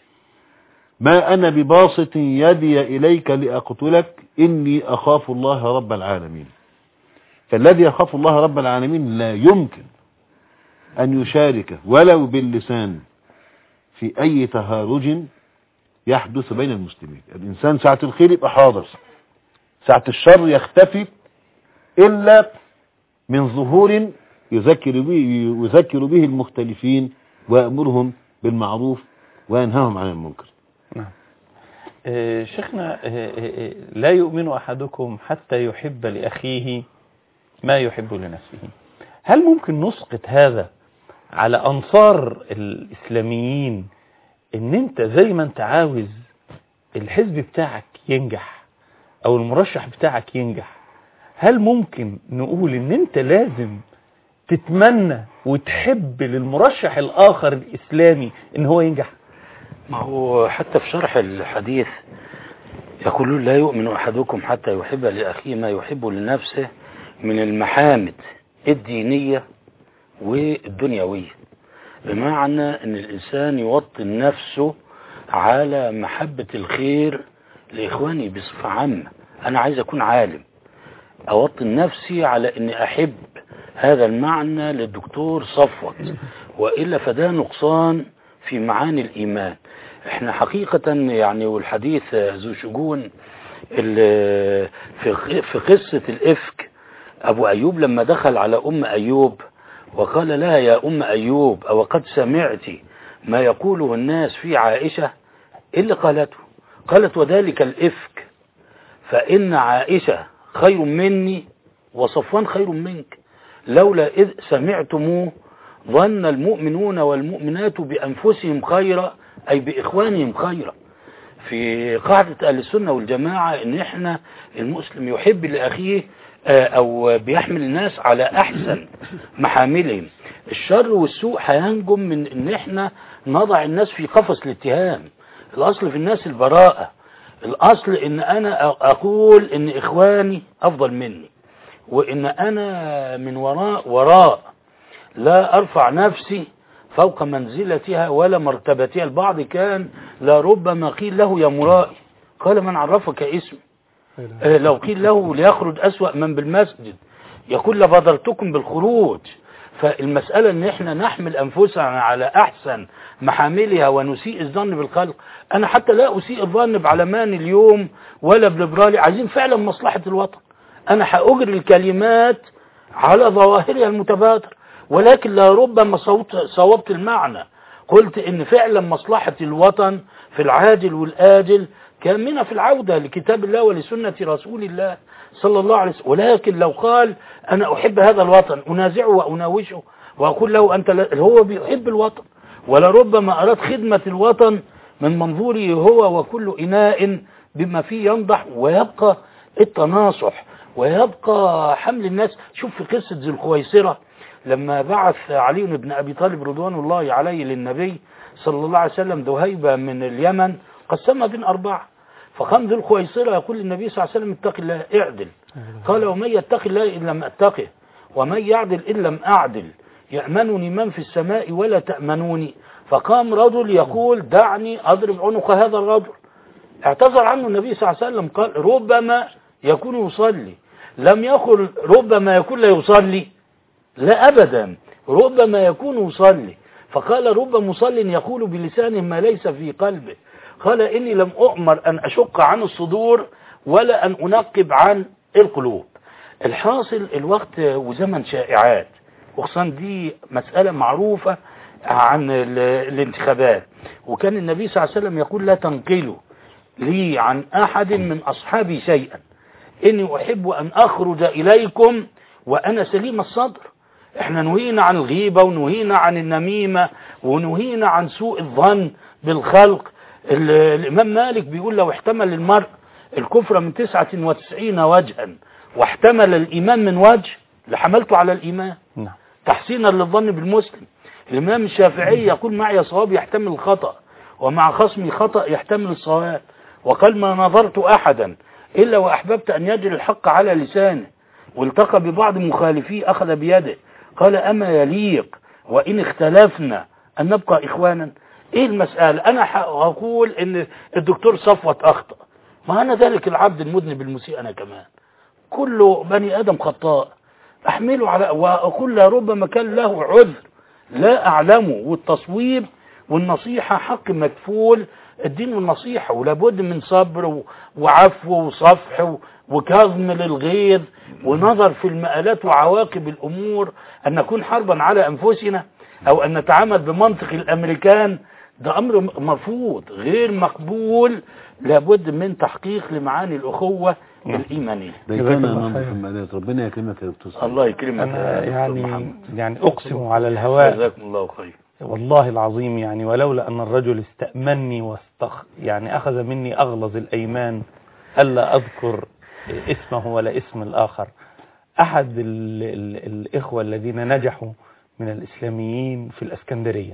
ما أنا بباسط يدي إليك لأقتلك إني أخاف الله رب العالمين. فالذي يخاف الله رب العالمين لا يمكن أن يشارك ولو باللسان في أي تهارج يحدث بين المسلمين. الإنسان ساعة الخير يبقى حاضر، ساعة الشر يختفي إلا من ظهور يذكر به المختلفين ويأمرهم بالمعروف وينهاهم عن المنكر. شيخنا لا يؤمن أحدكم حتى يحب لأخيه ما يحب لنفسه. هل ممكن نسقط هذا على أنصار الإسلاميين إن أنت زي ما أنت عاوز الحزب بتاعك ينجح أو المرشح بتاعك ينجح، هل ممكن نقول إن أنت لازم تتمنى وتحب للمرشح الآخر الإسلامي إن هو ينجح؟ ما هو حتى في شرح الحديث يقولون لا يؤمن أحدكم حتى يحب لأخيه ما يحب لنفسه من المحامد الدينية والدنيوية، بمعنى أن الإنسان يوطن نفسه على محبة الخير لإخواني بصفة عامة. أنا عايز أكون عالم، أوطن نفسي على أني أحب هذا المعنى للدكتور صفوت، وإلا فده نقصان في معاني الإيمان. احنا حقيقة يعني والحديث ذو شجون في قصة الإفك، أبو أيوب لما دخل على أم أيوب وقال لها يا أم أيوب أو قد سمعت ما يقوله الناس في عائشة، إيه اللي قالته؟ قالت وذلك الإفك، فإن عائشة خير مني وصفوان خير منك، لولا إذ سمعتموه ظن المؤمنون والمؤمنات بأنفسهم خيرا، أي بإخوانهم خيرا. في قاعدة أهل السنة والجماعة إن إحنا المسلم يحب لأخيه أو بيحمل الناس على أحسن محاملهم. الشر والسوء هينجم من إن إحنا نضع الناس في قفص الاتهام. الأصل في الناس البراءة، الأصل إن أنا أقول إن إخواني أفضل مني، وإن أنا من وراء لا أرفع نفسي فوق منزلتها ولا مرتبتها. البعض كان لربما قيل له يا مرائي قال من عرفك اسمي، لو قيل له ليخرج أسوأ من بالمسجد يقول لبادرتكم بالخروج. فالمسألة ان احنا نحمل انفسنا على احسن محاملها ونسيء الظن بالخلق. انا حتى لا اسيء الظن بعلمان اليوم ولا بليبرالي، عايزين فعلا مصلحة الوطن. انا هأجري الكلمات على ظواهرها المتبادر، ولكن لربما صوبت المعنى، قلت ان فعلا مصلحة الوطن في العاجل والآجل كامنة في العودة لكتاب الله ولسنة رسول الله صلى الله عليه وسلم. ولكن لو قال أنا أحب هذا الوطن أنازعه وأناوشه وأقول له أنت هو بيحب الوطن، ولربما أراد خدمة الوطن من منظوره هو، وكل إناء بما فيه ينضح، ويبقى التناصح ويبقى حمل الناس. شوف في قصة ذي الخويصرة لما بعث علي بن أبي طالب رضوان الله عليه للنبي صلى الله عليه وسلم ذهيبة من اليمن قسمها بين 4، فقام ذو الخويصرة يقول للنبي صلى الله عليه وسلم اتق الله اعدل، قال ومن يتق الله إن لم أتقه ومن يعدل إن لم أعدل يأمنني من في السماء ولا تأمنوني. فقام رجل يقول دعني أضرب عنق هذا الرجل، اعتذر عنه النبي صلى الله عليه وسلم قال ربما يكون يصلي، لم يقل ربما يكون لا يصلي، لا أبدا، ربما يكون يصلي. فقال رب مصل يقول بلسانه ما ليس في قلبه، قال إني لم أؤمر أن أشق عن الصدور ولا أن أنقب عن القلوب. الحاصل الوقت وزمن شائعات، وخصوصا دي مسألة معروفة عن الانتخابات، وكان النبي صلى الله عليه وسلم يقول لا تنقلوا لي عن أحد من أصحابي شيئا إني أحب أن أخرج إليكم وأنا سليم الصدر. احنا نهينا عن الغيبة ونهينا عن النميمة ونهينا عن سوء الظن بالخلق. الإمام مالك بيقول لو احتمل المرء الكفر من 99 وجها واحتمل الإيمان من وجه لحملته على الإيمان تحسينا للظن بالمسلم. الإمام الشافعي يقول معي صواب يحتمل الخطأ ومع خصمي خطأ يحتمل الصواب، وقال ما نظرت أحدا إلا وأحببت أن يجري الحق على لسانه، والتقى ببعض مخالفيه أخذ بيده قال أما يليق وإن اختلفنا أن نبقى إخوانا. إيه المسألة؟ أنا أقول إن الدكتور صفوت أخطأ، ما أنا ذلك العبد المذنب المسيء أنا كمان، كل بني آدم خطاء أحمله على، وأقول ربما كان له عذر لا أعلمه، والتصويب والنصيحة حق مكفول الدين والنصيحة، ولابد من صبر وعفو وصفح وكظم للغيظ ونظر في المآلات وعواقب الأمور. أن نكون حربا على أنفسنا أو أن نتعامل بمنطق الأمريكان ده أمر مرفوض غير مقبول، لابد من تحقيق لمعاني الأخوة الإيمانية. ربنا يكرمك يا دكتور. الله يكرمك. يعني أقسم على الهواء جزاكم الله خير والله العظيم، يعني ولولا أن الرجل استأمني يعني أخذ مني أغلظ الأيمان ألا أذكر اسمه ولا اسم الآخر. أحد الإخوة الذين نجحوا من الإسلاميين في الإسكندرية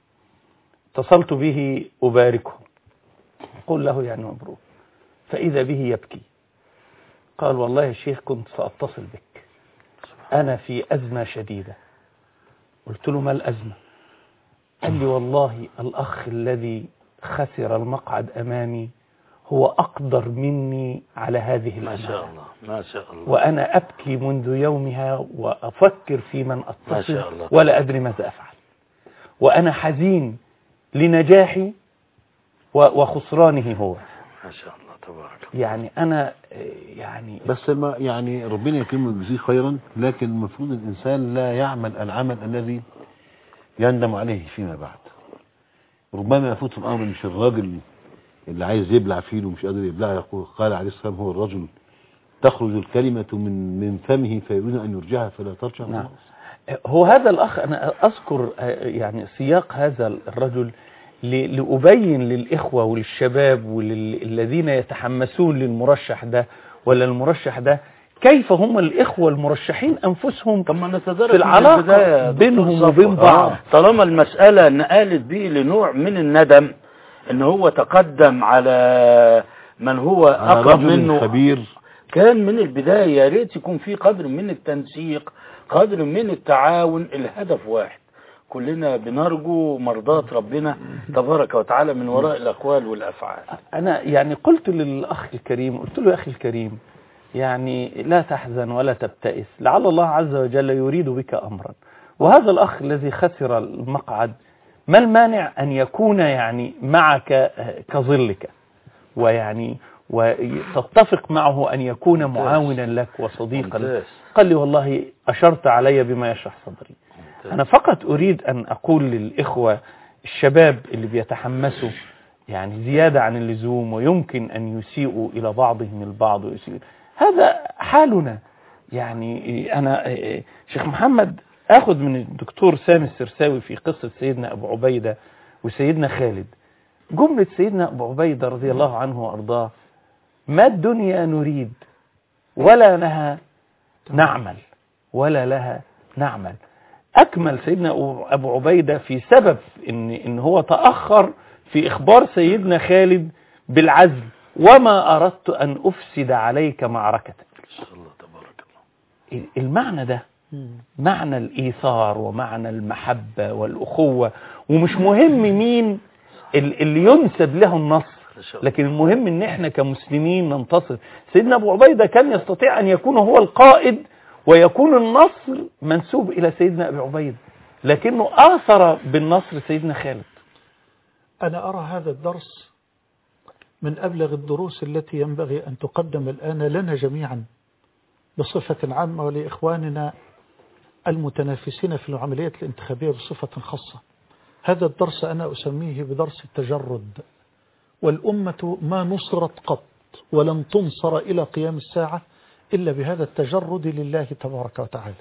اتصلت به أباركه، قل له يعني مبروك، فإذا به يبكي، قال والله يا شيخ كنت سأتصل بك، أنا في أزمة شديدة. قلت له ما الأزمة؟ قال لي والله الأخ الذي خسر المقعد أمامي هو أقدر مني على هذه الأمانة. ما شاء الله ما شاء الله، وأنا أبكي منذ يومها وأفكر في من أتصل ولا أدري ماذا أفعل، وأنا حزين لنجاحي وخسرانه هو. ما شاء الله تبارك الله. يعني أنا يعني بس ما يعني ربنا يكرمه ويجزيه خيرا، لكن المفروض الإنسان لا يعمل العمل الذي يندم عليه فيما بعد. ربما يفوت الأمر مش الراجل اللي عايز يبلع فيه ومش قادر يبلع، يقول قال عليه السلام هو الرجل تخرج الكلمة من فمه فيريد أن يرجعها فلا ترجع. نعم. هو هذا الأخ أنا أذكر يعني سياق هذا الرجل لأبين للإخوة وللشباب وللذين يتحمسون للمرشح ده ولا المرشح ده كيف هم الإخوة المرشحين أنفسهم في العلاقة بينهم وبين بعض. طالما المسألة نقلت به لنوع من الندم ان هو تقدم على من هو أقرب منه خبير، كان من البداية يا ريت يكون في قدر من التنسيق، قدر من التعاون. الهدف واحد، كلنا بنرجو مرضاة ربنا تبارك وتعالى من وراء الأقوال والأفعال. أنا يعني قلت للأخ الكريم، قلت له يا أخي الكريم يعني لا تحزن ولا تبتئس، لعل الله عز وجل يريد بك أمرا. وهذا الأخ الذي خسر المقعد ما المانع أن يكون يعني معك كظلك، ويعني وتتفق معه أن يكون معاونا لك وصديقا. قال لي والله أشرت علي بما يشرح صدري. أنا فقط أريد أن أقول للإخوة الشباب اللي بيتحمسوا يعني زيادة عن اللزوم ويمكن أن يسيئوا إلى بعضهم البعض هذا حالنا. يعني أنا شيخ محمد أخذ من الدكتور سامي السرساوي في قصة سيدنا أبو عبيدة وسيدنا خالد، جملة سيدنا أبو عبيدة رضي الله عنه وأرضاه: ما الدنيا نريد ولا لها نعمل ولا لها نعمل. أكمل سيدنا أبو عبيدة في سبب إن هو تأخر في إخبار سيدنا خالد بالعزل: وما أردت أن أفسد عليك معركتك. المعنى ده معنى الإيثار ومعنى المحبة والأخوة، ومش مهم مين اللي ينسب له النصر، لكن المهم ان احنا كمسلمين ننتصر. سيدنا أبو عبيدة كان يستطيع أن يكون هو القائد ويكون النصر منسوب إلى سيدنا أبي عبيدة، لكنه آثر بالنصر سيدنا خالد. أنا أرى هذا الدرس من أبلغ الدروس التي ينبغي أن تقدم الآن لنا جميعا بصفة عامة ولإخواننا المتنافسين في العمليات الانتخابية بصفة خاصة. هذا الدرس أنا أسميه بدرس التجرد، والأمة ما نصرت قط ولن تنصر إلى قيام الساعة إلا بهذا التجرد لله تبارك وتعالى.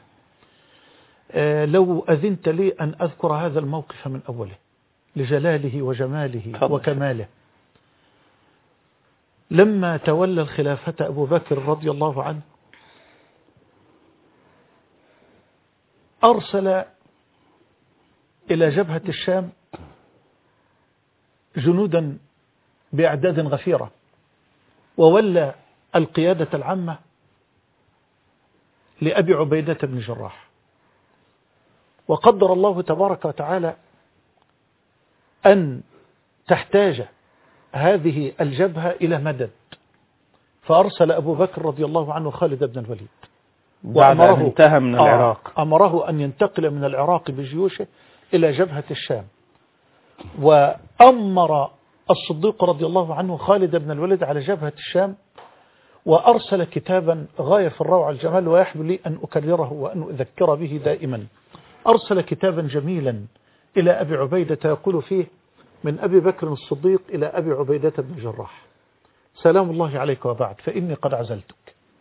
لو أذنت لي أن أذكر هذا الموقف من أوله لجلاله وجماله وكماله. لما تولى الخلافة أبو بكر رضي الله عنه أرسل إلى جبهة الشام جنودا بأعداد غفيرة، وولى القيادة العامة لأبي عبيدة بن جراح. وقدر الله تبارك وتعالى أن تحتاج هذه الجبهة إلى مدد، فأرسل أبو بكر رضي الله عنه خالد بن الوليد بعد أن انتهى من العراق. أمره أن ينتقل من العراق بجيوشه إلى جبهة الشام. وأمر الصديق رضي الله عنه خالد بن الوليد على جبهة الشام، وأرسل كتابا غاية في الروعة الجمال، ويحب لي أن أكرره وأن أذكر به دائما. أرسل كتابا جميلا إلى أبي عبيدة يقول فيه: من أبي بكر الصديق إلى أبي عبيدة بن جراح، سلام الله عليك وبعد، فإني قد عزلتك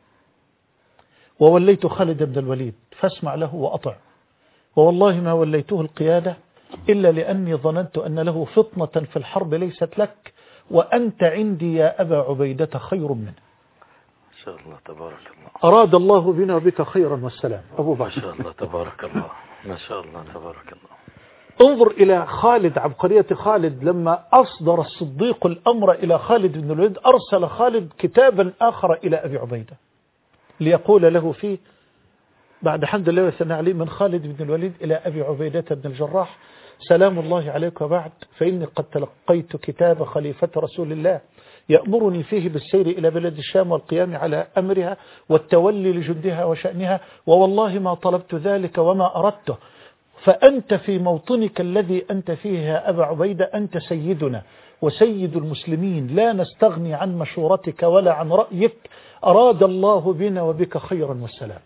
ووليت خالد بن الوليد، فاسمع له وأطع، ووالله ما وليته القيادة إلا لأني ظننت أن له فطنة في الحرب ليست لك، وأنت عندي يا أبا عبيدة خير منه. ما شاء الله تبارك الله. أراد الله بنا وبك خيرا والسلام. أبو بكر. ما شاء الله تبارك الله. ما شاء الله تبارك الله. انظر إلى خالد، عبقرية خالد. لما أصدر الصديق الأمر إلى خالد بن الوليد، أرسل خالد كتابا آخر إلى أبي عبيدة ليقول له فيه بعد حمد الله والثناء عليه: من خالد بن الوليد إلى أبي عبيدة بن الجراح، سلام الله عليك وبعد، فإني قد تلقيت كتاب خليفة رسول الله يأمرني فيه بالسير إلى بلاد الشام والقيام على أمرها والتولي لجندها وشأنها، ووالله ما طلبت ذلك وما أردته، فأنت في موطنك الذي أنت فيه يا أبا عبيدة أنت سيدنا وسيد المسلمين، لا نستغني عن مشورتك ولا عن رأيك، أراد الله بنا وبك خيرا والسلام.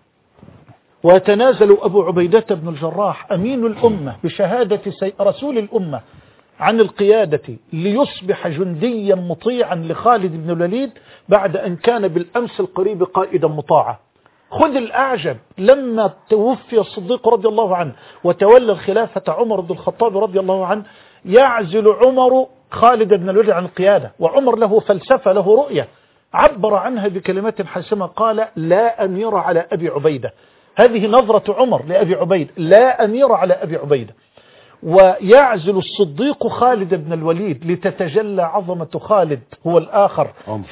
ويتنازل أبو عبيدة بن الجراح أمين الأمة بشهادة رسول الأمة عن القيادة ليصبح جنديا مطيعا لخالد بن الوليد بعد أن كان بالأمس القريب قائدا مطاعا. خذ الأعجب، لما توفي الصديق رضي الله عنه وتولى الخلافة عمر بن الخطاب رضي الله عنه، يعزل عمر خالد بن الوليد عن القيادة، وعمر له فلسفة له رؤية عبر عنها بكلمات حاسمة، قال لا أمير على أبي عبيدة. هذه نظرة عمر لأبي عبيدة، لا أمير على أبي عبيدة. ويعزل الصديق خالد بن الوليد لتتجلى عظمة خالد هو الآخر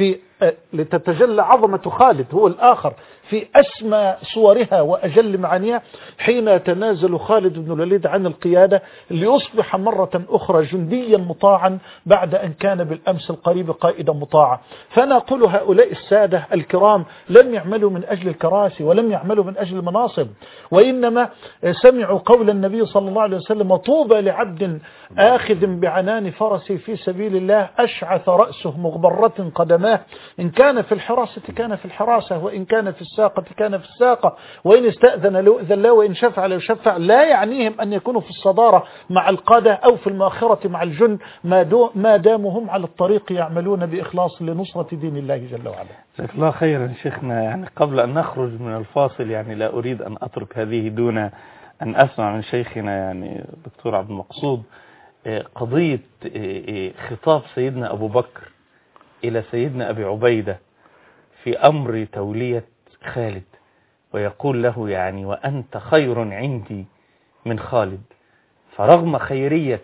لتتجلى عظمة خالد هو الآخر في أسمى صورها وأجل معانيها، حين يتنازل خالد بن الوليد عن القيادة ليصبح مرة أخرى جنديا مطاعا بعد أن كان بالأمس القريب قائدا مطاعا. فأنا أقول هؤلاء السادة الكرام لم يعملوا من أجل الكراسي ولم يعملوا من أجل المناصب، وإنما سمعوا قول النبي صلى الله عليه وسلم: طوبى لعبد آخذ بعنان فرسي في سبيل الله أشعث رأسه مغبرة قدماه، إن كان في الحراسة كان في الحراسة، وإن كان في الساقة كان في الساقة، وإن استأذن لو أذن له، وإن شفع لو شفع. لا يعنيهم أن يكونوا في الصدارة مع القادة أو في المؤخرة مع الجند ما داموا هم على الطريق يعملون بإخلاص لنصرة دين الله جل وعلا. جزاك الله خيرا شيخنا. يعني قبل أن نخرج من الفاصل يعني لا أريد أن أترك هذه دون أن أسمع من شيخنا يعني دكتور عبد المقصود قضية خطاب سيدنا أبو بكر إلى سيدنا أبي عبيدة في أمر تولية خالد، ويقول له يعني وأنت خير عندي من خالد. فرغم خيرية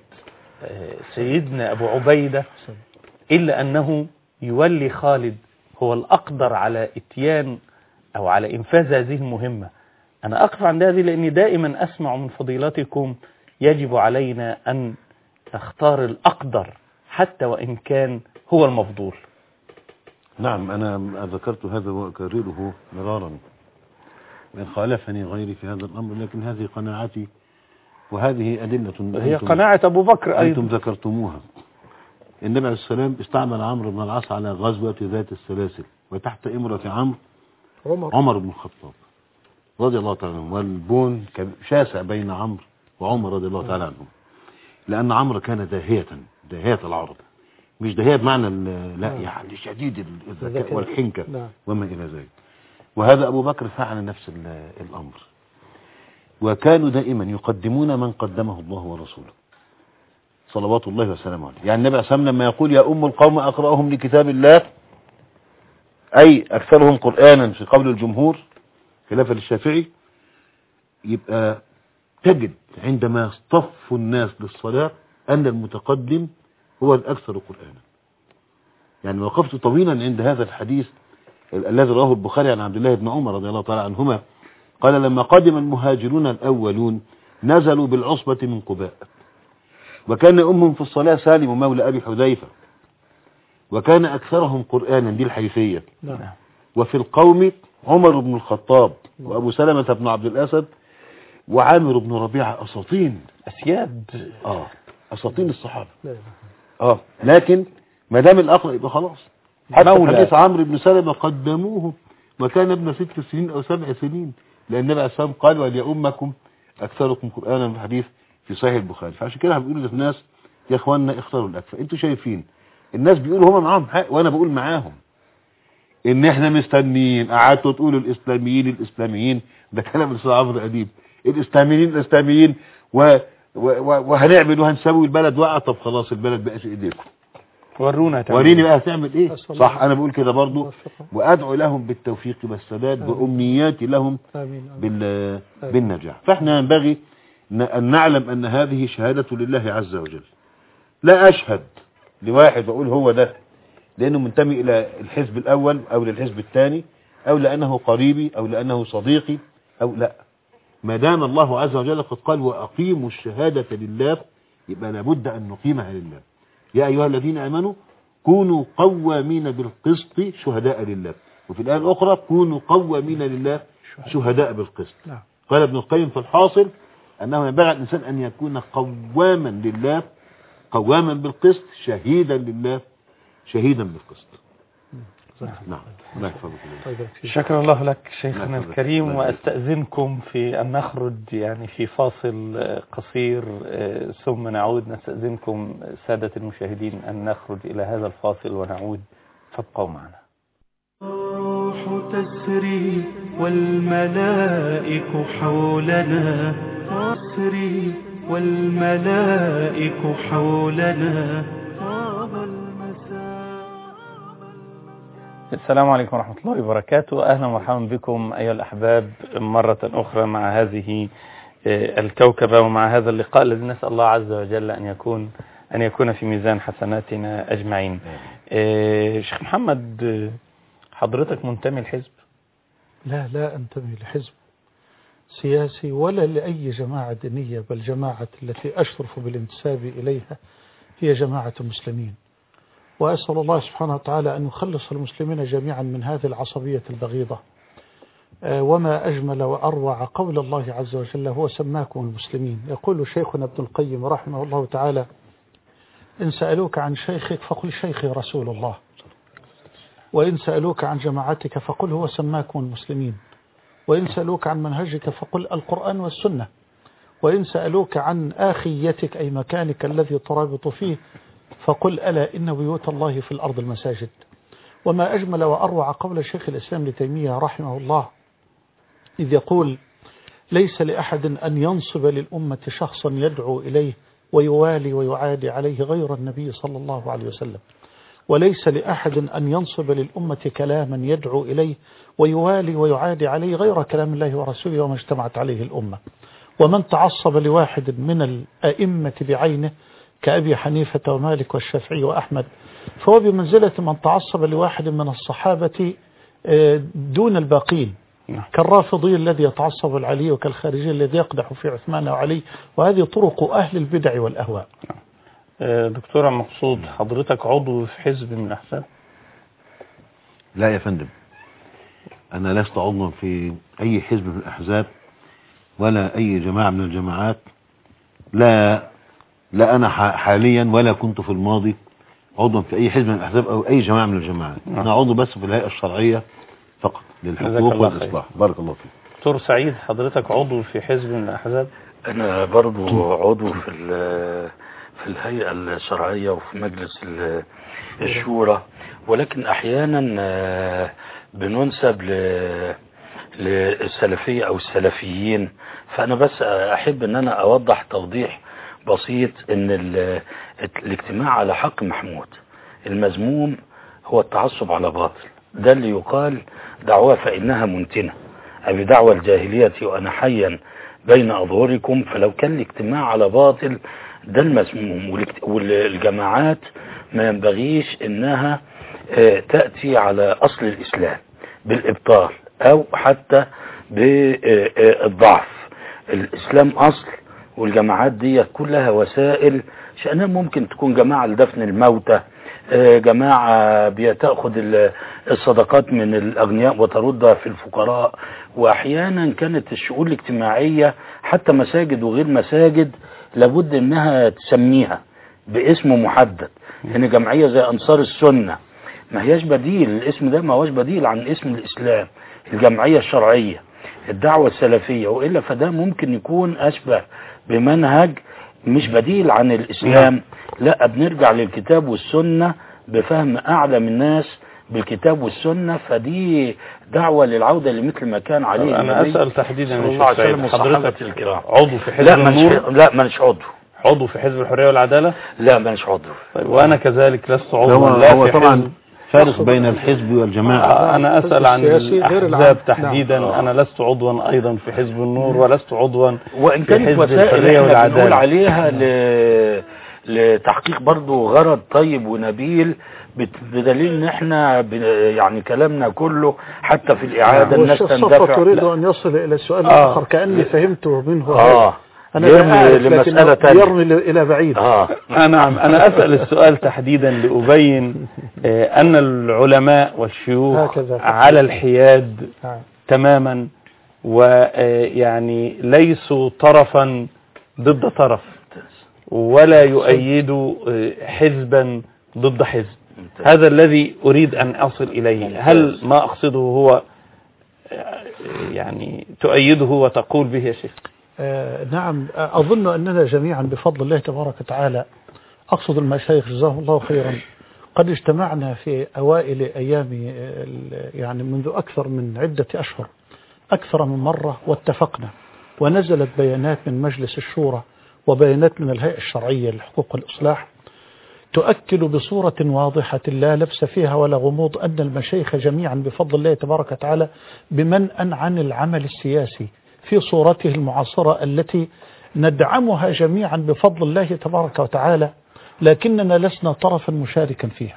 سيدنا أبو عبيدة إلا أنه يولي خالد هو الأقدر على إتيان أو على إنفاذ هذه المهمة. أنا أقف عند هذه لأني دائما أسمع من فضيلتكم يجب علينا أن نختار الأقدر حتى وإن كان هو المفضول. نعم، أنا ذكرت هذا وأكرره مرارا، وإن خالفني غيري في هذا الأمر، لكن هذه قناعتي وهذه أدلة هي قناعة أبو بكر أيضا أنتم ذكرتموها. النبي عليه السلام استعمل عمرو بن العاص على غزوة ذات السلاسل، وتحت إمرة عمر بن الخطاب رضي الله تعالى عنه، والبون شاسع بين عمرو وعمر رضي الله تعالى عنهم، لأن عمرو كان داهية العرب، مش داهية بمعنى لا يعني شديد الذكاء والحنكة وما إلى ذلك. وهذا أبو بكر فعل نفس الأمر، وكانوا دائما يقدمون من قدمه الله ورسوله صلوات الله وسلامه عليه. يعني النبي عليه الصلاة والسلام لما يقول يا أم القوم أقرأهم لكتاب الله، أي أكثرهم قرآنا في قول الجمهور خلافا للشافعي، يبقى تجد عندما يصطف الناس للصلاة أن المتقدم هو الأكثر قرآنا. يعني وقفت طويلا عند هذا الحديث الذي رواه البخاري عن عبد الله بن عمر رضي الله تعالى عنهما، قال لما قدم المهاجرون الأولون نزلوا بالعصبة من قباء، وكان أمهم في الصلاة سالم مولى أبي حذيفة، وكان أكثرهم قرآنا، دي الحيثية. وفي القوم عمر بن الخطاب وأبو سلمة بن عبد الأسد وعامر بن ربيعة، أساطين أسياد أساطين الصحابة. لكن ما دام الأقرأ يبقى خلاص. حتى حديث عمرو بن سلمة قدموه وكان ابن 6 سنين أو 7 سنين، لأن النبي عليه الصلاة والسلام قال وليؤمكم أكثركم قرآنا، في الحديث في صحيح البخاري. فعشان كده بيقولوا للناس يا إخواننا اختاروا الأكثر. أنتوا شايفين الناس بيقولوا هم معاهم حق وأنا بقول معاهم إن إحنا مستنيين. قعدتوا تقولوا الإسلاميين، ده كلام الأستاذ عمرو أديب، الإسلاميين وهنعمل وهنسوي البلد وقع. طب خلاص البلد بقى في إيديكم، وريني بقى هتعمل إيه. صح، أنا بقول كده برضو، وأدعو لهم بالتوفيق والسداد وأمنياتي لهم بالنجاح. فإحنا ينبغي أن نعلم أن هذه شهادة لله عز وجل. لا أشهد لواحد وأقول هو ده لأنه منتمي إلى الحزب الأول أو للحزب الثاني أو لأنه قريبي أو لأنه صديقي أو لا. ما دام الله عز وجل قد قال وأقيموا الشهادة لله، يبقى لابد أن نقيمها لله. يا أيها الذين آمنوا كونوا قوامين بالقسط شهداء لله، وفي الآية الأخرى كونوا قوامين لله شهداء بالقسط. قال ابن القيم في الحاصل أنه ينبغي الإنسان أن يكون قواما لله، قواما بالقسط، شهيدا لله، شهيدا بالقسط. نعم. الله يحفظك. شكرا الله لك شيخنا الكريم، وأستأذنكم في أن نخرج يعني في فاصل قصير ثم نعود. نستأذنكم سادة المشاهدين أن نخرج إلى هذا الفاصل ونعود، فابقوا معنا. الروح تسري والملائك حولنا، تسري والملائك حولنا. السلام عليكم ورحمة الله وبركاته. أهلا ومرحبا بكم أيها الأحباب مرة أخرى مع هذه الكوكبة ومع هذا اللقاء الذي نسأل الله عز وجل أن يكون في ميزان حسناتنا أجمعين. شيخ محمد، حضرتك منتمي لحزب؟ لا أنتمي لحزب سياسي ولا لأي جماعة دينية، بل جماعة التي أشرف بالانتساب إليها هي جماعة المسلمين، وأسأل الله سبحانه وتعالى أن يخلص المسلمين جميعا من هذه العصبية البغيضة. وما أجمل وأروع قول الله عز وجل هو سماكم المسلمين. يقول شيخنا ابن القيم رحمه الله تعالى: إن سألوك عن شيخك فقل شيخي رسول الله، وإن سألوك عن جماعتك فقل هو سماكم المسلمين، وإن سألوك عن منهجك فقل القرآن والسنة، وإن سألوك عن آخيتك أي مكانك الذي ترابط فيه فقل ألا إن بيوت الله في الأرض المساجد. وما أجمل وأروع قول شيخ الإسلام ابن تيمية رحمه الله إذ يقول: ليس لأحد أن ينصب للأمة شخصا يدعو إليه ويوالي ويعادي عليه غير النبي صلى الله عليه وسلم، وليس لأحد أن ينصب للأمة كلاما يدعو إليه ويوالي ويعادي عليه غير كلام الله ورسوله وما اجتمعت عليه الأمة. ومن تعصب لواحد من الأئمة بعينه كأبي حنيفة ومالك والشافعي وأحمد فهو بمنزلة من تعصب لواحد من الصحابة دون الباقين، كالرافضي الذي يتعصب العلي وكالخارجي الذي يقدح في عثمان وعلي، وهذه طرق أهل البدع والأهواء. دكتور مقصود، حضرتك عضو في حزب من الأحزاب؟ لا يا فندم، أنا لست عضوا في أي حزب من الأحزاب ولا أي جماعة من الجماعات، لا أنا حاليا ولا كنت في الماضي عضوا في أي حزب من الأحزاب أو أي جماعة من الجماعات. أنا عضو بس في الهيئة الشرعية فقط للحقوق والإصلاح. بارك الله فيك. دكتور سعيد، حضرتك عضو في حزب من الأحزاب؟ أنا برضو عضو في الهيئة الشرعية وفي مجلس الشورى، ولكن أحيانا بننسب للسلفية أو السلفيين. فأنا بس أحب أن أنا أوضح توضيح بسيط ان الاجتماع على حق محمود، المذموم هو التعصب على باطل. ده اللي يقال دعوة فإنها منتنة، أبي دعوة الجاهلية وأنا حيا بين أظهركم. فلو كان الاجتماع على باطل ده المذموم، والجماعات ما ينبغيش انها تأتي على أصل الإسلام بالإبطال أو حتى بالضعف. الإسلام أصل، والجماعات دي كلها وسائل شأنها ممكن تكون جماعة لدفن الموتى، جماعة بتأخذ الصدقات من الأغنياء وتردها في الفقراء. وأحيانا كانت الشؤون الاجتماعية حتى مساجد وغير مساجد لابد انها تسميها باسم محدد. يعني جمعية زي أنصار السنة ما هياش بديل، الاسم ده ما هوش بديل عن اسم الإسلام. الجمعية الشرعية، الدعوة السلفية، وإلا فده ممكن يكون أشبه بمنهج مش بديل عن الإسلام. لا، بنرجع للكتاب والسنة بفهم أعلم الناس بالكتاب والسنة. فدي دعوة للعودة لمثل ما كان عليه أنا أسأل تحديدا حضرتك الكرام عضو في حزب النور؟ لا مانيش عضو في حزب الحرية والعدالة؟ لا مانيش عضو. طيب وأنا كذلك لست عضو. هو طبعا فارق بين الحزب والجماعة. أنا أسأل عن الأحزاب تحديدا. أنا لست عضوا أيضا في حزب النور ولست عضوا وإن كانت وسائل احنا بنقول عليها لتحقيق برضو غرض طيب ونبيل، بدليل ان احنا يعني كلامنا كله حتى في الإعادة الناس تندفع. تريد أن يصل إلى السؤال الآخر كأني فهمته منه. أنا يرمي لمسألة تانية، يرمي إلى بعيد. أنا أسأل السؤال تحديدا لأبين أن العلماء والشيوخ على الحياد تماما ويعني ليسوا طرفا ضد طرف ولا يؤيدوا حزبا ضد حزب. هذا الذي أريد أن أصل إليه. هل ما أقصده هو يعني تؤيده وتقول به يا شيخ؟ نعم، أظن أننا جميعا بفضل الله تبارك وتعالى، أقصد المشايخ جزاهم الله خيرا، قد اجتمعنا في أوائل أيام يعني منذ أكثر من عدة أشهر أكثر من مرة، واتفقنا ونزلت بيانات من مجلس الشورى وبيانات من الهيئة الشرعية للحقوق والإصلاح تؤكد بصورة واضحة لا لبس فيها ولا غموض أن المشايخ جميعا بفضل الله تبارك وتعالى بمنأ عن العمل السياسي في صورته المعاصرة التي ندعمها جميعا بفضل الله تبارك وتعالى، لكننا لسنا طرفا مشاركا فيها.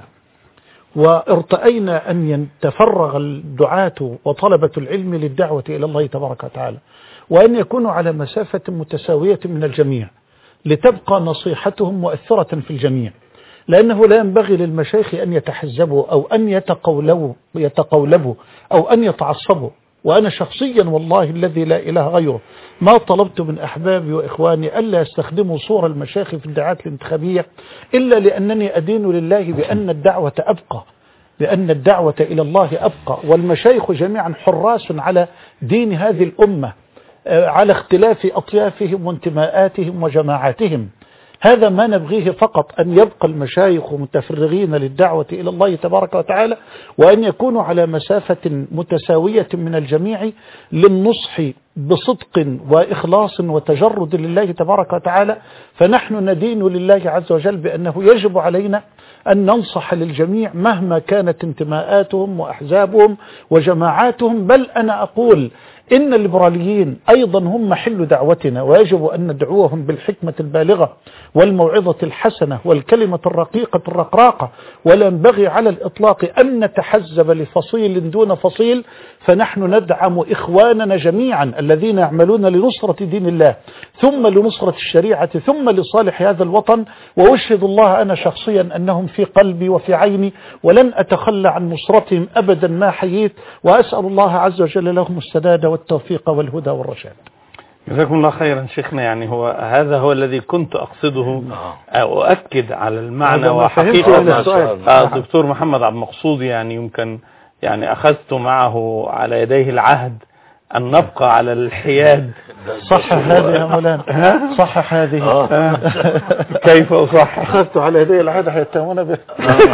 وارتأينا أن يتفرغ الدعاة وطلبة العلم للدعوة إلى الله تبارك وتعالى، وأن يكونوا على مسافة متساوية من الجميع لتبقى نصيحتهم مؤثرة في الجميع، لأنه لا ينبغي للمشايخ أن يتحزبوا أو أن يتقولبوا أو أن يتعصبوا. وأنا شخصيا والله الذي لا إله غيره ما طلبت من أحبابي وإخواني ألا يستخدموا صور المشايخ في الدعايات الانتخابية إلا لأنني أدين لله بأن الدعوة أبقى، لأن الدعوة إلى الله أبقى، والمشايخ جميعا حراس على دين هذه الأمة على اختلاف أطيافهم وانتماءاتهم وجماعاتهم. هذا ما نبغيه فقط، أن يبقى المشايخ متفرغين للدعوة إلى الله تبارك وتعالى، وأن يكونوا على مسافة متساوية من الجميع للنصح بصدق وإخلاص وتجرد لله تبارك وتعالى. فنحن ندين لله عز وجل بأنه يجب علينا أن ننصح للجميع مهما كانت انتماءاتهم وأحزابهم وجماعاتهم. بل أنا أقول إن الليبراليين أيضا هم محل دعوتنا، ويجب أن ندعوهم بالحكمة البالغة والموعظة الحسنة والكلمة الرقيقة الرقراقة، ولا ينبغي على الإطلاق أن نتحزب لفصيل دون فصيل. فنحن ندعم إخواننا جميعا الذين يعملون لنصرة دين الله ثم لنصرة الشريعة ثم لصالح هذا الوطن، وأشهد الله أنا شخصيا أنهم في قلبي وفي عيني، ولن أتخلى عن نصرتهم أبدا ما حييت، وأسأل الله عز وجل لهم السداد والتوفيق والهدى والرشاد. جزاكم الله خيرا شيخنا. يعني هذا هو الذي كنت أقصده، أؤكد على المعنى وحقيقة الدكتور محمد عبد المقصود. يعني يمكن يعني أخذت معه على يديه العهد أن نبقى على الحياد. صح هذه يا مولانا، صح هذه. كيف أصح؟ أخذت على يدي العهد حيتهمون به.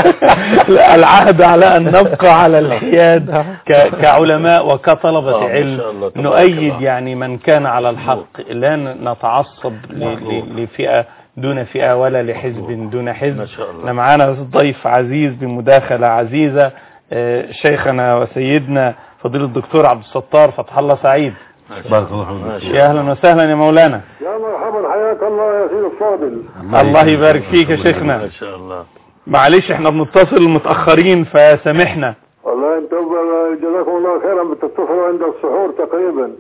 العهد على أن نبقى على الحياد كعلماء وكطلبة علم، نؤيد يعني من كان على الحق، لا نتعصب لفئة دون فئة ولا لحزب دون حزب. معنا ضيف عزيز بمداخلة عزيزة، شيخنا وسيدنا فضيلة الدكتور عبد الستار فتح الله سعيد. بارك الله فيك. يا اهلا وسهلا يا مولانا. يا مرحبا، حياك الله يا سيدي الفاضل. الله يبارك فيك يا شيخنا. ما شاء الله. معلش احنا بنتصل متأخرين فسامحنا. والله انت جزاكم الله خيرا، بتتصلوا عند السحور تقريبا.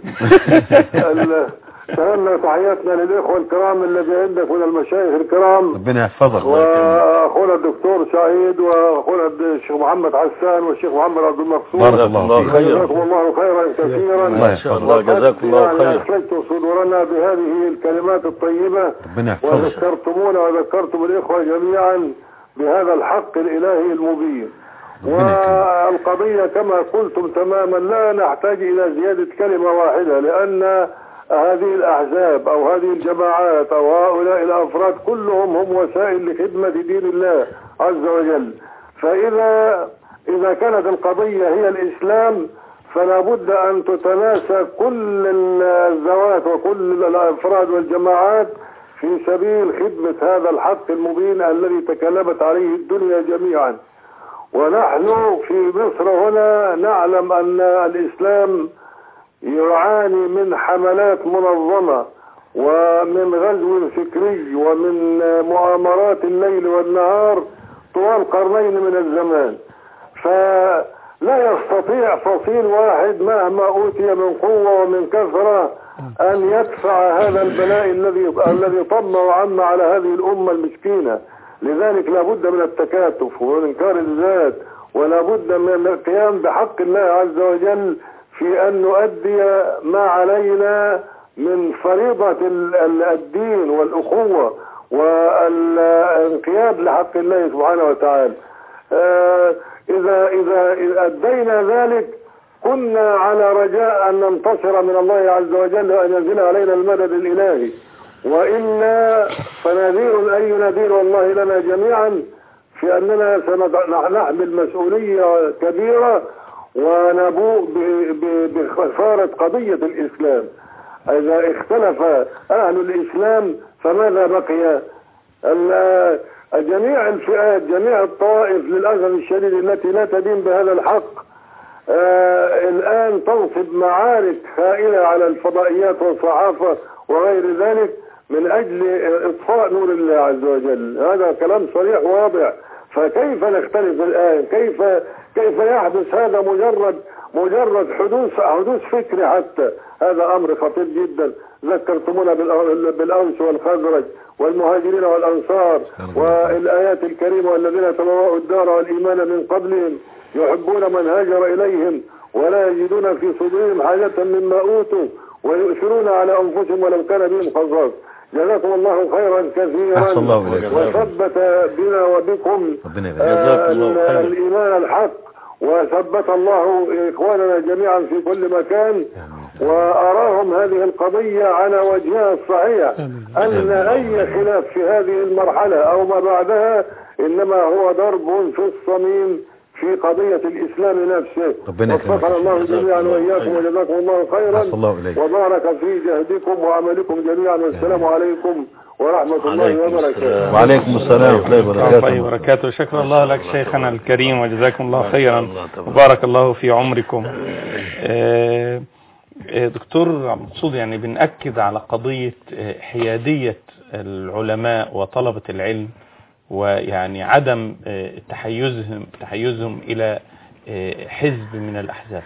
تهنى تحياتنا للاخوه الكرام الذي عندك من المشايخ الكرام، ربنا يحفظك، واخونا الدكتور سعيد واخونا الشيخ محمد حسان والشيخ محمد عبد المقصود. بارك الله فيك. جزاكم الله خيرا كثيرا. ما شاء الله، جزاكم الله خيرا. أسعدتم صدورنا بهذه الكلمات الطيبة، ربنا يحفظك، وذكرتمونا وذكرتم الإخوة جميعا بهذا الحق الإلهي المبين. والقضية كما قلتم تماما لا نحتاج إلى زيادة كلمة واحدة، لأن هذه الأحزاب أو هذه الجماعات أو هؤلاء الأفراد كلهم هم وسائل لخدمة دين الله عز وجل. فإذا كانت القضية هي الإسلام فلا بد أن تتناسى كل الذوات وكل الأفراد والجماعات في سبيل خدمة هذا الحق المبين الذي تكلمت عليه الدنيا جميعا. ونحن في مصر هنا نعلم أن الإسلام يعاني من حملات منظمة ومن غزو فكري ومن مؤامرات الليل والنهار طوال قرنين من الزمان، فلا يستطيع فصيل واحد مهما أوتي من قوة ومن كثرة أن يدفع هذا البلاء الذي طم وعم على هذه الأمة المسكينة. لذلك لا بد من التكاتف وإنكار الذات، ولا بد من القيام بحق الله عز وجل في أن نؤدي ما علينا من فريضة الدين والأخوة والانقياد لحق الله سبحانه وتعالى. إذا أدينا ذلك كنا على رجاء أن ننتصر من الله عز وجل وأن ينزل علينا المدد الإلهي، وإلا فنذير أي نذير والله لنا جميعا في أننا سنحمل مسؤولية كبيرة ونبوء بخسارة قضية الإسلام. إذا اختلف أهل الإسلام فماذا بقي؟ جميع الفئات جميع الطوائف للأسف الشديد التي لا تدين بهذا الحق الآن تنصب معارك هائلة على الفضائيات والصحافة وغير ذلك من أجل إطفاء نور الله عز وجل. هذا كلام صريح واضح. فكيف نختلف الآن؟ كيف يحدث هذا مجرد حدوث فكري حتى؟ هذا أمر خطير جدا. ذكرتمونا بالأوس والخزرج والمهاجرين والأنصار والآيات الكريمة والذين تبوأوا الدار والإيمان من قبلهم يحبون من هاجر إليهم ولا يجدون في صدورهم حاجة مما أوتوا ويؤثرون على أنفسهم ولو كان بهم خصاصة. جزاكم الله خيرا كثيرا وثبت بنا وبكم الإيمان الحق، وثبت الله إخواننا جميعا في كل مكان، وأراهم هذه القضية على وجهها الصحيح، أن أي خلاف في هذه المرحلة أو ما بعدها إنما هو ضرب في الصميم في قضية الإسلام نفسه. وفقنا الله جميعا وإياكم وجزاكم الله خيرا وبارك في جهدكم وعملكم جميعا، والسلام عليكم ورحمة الله وبركاته. وعليكم السلام ورحمة الله وبركاته. شكرا الله لك شيخنا الكريم وجزاكم الله خيرا وبارك الله في عمركم. دكتور عبد المقصود، يعني بنأكد على قضية حيادية العلماء وطلبة العلم، ويعني عدم تحيزهم إلى حزب من الأحزاب.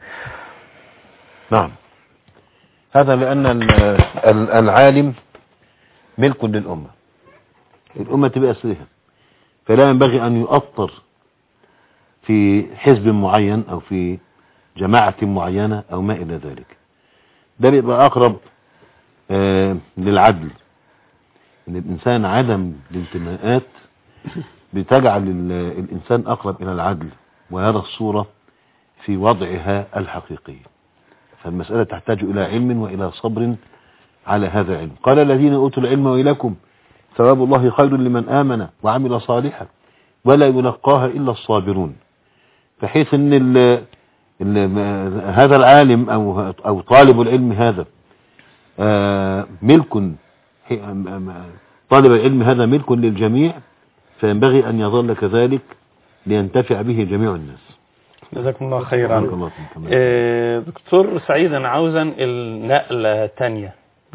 نعم، هذا لأن العالم ملك للأمة، الأمة بأسرها، فلا ينبغي أن يؤطر في حزب معين أو في جماعة معينة أو ما إلى ذلك. ده بيبقى أقرب للعدل. إن الإنسان عدم الانتماءات بتجعل الإنسان أقرب إلى العدل ويرى الصورة في وضعها الحقيقي. فالمسألة تحتاج إلى علم وإلى صبر على هذا العلم. قال الذين أوتوا العلم وإليكم ثواب الله خير لمن آمن وعمل صالحا ولا يلقاها إلا الصابرون. بحيث أن هذا العالم أو طالب العلم هذا ملك، طالب العلم هذا ملك للجميع، فينبغي أن يظل كذلك لينتفع به جميع الناس. جزاكم الله خيرا. دكتور سعيد، أنا عاوزا النقلة تانية.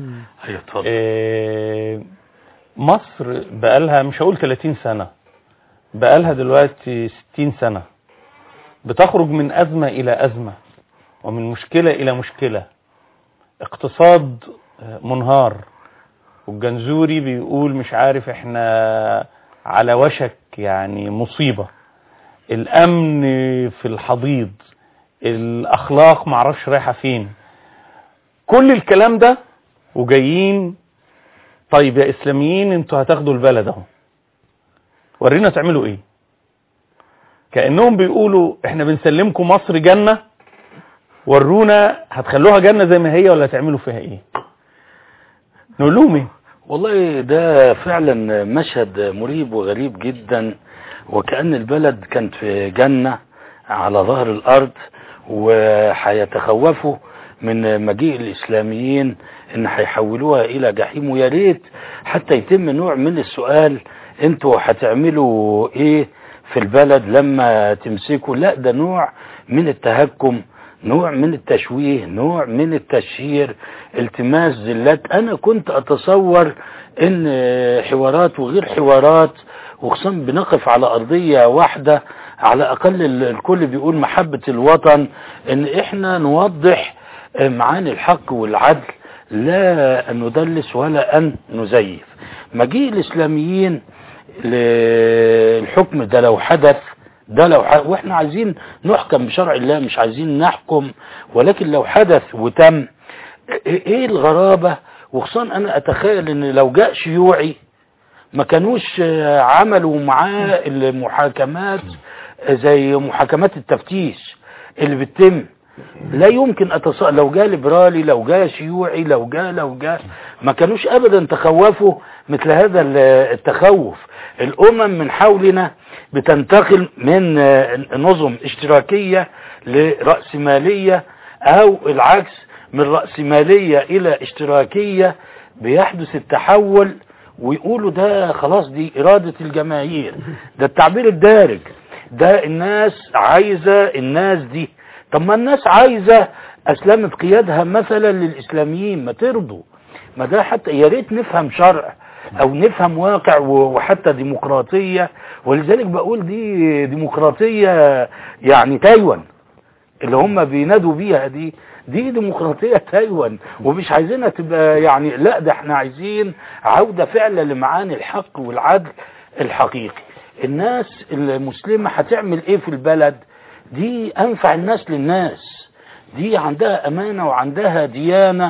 مصر بقالها مش هقول 30 سنة، بقالها دلوقتي 60 سنة بتخرج من أزمة إلى أزمة ومن مشكلة إلى مشكلة. اقتصاد منهار، والجنزوري بيقول مش عارف احنا على وشك يعني مصيبة. الأمن في الحضيض، الأخلاق معرفش رايحة فين. كل الكلام ده وجايين طيب يا إسلاميين انتوا هتاخدوا البلد اهو، ورينا تعملوا ايه. كأنهم بيقولوا احنا بنسلمكم مصر جنة، ورونا هتخلوها جنة زي ما هي ولا هتعملوا فيها ايه. نقول لهم ايه؟ والله ده فعلا مشهد مريب وغريب جدا، وكأن البلد كانت في جنة على ظهر الأرض، وحيتخوفوا من مجيء الإسلاميين إن هيحولوها إلى جحيم. ويا ريت حتى يتم نوع من السؤال، انتوا هتعملوا ايه في البلد لما تمسكوا؟ لا، ده نوع من التهكم، نوع من التشويه، نوع من التشهير، التماس زلات. انا كنت اتصور ان حوارات وغير حوارات، وخصوصا بنقف على ارضية واحدة، على اقل الكل بيقول محبة الوطن، ان احنا نوضح معاني الحق والعدل، لا ان ندلس ولا ان نزيف. مجيء الاسلاميين للحكم ده لو حدث ده لو واحنا عايزين نحكم بشرع الله، مش عايزين نحكم، ولكن لو حدث وتم ايه الغرابة؟ وخصوصا انا اتخيل ان لو جاء شيوعي ما كانوش عملوا معاه المحاكمات زي محاكمات التفتيش اللي بتتم. لا يمكن لو جاء ليبرالي، لو جاء شيوعي، لو جاء ما كانوش ابدا تخوفوا مثل هذا التخوف. الامم من حولنا بتنتقل من نظم اشتراكية لرأسمالية، او العكس من رأسمالية الى اشتراكية، بيحدث التحول ويقولوا ده خلاص دي إرادة الجماهير، ده التعبير الدارج، ده الناس عايزة الناس دي. طب ما الناس عايزة أسلمت قيادها مثلا للإسلاميين، ما ترضوا، ما ده حتى يا ريت نفهم شرع أو نفهم واقع وحتى ديمقراطية. ولذلك بقول دي ديمقراطية يعني تايوان اللي هم بينادوا بيها، دي ديمقراطية تايوان، ومش عايزينها تبقى يعني لا، ده احنا عايزين عودة فعلا لمعاني الحق والعدل الحقيقي. الناس المسلمة هتعمل ايه في البلد دي؟ انفع الناس للناس، دي عندها امانة وعندها ديانة،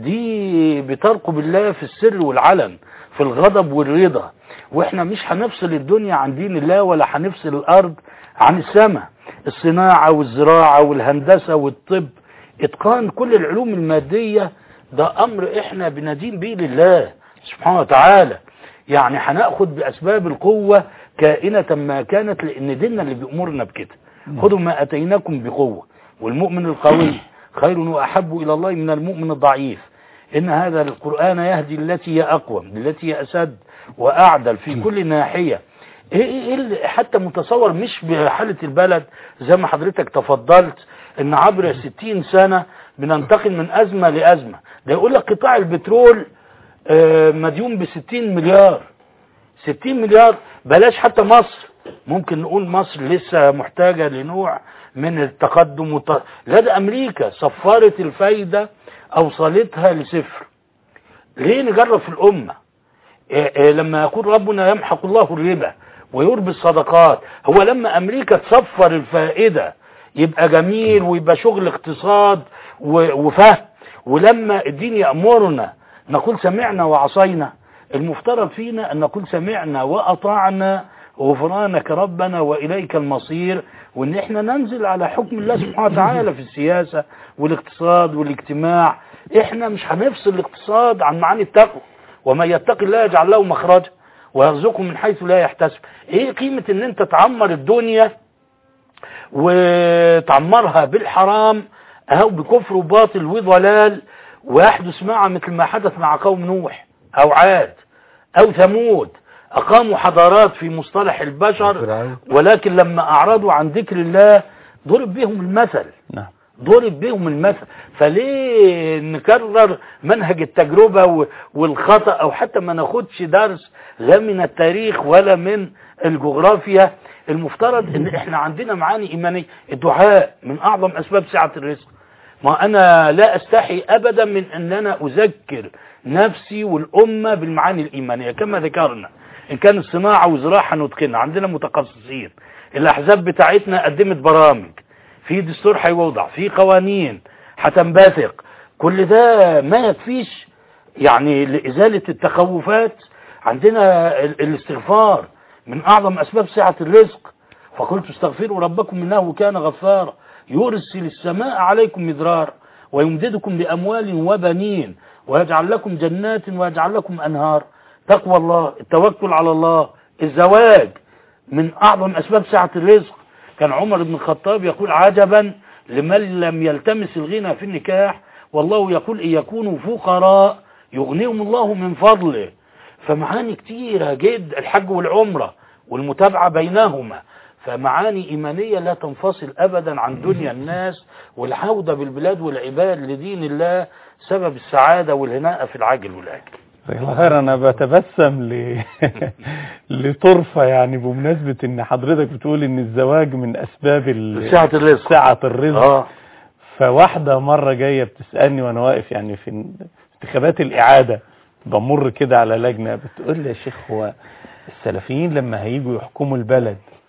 دي بترقب الله في السر والعلن، في الغضب والرضا. واحنا مش هنفصل الدنيا عن دين الله، ولا هنفصل الارض عن السماء. الصناعة والزراعة والهندسة والطب، اتقان كل العلوم المادية، ده امر احنا بندين بيه لله سبحانه وتعالى. يعني هناخد باسباب القوة كائنة ما كانت، لان ديننا اللي بيأمرنا بكده. خذوا ما اتيناكم بقوة، والمؤمن القوي خير واحب الى الله من المؤمن الضعيف. ان هذا القرآن يهدي التي هي اقوم، التي هي اسد واعدل في كل ناحية. ايه حتى متصور مش بحالة البلد زي ما حضرتك تفضلت ان عبر 60 سنة بننتقل من ازمة لازمة. ده يقول لك قطاع البترول مديون ب60 مليار، 60 مليار. بلاش حتى مصر، ممكن نقول مصر لسه محتاجة لنوع من التقدم لا، ده امريكا صفرت الفايدة اوصلتها لصفر. ليه نجرب في الامة؟ لما يقول ربنا يمحق الله الربا ويربي الصدقات، هو لما امريكا تصفر الفائدة يبقى جميل ويبقى شغل اقتصاد وفهم، ولما الدين يأمرنا نقول سمعنا وعصينا. المفترض فينا ان نقول سمعنا واطعنا غفرانك ربنا واليك المصير، وان احنا ننزل على حكم الله سبحانه وتعالى في السياسة والاقتصاد والاجتماع. احنا مش هنفصل الاقتصاد عن معاني التقوى، ومن يتق الله يجعل له مخرجا ويرزقه من حيث لا يحتسب. ايه قيمة ان انت تعمر الدنيا وتعمرها بالحرام او بكفر وباطل وضلال، ويحدث معه مثل ما حدث مع قوم نوح او عاد او ثمود؟ اقاموا حضارات في مصطلح البشر، ولكن لما اعرضوا عن ذكر الله ضرب بهم المثل. ضرب بهم المثل. فليه نكرر منهج التجربة والخطأ، او حتى ما ناخدش درس لا من التاريخ ولا من الجغرافيا؟ المفترض ان احنا عندنا معاني ايمانية. الدعاء من اعظم اسباب سعة الرزق. ما انا لا استحي ابدا من ان انا اذكر نفسي والامة بالمعاني الايمانية كما ذكرنا. ان كان الصناعة وزراعة نتقنها، عندنا متخصصين، الاحزاب بتاعتنا قدمت برامج، في دستور هيوضع، في قوانين هتنبثق، كل ده ما يكفيش يعني لإزالة التخوفات. عندنا الاستغفار من أعظم أسباب سعة الرزق. فقلت استغفروا ربكم إنه كان غفارا يرسل السماء عليكم مدرارا ويمددكم بأموال وبنين ويجعل لكم جنات ويجعل لكم أنهار. تقوى الله، التوكل على الله، الزواج من أعظم أسباب سعة الرزق. كان عمر بن الخطاب يقول عجبا لمن لم يلتمس الغنى في النكاح، والله يقول إن يكونوا فقراء يغنيهم الله من فضله. فمعاني كتيرة جد، الحج والعمرة والمتابعة بينهما، فمعاني إيمانية لا تنفصل أبدا عن دنيا الناس، والعودة بالبلاد والعباد لدين الله سبب السعادة والهناء في العاجل والآجل. خير. أنا بتبسم لطرفة يعني بمناسبة إن حضرتك بتقول إن الزواج من أسباب سعة الرزق. سعة الرزق. فواحدة مرة جاية بتسألني وأنا واقف يعني في انتخابات الإعادة، بمر كده على لجنة، بتقول لي يا شيخ هو السلفيين لما هيجوا يحكموا البلد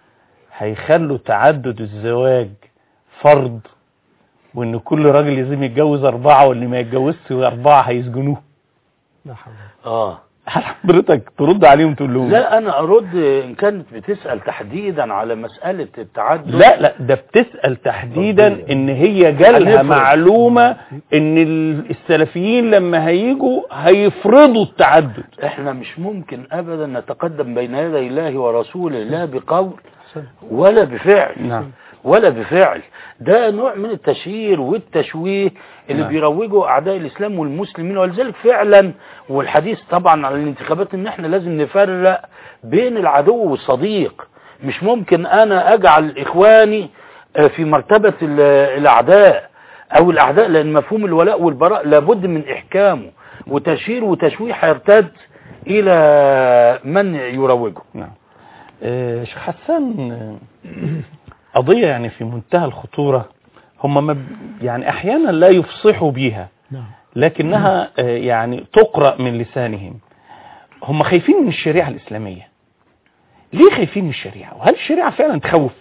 هيخلوا تعدد الزواج فرض، وان كل راجل لازم يتجوز 4، واللي ما يتجوزش 4 هيسجنوه. لا حول. حضرتك ترد عليهم تقول لهم؟ لا انا ارد ان كانت بتسأل تحديدا على مسألة التعدد. لا ده بتسأل تحديدا ان هي جالها معلومة ان السلفيين لما هيجوا هيفرضوا التعدد. احنا مش ممكن ابدا نتقدم بين يدي الله ورسوله لا بقول ولا بفعل. نعم. ولا بفعل. ده نوع من التشهير والتشويه اللي بيروجوا اعداء الاسلام والمسلمين، ولذلك فعلا والحديث طبعا على الانتخابات ان احنا لازم نفرق بين العدو والصديق. مش ممكن انا اجعل اخواني في مرتبة الاعداء او الاعداء، لان مفهوم الولاء والبراء لابد من احكامه، وتشهير وتشويه هيرتد الى من يروجه. نعم. شيخ حسان، قضية يعني في منتهى الخطورة. هم يعني احيانا لا يفصحوا بيها، لكنها يعني تقرأ من لسانهم. هم خايفين من الشريعة الإسلامية. ليه خايفين من الشريعة؟ وهل الشريعة فعلا تخوف؟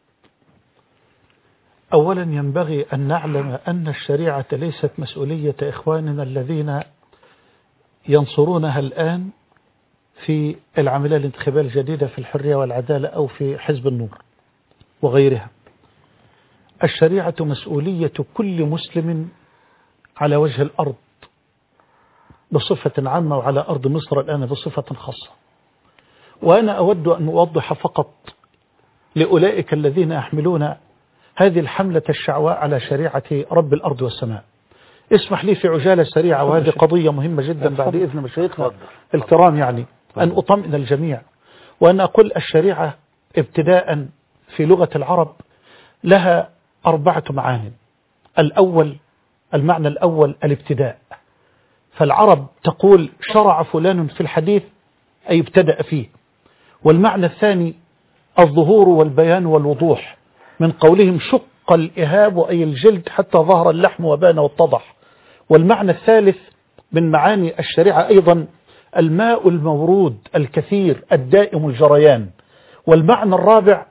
أولا ينبغي أن نعلم أن الشريعة ليست مسؤولية إخواننا الذين ينصرونها الآن في العملية الانتخابية الجديدة في الحرية والعدالة أو في حزب النور وغيرها. الشريعة مسؤولية كل مسلم على وجه الأرض بصفة عامة، وعلى أرض مصر الآن بصفة خاصة. وأنا أود أن أوضح فقط لأولئك الذين يحملون هذه الحملة الشعواء على شريعة رب الأرض والسماء. اسمح لي في عجالة سريعة، وهذه قضية مهمة جدا بعد إذن مشايخنا الكرام، يعني أن أطمئن الجميع وأن أقول الشريعة ابتداء في لغة العرب لها 4 معاني. الأول، المعنى الأول الابتداء، فالعرب تقول شرع فلان في الحديث أي ابتدأ فيه. والمعنى الثاني الظهور والبيان والوضوح، من قولهم شق الإهاب أي الجلد حتى ظهر اللحم وبان واتضح. والمعنى الثالث من معاني الشريعة أيضا الماء المورود الكثير الدائم الجريان. والمعنى الرابع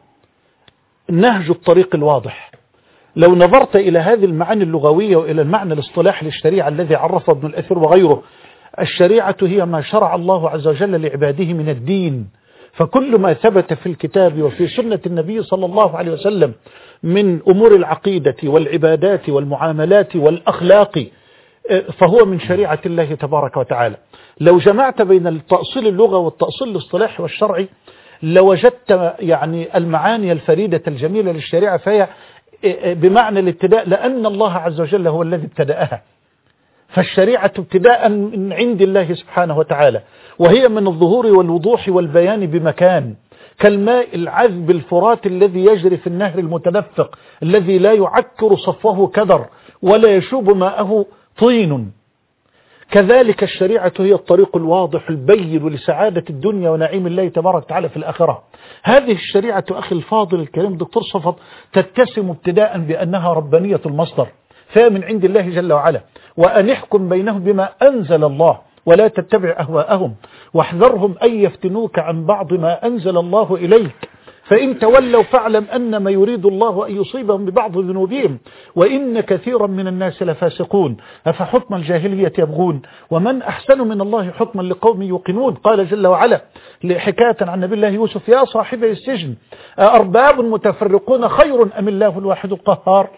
نهج الطريق الواضح. لو نظرت إلى هذه المعاني اللغوية وإلى المعنى الاصطلاحي للشريعة الذي عرفه ابن الأثير وغيره، الشريعة هي ما شرع الله عز وجل لعباده من الدين. فكل ما ثبت في الكتاب وفي سنة النبي صلى الله عليه وسلم من أمور العقيدة والعبادات والمعاملات والأخلاق فهو من شريعة الله تبارك وتعالى. لو جمعت بين التأصيل اللغة والتأصيل الاصطلاحي والشرعي لوجدت يعني المعاني الفريدة الجميلة للشريعة، فهي بمعنى الابتداء، لأن الله عز وجل هو الذي ابتدأها. فالشريعة ابتداء من عند الله سبحانه وتعالى، وهي من الظهور والوضوح والبيان بمكان، كالماء العذب الفرات الذي يجري في النهر المتدفق الذي لا يعكر صفوه كدر ولا يشوب ماءه طين. كذلك الشريعة هي الطريق الواضح البين لسعادة الدنيا ونعيم الله تبارك وتعالى في الآخرة. هذه الشريعة أخي الفاضل الكريم دكتور صفت تتسم ابتداء بأنها ربانية المصدر، فهي من عند الله جل وعلا. وأن يحكم بينهم بما أنزل الله ولا تتبع أهواءهم واحذرهم أن يفتنوك عن بعض ما أنزل الله إليك، فإن تولوا فاعلم أنما يريد الله أن يصيبهم ببعض ذنوبهم وإن كثيرا من الناس لفاسقون أفحكم الجاهلية يبغون ومن أحسن من الله حكما لقوم يوقنون. قال جل وعلا حكاية عن نبي الله يوسف يا صاحبي السجن أرباب متفرقون خير أم الله الواحد القهار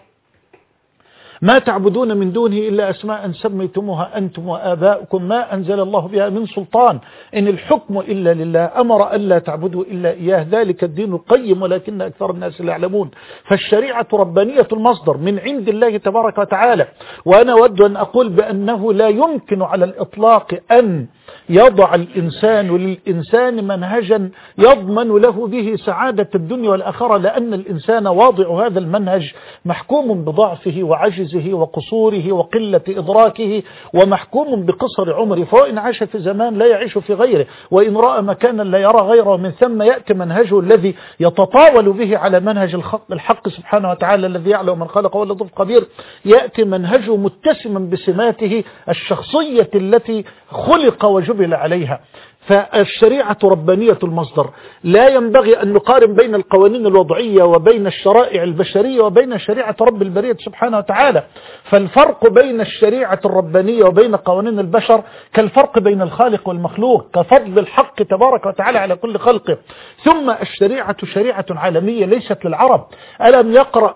ما تعبدون من دونه إلا أسماء سميتموها أنتم وآباؤكم ما أنزل الله بها من سلطان إن الحكم إلا لله أمر ألا تعبدوا إلا إياه ذلك الدين القيم ولكن أكثر الناس لا يعلمون. فالشريعة ربانية المصدر من عند الله تبارك وتعالى. وأنا أود أن أقول بأنه لا يمكن على الإطلاق أن يضع الإنسان للإنسان منهجا يضمن له به سعادة الدنيا والآخرة، لأن الإنسان واضع هذا المنهج محكوم بضعفه وعجزه وقصوره وقلة إدراكه ومحكوم بقصر عمره، فإن عاش في زمان لا يعيش في غيره، وإن رأى مكانا لا يرى غيره، من ثم يأتي منهجه الذي يتطاول به على منهج الحق سبحانه وتعالى الذي يعلم من خلق وهو اللطيف الخبير، يأتي منهجه متسما بسماته الشخصية التي خلق وجبل عليها. فالشريعة ربانية المصدر. لا ينبغي أن نقارن بين القوانين الوضعية وبين الشرائع البشرية وبين شريعة رب البرية سبحانه وتعالى. فالفرق بين الشريعة الربانية وبين قوانين البشر كالفرق بين الخالق والمخلوق، كفضل الحق تبارك وتعالى على كل خلقه. ثم الشريعة شريعة عالمية ليست للعرب. لم يقرأ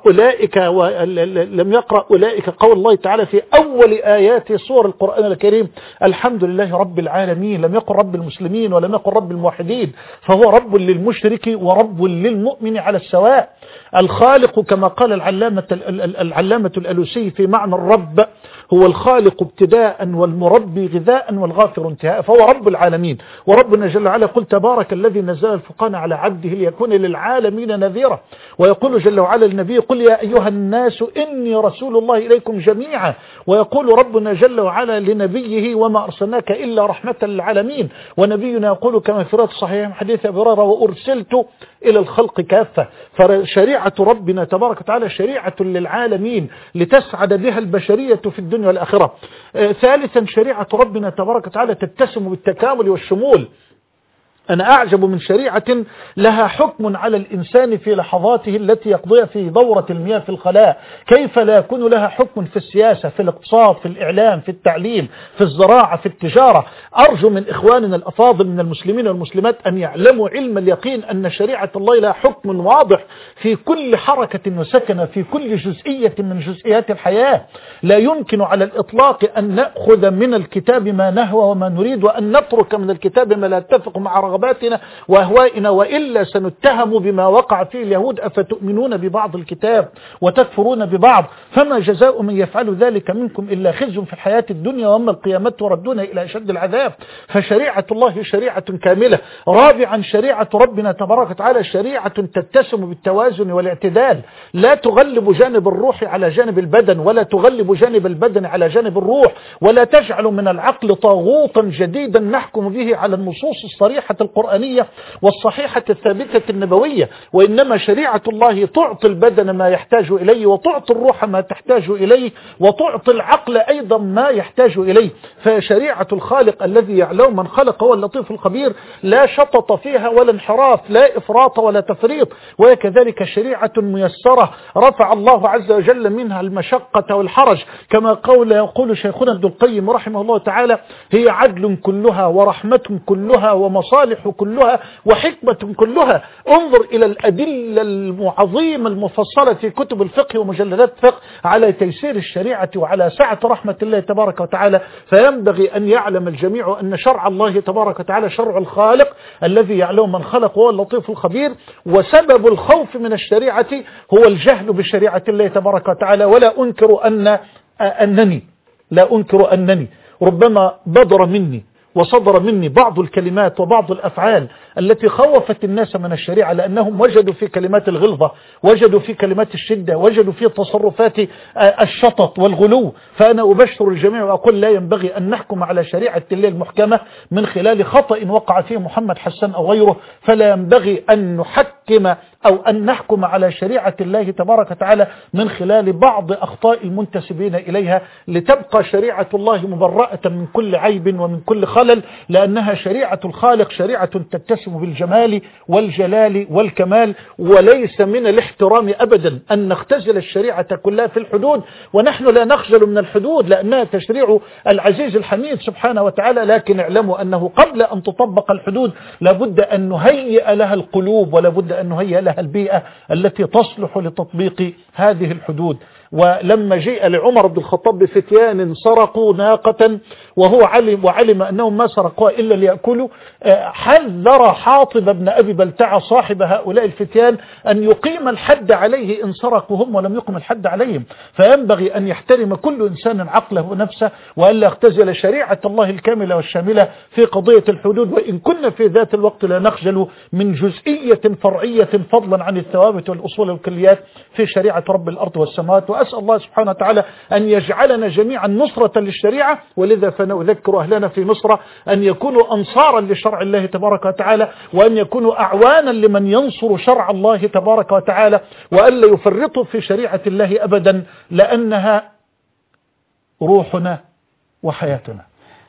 أولئك قول الله تعالى في أول آيات سور القرآن الكريم الحمد لله رب العالمين، لم يقل رب المسلمين ولم يقل رب الموحدين، فهو رب للمشرك ورب للمؤمن على السواء. الخالق كما قال العلامة الألوسي في معنى الرب هو الخالق ابتداء والمربي غذاء والغافر انتهاء، فهو رب العالمين. وربنا جل وعلا قل تبارك الذي نزل الفرقان على عبده ليكون للعالمين نذيرا. ويقول جل وعلا للنبي قل يا أيها الناس إني رسول الله إليكم جميعا. ويقول ربنا جل وعلا لنبيه وما أرسلناك إلا رحمة للعالمين. ونبينا يقول كما في رواية صحيح حديث أبي هريرة وأرسلت إلى الخلق كافة. فشريعة ربنا تبارك وتعالى شريعة للعالمين لتسعد بها البشرية في الدنيا والآخرة. ثالثا شريعة ربنا تبارك وتعالى تتسم بالتكامل والشمول. أنا أعجب من شريعة لها حكم على الإنسان في لحظاته التي يقضيها في دورة المياه في الخلاء، كيف لا يكون لها حكم في السياسة، في الاقتصاد، في الإعلام، في التعليم، في الزراعة، في التجارة. أرجو من إخواننا الأفاضل من المسلمين والمسلمات أن يعلموا علم اليقين أن شريعة الله لها حكم واضح في كل حركة وسكنة، في كل جزئية من جزئيات الحياة. لا يمكن على الإطلاق أن نأخذ من الكتاب ما نهوى وما نريد وأن نترك من الكتاب ما لا يتفق مع رغباتنا وأهوائنا، وإلا سنتهم بما وقع فيه اليهود أفتؤمنون ببعض الكتاب وتكفرون ببعض، فما جزاء من يفعل ذلك منكم إلا خزي في الحياة الدنيا وأما القيامة وردون إلى أشد العذاب. فشريعة الله شريعة كاملة. رابعا شريعة ربنا تبارك وتعالى شريعة تتسم بالتوازن والاعتدال، لا تغلب جانب الروح على جانب البدن ولا تغلب جانب البدن على جانب الروح، ولا تجعل من العقل طاغوتا جديدا نحكم به على النصوص الصريحة القرآنية والصحيحة الثابتة النبوية. وإنما شريعة الله تعطي البدن ما يحتاج إليه وتعطي الروح ما تحتاج إليه وتعطي العقل أيضا ما يحتاج إليه. فشريعة الخالق الذي يعلم من خلق هو اللطيف الخبير، لا شطط فيها ولا انحراف، لا إفراط ولا تفريط. وكذلك شريعة ميسرة رفع الله عز وجل منها المشقة والحرج، كما يقول شيخنا ابن القيم رحمه الله تعالى هي عدل كلها ورحمة كلها ومصالح كلها وحكمة كلها. انظر إلى الأدلة العظيمة المفصلة في كتب الفقه ومجلدات الفقه على تيسير الشريعة وعلى سعة رحمة الله تبارك وتعالى. فينبغي أن يعلم الجميع أن شرع الله تبارك وتعالى شرع الخالق الذي يعلم من خلق وهو اللطيف الخبير. وسبب الخوف من الشريعة هو الجهل بشريعة الله تبارك وتعالى. ولا أنكر أنني ربما بدر مني وصدر مني بعض الكلمات وبعض الأفعال التي خوفت الناس من الشريعة، لأنهم وجدوا في كلمات الغلظة، وجدوا في كلمات الشدة، وجدوا في تصرفات الشطط والغلو. فأنا أبشر الجميع وأقول لا ينبغي أن نحكم على شريعة الله المحكمة من خلال خطأ وقع فيه محمد حسن أو غيره. فلا ينبغي أن نحكم أو أن نحكم على شريعة الله تبارك وتعالى من خلال بعض أخطاء المنتسبين إليها، لتبقى شريعة الله مبرأة من كل عيب ومن كل خلل، لأنها شريعة الخالق شريعة تتسم بالجمال والجلال والكمال. وليس من الاحترام أبدا أن نختزل الشريعة كلها في الحدود، ونحن لا نخجل من الحدود لأنها تشريع العزيز الحميد سبحانه وتعالى. لكن اعلموا أنه قبل أن تطبق الحدود لابد أن نهيئ لها القلوب ولابد أن نهيئ لها البيئة التي تصلح لتطبيق هذه الحدود. ولما جاء لعمر بن الخطاب بفتيان سرقوا ناقة وهو علم أنهم ما سرقوها إلا ليأكلوا، حذر حاطب بن أبي بلتعة صاحب هؤلاء الفتيان أن يقيم الحد عليه إن سرقوا هم ولم يقم الحد عليهم. فينبغي أن يحترم كل إنسان عقله ونفسه وألا يختزل شريعة الله الكاملة والشاملة في قضية الحدود، وإن كنا في ذات الوقت لا نخجل من جزئية فرعية فضلا عن الثوابت والأصول والكليات في شريعة رب الأرض والسماوات. وأسأل الله سبحانه وتعالى أن يجعلنا جميعا نصرة للشريعة، ولذا فنذكر أهلنا في مصر أن يكونوا أنصارا لشرع الله تبارك وتعالى، وأن يكونوا أعوانا لمن ينصر شرع الله تبارك وتعالى، وألا يفرطوا في شريعة الله أبدا، لأنها روحنا وحياتنا.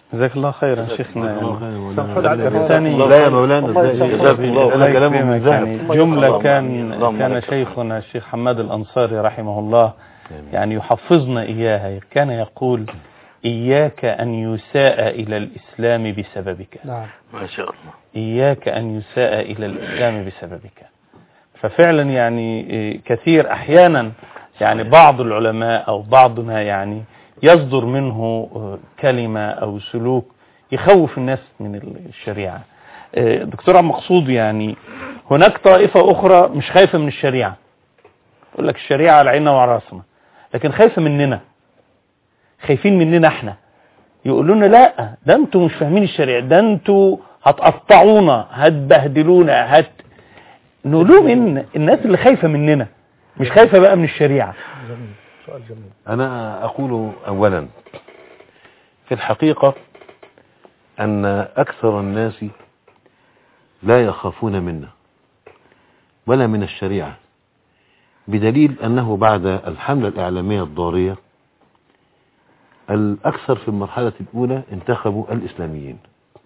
جزاك الله خيرا شيخنا. لا يا مولانا جزاك الله يعني جملة كان شيخنا الشيخ حماد الأنصاري رحمه الله يعني يحفظنا إياها، كان يقول إياك أن يساء إلى الإسلام بسببك. نعم ما شاء الله. إياك أن يساء إلى الإسلام بسببك. ففعلا يعني كثير أحيانا يعني بعض العلماء أو بعضنا يعني يصدر منه كلمة أو سلوك يخوف الناس من الشريعة. دكتور عبد المقصود، يعني هناك طائفة أخرى مش خايفة من الشريعة، يقول لك الشريعة على عيننا وعلى راسنا، لكن خايفة مننا، خايفين مننا احنا، يقولوا لنا لا ده انتوا مش فاهمين الشريعة، ده انتوا هتقطعونا هتبهدلونا نقول لهم ان الناس اللي خايفة مننا مش خايفة بقى من الشريعة. جميل. سؤال جميل. أنا أقول أولا في الحقيقة أن أكثر الناس لا يخافون منا ولا من الشريعة، بدليل أنه بعد الحملة الإعلامية الضارية الأكثر في المرحلة الأولى انتخبوا الإسلاميين،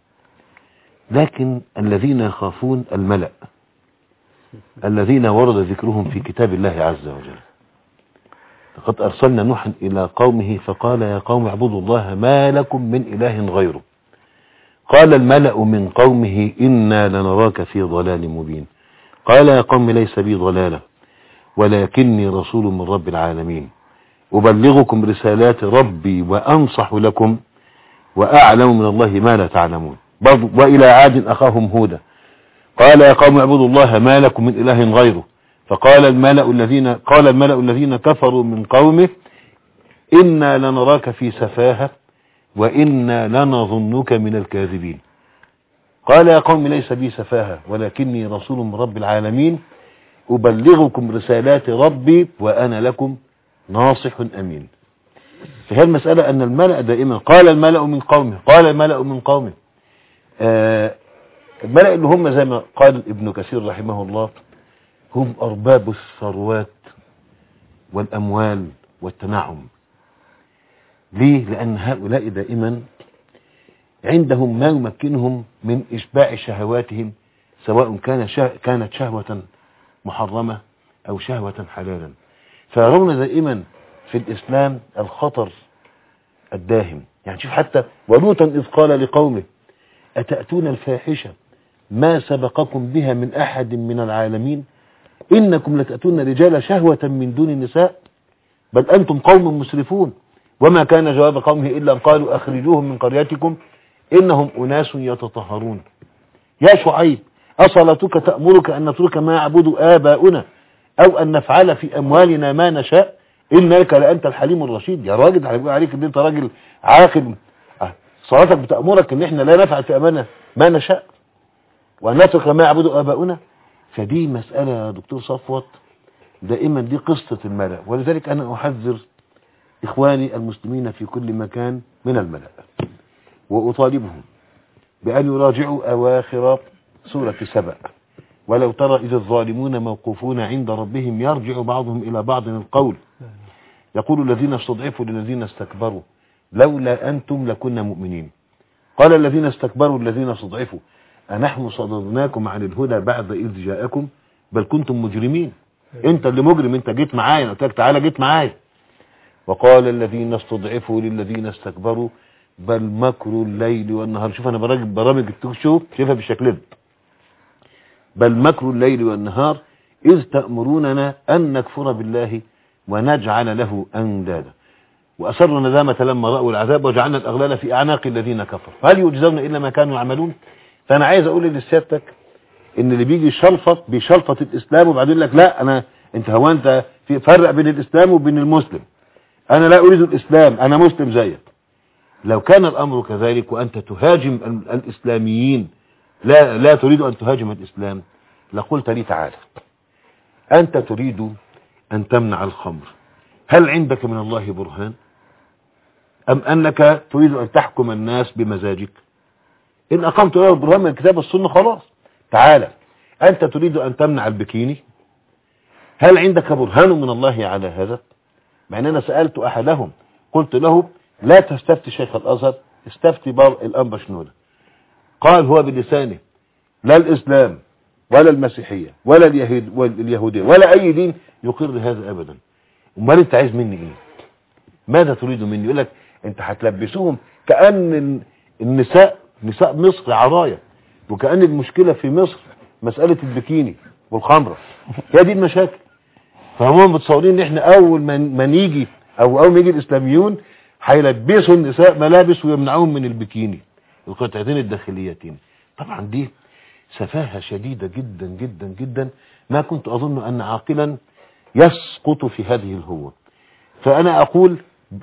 لكن الذين يخافون الملأ الذين ورد ذكرهم في كتاب الله عز وجل. لقد أرسلنا نوحا إلى قومه فقال يا قوم اعبدوا الله ما لكم من إله غيره. قال الملأ من قومه إنا لنراك في ضلال مبين. قال يا قوم ليس بي ضلالة ولكني رسول من رب العالمين أبلغكم رسالات ربي وأنصح لكم وأعلم من الله ما لا تعلمون. وإلى عاد أخاهم هودا قال يا قوم اعبدوا الله ما لكم من إله غيره. فقال الملأ الذين كفروا من قومه إنا لنراك في سفاهة وإنا لنظنك من الكاذبين. قال يا قوم ليس بي سفاهة ولكني رسول من رب العالمين أبلغكم رسالات ربي وأنا لكم ناصح أمين. في هذه المسألة أن الملأ دائما قال الملأ من قومه الملأ اللي هم زي ما قال ابن كثير رحمه الله هم أرباب الثروات والأموال والتنعم. ليه؟ لأن هؤلاء دائما عندهم ما يمكنهم من إشباع شهواتهم، سواء كانت شهوة محرمة أو شهوة حلالا. فيرون دائما في الإسلام الخطر الداهم. يعني شوف حتى ولوطا إذ قال لقومه أتأتون الفاحشة ما سبقكم بها من أحد من العالمين إنكم لتأتون رجال شهوة من دون النساء بل أنتم قوم مسرفون. وما كان جواب قومه إلا أن قالوا أخرجوهم من قريتكم إنهم أناس يتطهرون. يا شعيب أصلاتك تأمرك أن نترك ما يعبد آباؤنا أو أن نفعل في أموالنا ما نشاء إنك لأنت الحليم الرشيد. يا راجل هيبقى عليك إن أنت راجل عاقل، صلاتك بتأمرك إن إحنا لا نفعل في أمانة ما نشاء وأن نترك ما يعبد آباؤنا. فدي مسألة يا دكتور صفوت دائما دي قصة الملأ. ولذلك أنا أحذر إخواني المسلمين في كل مكان من الملأ وأطالبهم بأن يراجعوا أواخر سورة سبأ ولو ترى إذ الظالمون موقوفون عند ربهم يرجع بعضهم إلى بعض القول يقول الذين استضعفوا للذين استكبروا لولا أنتم لكنا مؤمنين. قال الذين استكبروا الذين استضعفوا أنحن صددناكم عن الهدى بعد إذ جاءكم بل كنتم مجرمين. أنت اللي مجرم، أنت جيت معايا، أنا قلت لك تعالى جيت معايا. وقال الذين استضعفوا للذين استكبروا بل مكر الليل والنهار. شوف أنا برامج التوك شو شوفها بالشكل ده. بل مكر الليل والنهار إذ تأمروننا أن نكفر بالله ونجعل له أندادا وأسروا الندامة لما رأوا العذاب وجعلنا الأغلال في أعناق الذين كفروا هل يجزون إلا ما كانوا يعملون. فأنا عايز أقول لسيادتك إن اللي بيجي بشلفط الإسلام وبعدين لك لا أنت في فرق بين الإسلام وبين المسلم. أنا لا أريد الإسلام، أنا مسلم زيك. لو كان الأمر كذلك وأنت تهاجم الإسلاميين لا تريد أن تهاجم الإسلام لقلت لي تعالى أنت تريد أن تمنع الخمر، هل عندك من الله برهان أم أنك تريد أن تحكم الناس بمزاجك؟ إن أقمت له البرهان من الكتاب والسنة خلاص. تعالى أنت تريد أن تمنع البكيني، هل عندك برهان من الله على هذا؟ مع أن أنا سألت أحدهم قلت له لا تستفتي شيخ الأزهر استفتي الأنبا شنودة، قال هو بلسانه لا الإسلام ولا المسيحية ولا اليهودية ولا أي دين يقر هذا أبدا. امال انت عايز مني ايه؟ ماذا تريد مني؟ يقول لك انت هتلبسوهم كأن نساء مصر عرايا، وكأن المشكلة في مصر مسألة البكيني والخمرة، هي دي المشاكل. فهم متصورين ان احنا اول ما نيجي اول ما يجي الاسلاميون هيلبسوا النساء ملابس ويمنعوهم من البكيني القطعتين الداخليتين. طبعا دي سفاهة شديدة جدا جدا جدا، ما كنت اظن ان عاقلا يسقط في هذه الهوة. فانا اقول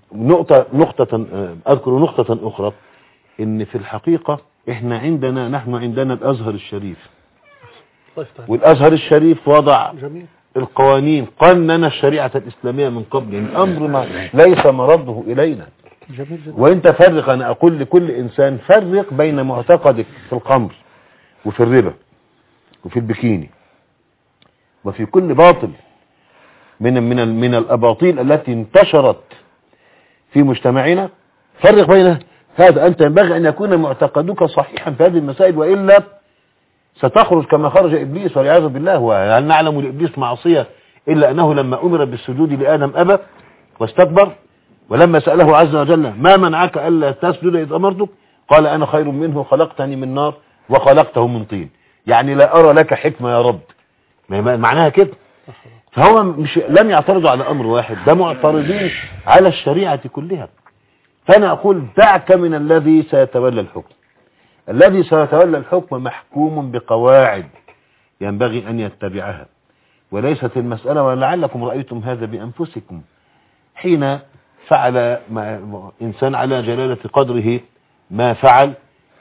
اذكر نقطة اخرى، ان في الحقيقة نحن عندنا الازهر الشريف، والازهر الشريف وضع القوانين، قنن الشريعة الاسلامية من قبل، الامر ما ليس مرده الينا. وانت فرق، انا اقول لكل انسان فرق بين معتقدك في الخمر وفي الربا وفي البكيني وفي كل باطل من الاباطيل التي انتشرت في مجتمعنا. فرق بين هذا، انت ينبغي ان يكون معتقدك صحيحا في هذه المسائل، والا ستخرج كما خرج ابليس والعياذ بالله. وهل نعلم لابليس معصية الا انه لما امر بالسجود لادم ابى واستكبر، ولما سأله عز وجل ما منعك الا تسجد اذ امرتك قال انا خير منه خلقتني من نار وخلقته من طين. يعني لا ارى لك حكمة يا رب، معناها كده. فهو لم يعترضوا على امر واحد، ده معترضين على الشريعة كلها. فانا اقول دعك من الذي سيتولى الحكم. الذي سيتولى الحكم محكوم بقواعد ينبغي ان يتبعها، وليست المسألة ولعلكم رأيتم هذا بانفسكم حين فعل انسان على جلالة قدره ما فعل،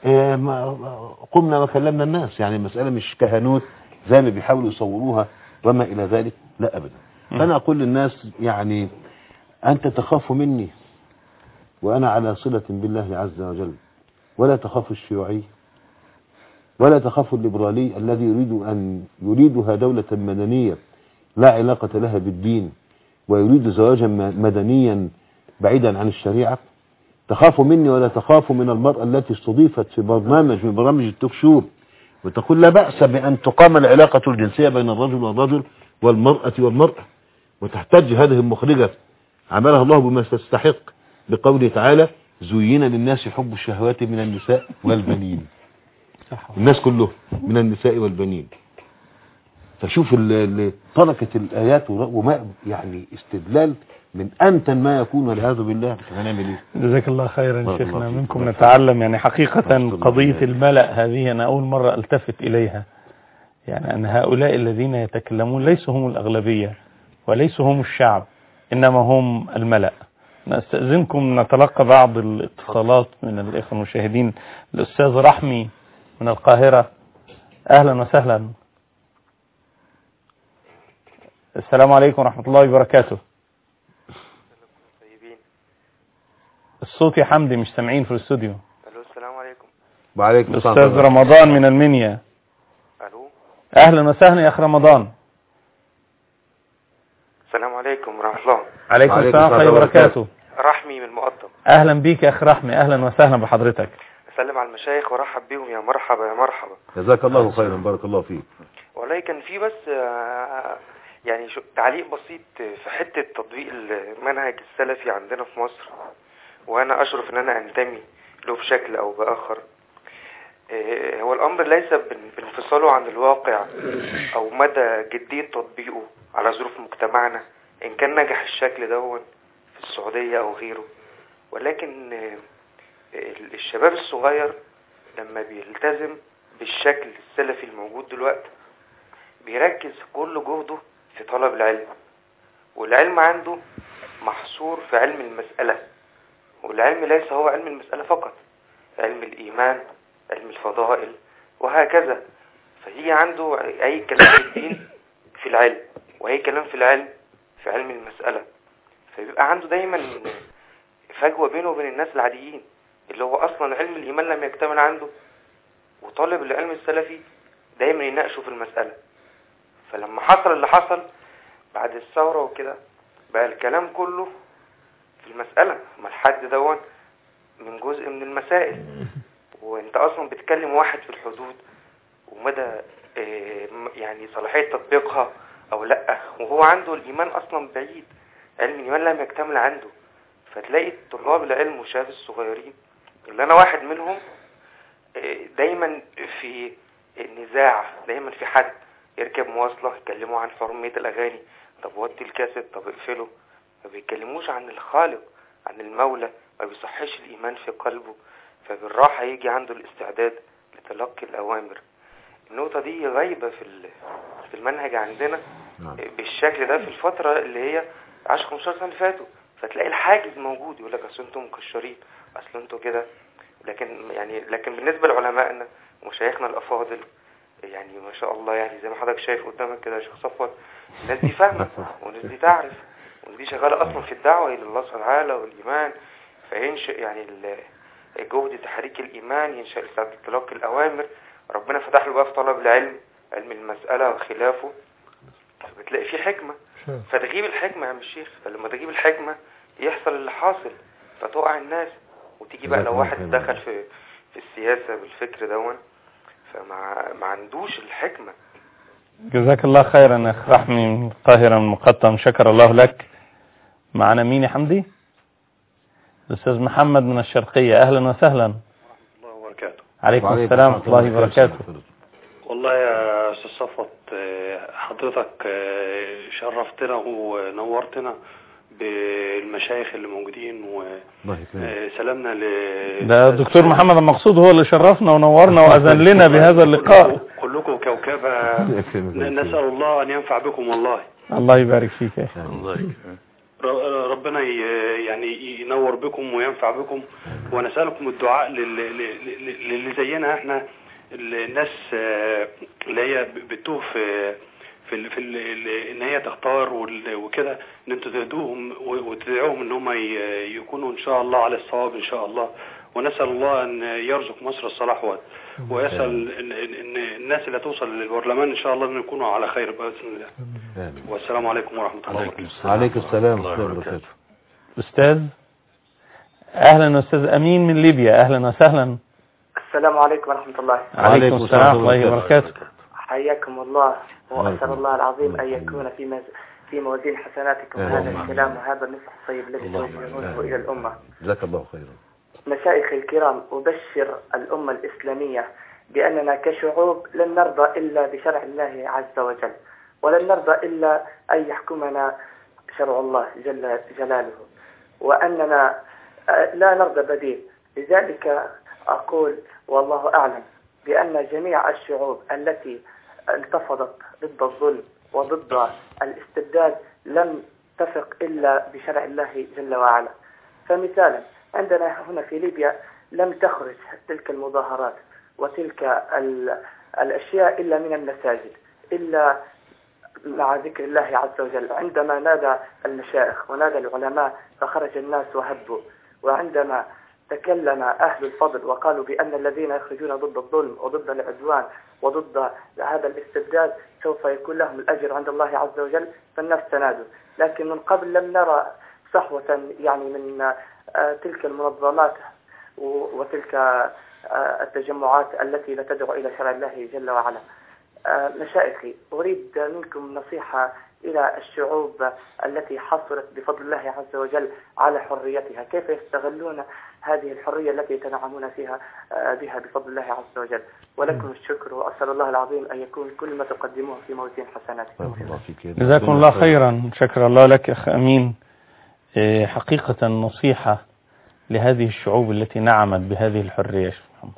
قمنا وكلمنا الناس. يعني المسألة مش كهنوت زي ما بيحاولوا يصوروها وما الى ذلك، لا ابدا. فانا اقول للناس يعني انت تخاف مني وانا على صلة بالله عز وجل، ولا تخاف الشيوعي ولا تخاف الليبرالي الذي يريدها دولة مدنية لا علاقة لها بالدين، ويريد زواجا مدنيا بعيدا عن الشريعة. تخاف مني ولا تخاف من المرأة التي استضيفت في برنامج من برامج التوك شو وتقول لا بأس بأن تقام العلاقة الجنسية بين الرجل والرجل والمرأة والمرأة، وتحتج هذه المخرجة عملها الله بما تستحق بقوله تعالى زين للناس حب الشهوات من النساء والبنين. الناس كله من النساء والبنين. فشوف تركت الآيات وما يعني استدلال من أنتن ما يكون والعياذ بالله. هنعمل ايه؟ جزاك الله خيرا شيخنا، منكم نتعلم. يعني حقيقة قضية الملأ هذه أنا أول مرة ألتفت إليها، يعني أن هؤلاء الذين يتكلمون ليسوا هم الأغلبية وليسوا هم الشعب، إنما هم الملأ. نستأذنكم نتلقى بعض الاتصالات من الإخوة المشاهدين. الأستاذ رحمي من القاهرة، أهلا وسهلا. السلام عليكم ورحمة الله وبركاته. الصوت يا حمدي مش سامعين في الاستوديو. الو السلام عليكم. وعليكم السلام. أستاذ رمضان من المنيا. الو أهلا وسهلا يا أخ رمضان. السلام عليكم ورحمة الله. عليكم السلام ورحمة الله وبركاته. رحمي من المقطم. أهلا بيك يا أخ رحمي، أهلا وسهلا بحضرتك. أسلم على المشايخ ورحب بيهم. يا مرحبا يا مرحبا. جزاك الله خيرا، بارك الله فيك. والله كان في بس يعني تعليق بسيط في حتة تطبيق المنهج السلفي عندنا في مصر، وأنا أشرف أن أنا أنتمي له بشكل أو بآخر. هو الأمر ليس بانفصاله عن الواقع أو مدى جدية تطبيقه على ظروف مجتمعنا، إن كان نجح الشكل دون في السعودية أو غيره، ولكن الشباب الصغير لما بيلتزم بالشكل السلفي الموجود دلوقتي بيركز كل جهده في طلب العلم، والعلم عنده محصور في علم المسألة، والعلم ليس هو علم المسألة فقط، علم الإيمان، علم الفضائل وهكذا. فهي عنده أي كلام في الدين في العلم، وأي كلام في العلم في علم المسألة، فبيبقى عنده دايما فجوة بينه وبين الناس العاديين اللي هو أصلا علم الإيمان لم يكتمل عنده، وطالب العلم السلفي دايما يناقشه في المسألة. فلما حصل اللي حصل بعد الثورة وكده بقى الكلام كله في المسألة، ما الحد دون من جزء من المسائل، وانت اصلا بتكلم واحد في الحدود ومدى يعني صلاحية تطبيقها او لا، وهو عنده الايمان اصلا بعيد، علم الايمان لم يكتمل عنده. فتلاقي طلاب العلم والشباب الصغيرين اللي انا واحد منهم دايما في نزاع، دايما في حد يركب مواصلة يتكلموا عن حرمية الاغاني، طب وطي الكاسيت، طب اقفله. ما بيتكلموش عن الخالق، عن المولى، ما بيصحش الايمان في قلبه، فبالراحة يجي عنده الاستعداد لتلقي الاوامر. النقطة دي غايبة في المنهج عندنا بالشكل ده في الفترة اللي هي 10-15 سنة اللي فاتوا. فتلاقي الحاجز موجود، يقول لك اصل انتم مكشرين، اصل انتم كده. لكن بالنسبة لعلمائنا ومشايخنا الافاضل يعني ما شاء الله، يعني زي ما حضرتك شايف قدامك كده يا شيخ صفوت، الناس دي فاهمة والناس دي تعرف والناس دي شغالة اصلا في الدعوة الى الله سبحانه وتعالى والايمان. فينشئ يعني جهد تحريك الايمان، ينشأ استعداد تلقي الاوامر. ربنا فتح له بقى في طلب العلم، علم المسألة وخلافه، فبتلاقي فيه حكمة. فتغيب الحكمة يا عم الشيخ، فلما تغيب الحكمة يحصل اللي حاصل، فتقع الناس. وتيجي بقى لو واحد دخل في السياسة بالفكر دون، فما عندوش الحكمة. جزاك الله خيرا اخ رحمي من القاهرة من المقطم، شكر الله لك. معنا مين يا حمدي؟ الأستاذ محمد من الشرقية، أهلا وسهلا. ورحمة الله وبركاته. عليكم السلام ورحمة الله وبركاته. والله يا أستاذ صفوت، حضرتك شرفتنا ونورتنا بالمشايخ اللي موجودين، وسلامنا ده الدكتور محمد المقصود هو اللي شرفنا ونورنا وأذن لنا بهذا اللقاء. كلكم كوكبة، نسأل الله أن ينفع بكم والله. الله يبارك فيك يا أخي. ربنا يعني ينور بكم وينفع بكم، ونسألكم الدعاء للي زينا احنا، الناس اللي هي بتوه في ان هي تختار وكده، ان انتوا تهدوهم وتدعوهم ان هم يكونوا ان شاء الله على الصواب ان شاء الله. ونسأل الله ان يرزق مصر الصلاح ويسأل ان الناس اللي توصل للبرلمان ان شاء الله ان يكونوا على خير بإذن الله. والسلام عليكم ورحمة الله وبركاته. عليكم السلام ورحمة الله وبركاته. أستاذ أهلا، أستاذ أمين من ليبيا، أهلا وسهلا. السلام عليكم ورحمة الله. عليكم السلام ورحمة الله وبركاته. حياكم الله، وأسأل الله العظيم أن يكون في موازين حسناتكم هذا الكلام وهذا النصح الطيب الذي توجهونه إلى الأمة. جزاك الله خيرا. مشايخ الكرام، أبشر الأمة الإسلامية بأننا كشعوب لن نرضى إلا بشرع الله عز وجل، ولن نرضى إلا أن يحكمنا شرع الله جل جلاله، وأننا لا نرضى بديل. لذلك أقول والله أعلم بأن جميع الشعوب التي انتفضت ضد الظلم وضد الاستبداد لم تثق إلا بشرع الله جل وعلا. فمثالا عندنا هنا في ليبيا لم تخرج تلك المظاهرات وتلك الأشياء إلا من المساجد، إلا مع ذكر الله عز وجل. عندما نادى المشايخ ونادى العلماء فخرج الناس وهبوا، وعندما تكلم أهل الفضل وقالوا بأن الذين يخرجون ضد الظلم وضد العدوان وضد هذا الاستبداد سوف يكون لهم الأجر عند الله عز وجل، فالناس تنادوا. لكن من قبل لم نرى صحوة يعني من تلك المنظمات وتلك التجمعات التي لا تدعو إلى شرع الله جل وعلا. مشايخي، أريد منكم نصيحة إلى الشعوب التي حصلت بفضل الله عز وجل على حريتها، كيف يستغلون هذه الحرية التي يتنعمون بها بفضل الله عز وجل. ولكم الشكر، وأسأل الله العظيم أن يكون كل ما تقدموه في موازين حسناتكم. جزاكم الله خيرا، شكر الله لك أخ أمين. حقيقة نصيحة لهذه الشعوب التي نعمت بهذه الحرية.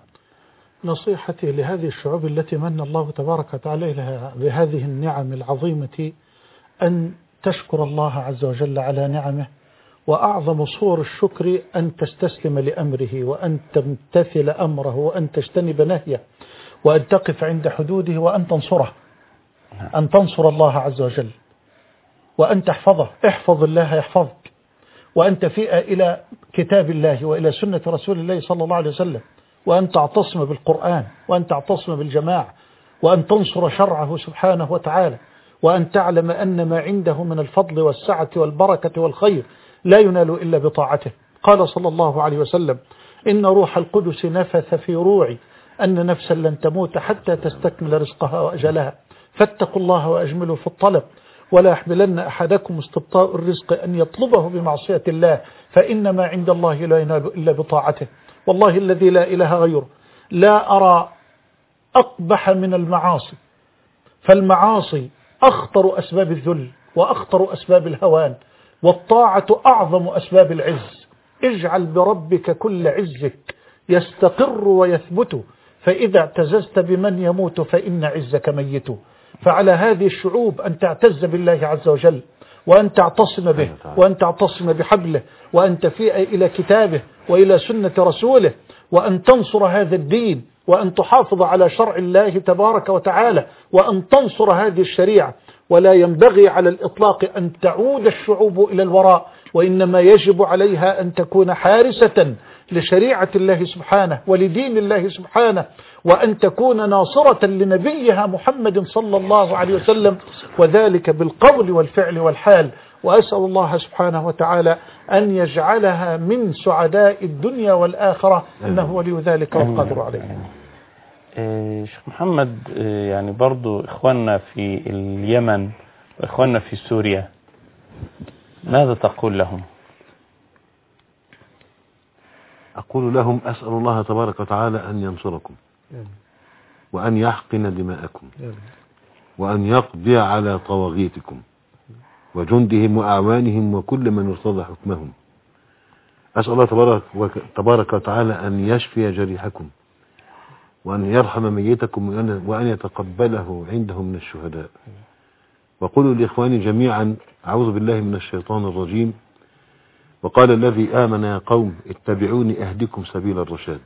نصيحتي لهذه الشعوب التي من الله تبارك وتعالى لها بهذه النعم العظيمة أن تشكر الله عز وجل على نعمه، وأعظم صور الشكر أن تستسلم لأمره، وأن تمتثل أمره، وأن تجتنب نهيه، وأن تقف عند حدوده، وأن تنصره، أن تنصر الله عز وجل، وأن تحفظه. احفظ الله يحفظك، وأن تفيء إلى كتاب الله وإلى سنة رسول الله صلى الله عليه وسلم، وأن تعتصم بالقرآن، وأن تعتصم بالجماعة، وأن تنصر شرعه سبحانه وتعالى، وأن تعلم أن ما عنده من الفضل والسعة والبركة والخير لا ينال إلا بطاعته. قال صلى الله عليه وسلم: إن روح القدس نفث في روعي أن نفسا لن تموت حتى تستكمل رزقها وأجلها، فاتقوا الله وأجملوا في الطلب، ولا يحملن أحدكم استبطاء الرزق أن يطلبه بمعصية الله، فإن ما عند الله لا ينال إلا بطاعته. والله الذي لا إله غيره لا أرى أقبح من المعاصي، فالمعاصي أخطر أسباب الذل وأخطر أسباب الهوان، والطاعة أعظم أسباب العز. اجعل بربك كل عزك يستقر ويثبت، فإذا اعتززت بمن يموت فإن عزك ميت. فعلى هذه الشعوب أن تعتز بالله عز وجل، وأن تعتصم به، وأن تعتصم بحبله، وأن تفيء إلى كتابه وإلى سنة رسوله، وأن تنصر هذا الدين، وأن تحافظ على شرع الله تبارك وتعالى، وأن تنصر هذه الشريعة. ولا ينبغي على الإطلاق أن تعود الشعوب إلى الوراء، وإنما يجب عليها أن تكون حارسة لشريعة الله سبحانه ولدين الله سبحانه، وأن تكون ناصرة لنبيها محمد صلى الله عليه وسلم، وذلك بالقول والفعل والحال. وأسأل الله سبحانه وتعالى أن يجعلها من سعداء الدنيا والآخرة، إنه ولي ذلك والقادر عليه. شيخ محمد، يعني برضو إخواننا في اليمن وإخواننا في سوريا ماذا تقول لهم؟ أقول لهم أسأل الله تبارك وتعالى أن ينصركم، وأن يحقن دماءكم، وأن يقضي على طواغيتكم وجندهم وأعوانهم وكل من ارتضى حكمهم. أسأل الله تبارك وتعالى أن يشفي جريحكم، وأن يرحم ميتكم، وأن يتقبله عنده من الشهداء. وقولوا لإخواني جميعا أعوذ بالله من الشيطان الرجيم. وقال الذي آمن يا قوم اتبعوني أهدكم سبيل الرشاد.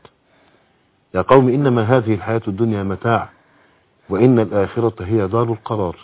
يا قوم إنما هذه الحياة الدنيا متاع، وإن الآخرة هي دار القرار.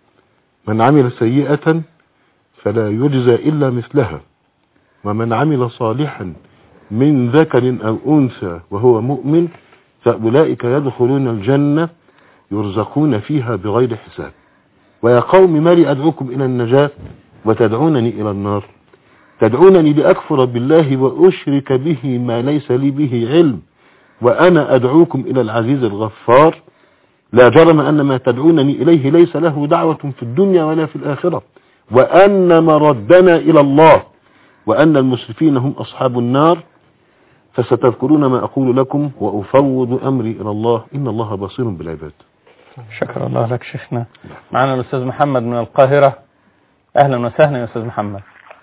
من عمل سيئة فلا يجزى إلا مثلها، ومن عمل صالحا من ذكر أو أنثى وهو مؤمن فأولئك يدخلون الجنة يرزقون فيها بغير حساب. ويا قوم ما لي أدعوكم إلى النجاة وتدعونني إلى النار؟ تدعونني لأكفر بالله وأشرك به ما ليس لي به علم، وأنا أدعوكم إلى العزيز الغفار. لا جرم أن ما تدعونني إليه ليس له دعوة في الدنيا ولا في الآخرة، وأن مردنا إلى الله، وأن المسرفين هم أصحاب النار. فستذكرون ما أقول لكم وأفوض أمري إلى الله، إن الله بصير بالعباد. شكرا الله لك شيخنا. معنا الأستاذ محمد من القاهرة. أهلا وسهلا يا أستاذ محمد.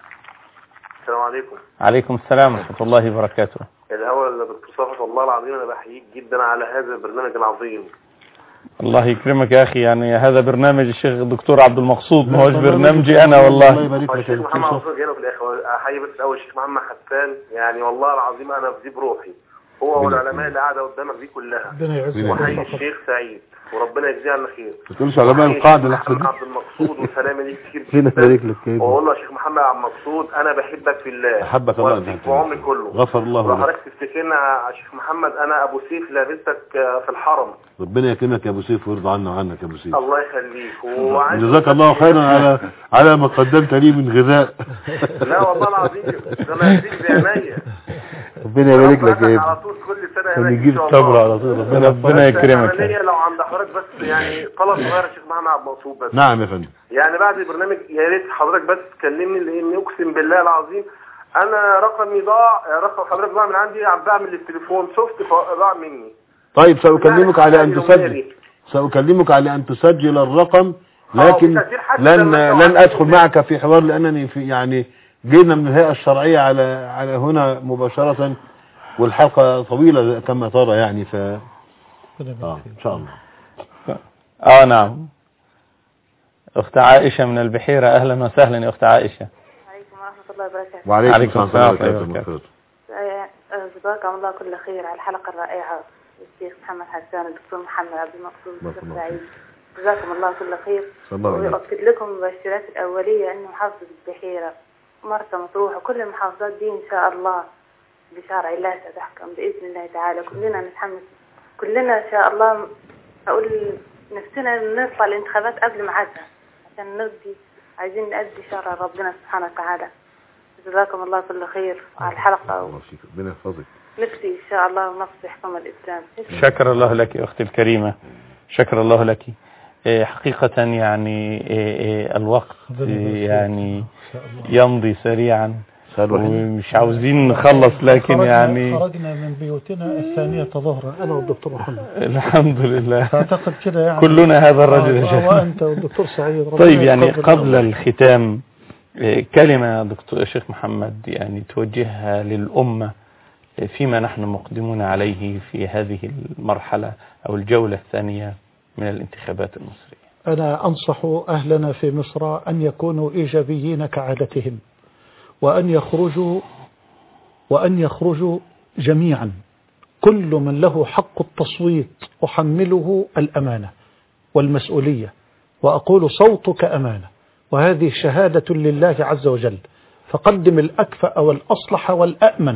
السلام عليكم. عليكم السلام ورحمة الله وبركاته. الأول دكتور صفوت، والله العظيم أنا بحييك جدا على هذا البرنامج العظيم. الله يكرمك يا أخي، يعني هذا برنامج الشيخ الدكتور عبد المقصود، ما هوش برنامجي أنا والله. الشيخ محمد عبد جانا في الآخر. أحيي بس أول الشيخ محمد حسان، يعني والله العظيم أنا بذي بروحي، هو والعلماء اللي قاعدة قدامك دي كلها. وحيي الشيخ سعيد وربنا يجزيه عنا خير. ما تقولش علماء القاعدة محمد عبد المقصود وسلامي ليك كتير جدا. وأقول له يا شيخ محمد عبد المقصود أنا بحبك في الله، أحبك الله في عمري كله. غفر الله لك. وحضرتك تفتكرنا يا شيخ محمد أنا أبو سيف لابستك في الحرم. ربنا يكرمك يا أبو سيف ويرضى عنا وعنك يا أبو سيف. الله يخليك. جزاك الله خيرا على ما قدمت لي من غذاء. لا والله العظيم ده ما يزيد بعينيا. ربنا يبارك لك يا على طول كل سنه نجيب صبر على طول. ربنا يكرمك. لو عند حضرتك بس يعني طلب صغير يا شيخ محمد عبد المقصود بس. نعم يا فندم. يعني بعد البرنامج يا ريت حضرتك بس تكلمني، لان اقسم بالله العظيم انا رقمي ضاع، رقم حضرتك ضاع من عندي، عم بعمل التليفون شفت ضاع مني. طيب سأكلمك على أن تسجل الرقم، لكن لن أدخل معك في حوار، لأنني في يعني جينا من الهيئة الشرعية على هنا مباشرة، والحلقة طويلة كما ترى يعني إن شاء الله. نعم. أخت عائشة من البحيرة، أهلا وسهلا يا أخت عائشة. عليكم ورحمة الله وبركاته. وعليكم السلام ورحمة الله وبركاته. جزاكم الله كل خير على الحلقة الرائعة، الشيخ محمد حسان والدكتور محمد عبد المقصود سعيد، جزاكم الله كل خير. وأكد لكم المبشرات الأولية أن محافظة البحيرة مرسى مطروح وكل المحافظات دي إن شاء الله بشرع الله ستحكم بإذن الله تعالى. كلنا نتحمس، كلنا إن شاء الله أقول نفسنا نرفع الانتخابات قبل ميعادها عشان نقضي، عايزين نأدي شرع ربنا سبحانه وتعالى. جزاكم الله كل خير على الحلقة. ربنا يحفظك. نفسي إن شاء الله نصلح حكم الإسلام. شكر الله لك أختي الكريمة، شكر الله لك. حقيقة يعني الوقت يعني يمضي سريعا ومش عاوزين نخلص، لكن يعني خرجنا من بيوتنا الثانية ظهرا أنا والدكتور محمد الحمد لله. أعتقد كده يعني كلنا هذا الرجل وأنت والدكتور سعيد. طيب يعني قبل الختام كلمة دكتور الشيخ محمد يعني توجهها للأمة فيما نحن مقدمون عليه في هذه المرحلة أو الجولة الثانية من الانتخابات المصرية. أنا أنصح أهلنا في مصر أن يكونوا إيجابيين كعادتهم، وأن يخرجوا جميعا، كل من له حق التصويت أحمله الأمانة والمسؤولية، وأقول صوتك أمانة، وهذه شهادة لله عز وجل، فقدم الأكفأ والأصلح والأأمن،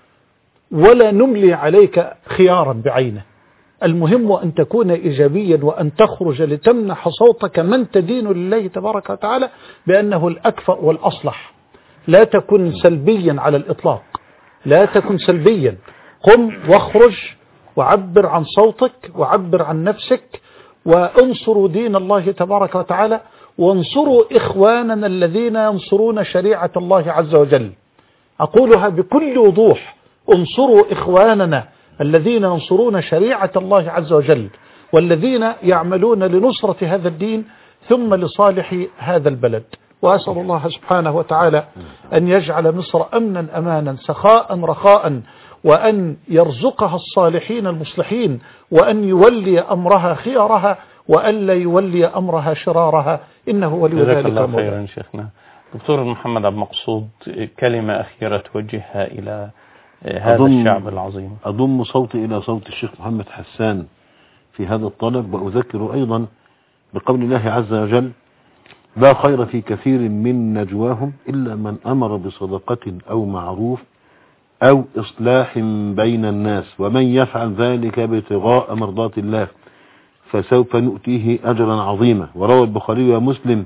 ولا نملي عليك خيارا بعينه. المهم أن تكون إيجابيا وأن تخرج لتمنح صوتك من تدين لله تبارك وتعالى بأنه الأكفأ والأصلح. لا تكن سلبيا على الإطلاق، لا تكن سلبيا، قم واخرج وعبر عن صوتك وعبر عن نفسك، وانصروا دين الله تبارك وتعالى، وانصروا إخواننا الذين ينصرون شريعة الله عز وجل. أقولها بكل وضوح، انصروا إخواننا الذين ينصرون شريعة الله عز وجل، والذين يعملون لنصرة هذا الدين ثم لصالح هذا البلد. وأسأل الله سبحانه وتعالى أن يجعل مصر أمنا أمانا سخاء رخاء، وأن يرزقها الصالحين المصلحين، وأن يولي أمرها خيارها وألا يولي أمرها شرارها، إنه ولي ذلك. الله خيرا شيخنا. دكتور محمد عبد المقصود، كلمة أخيرة توجهها إلى هذا الشعب العظيم. أضم صوتي إلى صوت الشيخ محمد حسان في هذا الطلب، وأذكر أيضا بقول الله عز وجل: لا خير في كثير من نجواهم إلا من أمر بصدقة أو معروف أو إصلاح بين الناس، ومن يفعل ذلك ابتغاء مرضات الله فسوف نؤتيه أجرا عظيما. وروى البخاري ومسلم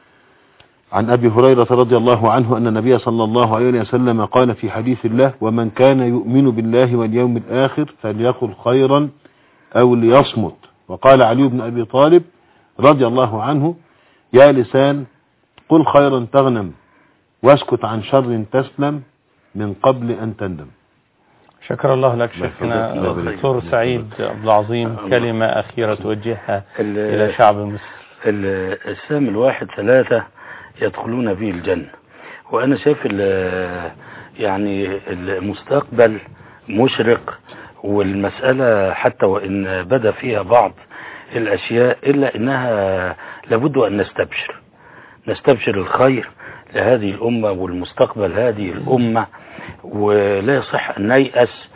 عن أبي هريرة رضي الله عنه أن النبي صلى الله عليه وسلم قال في حديث الله: ومن كان يؤمن بالله واليوم الآخر فليقل خيرا أو ليصمت. وقال علي بن أبي طالب رضي الله عنه: يا لسان قل خيرا تغنم واسكت عن شر تسلم من قبل أن تندم. شكر الله لك شيخنا دكتور سعيد عبد العظيم، كلمة أخيرة توجهها إلى شعب مصر. السام الواحد 3 يدخلون به الجنة، وأنا شايف يعني المستقبل مشرق، والمسألة حتى وإن بدأ فيها بعض الأشياء إلا إنها لابد أن نستبشر الخير لهذه الأمة والمستقبل هذه الأمة، ولا يصح أن نيأس،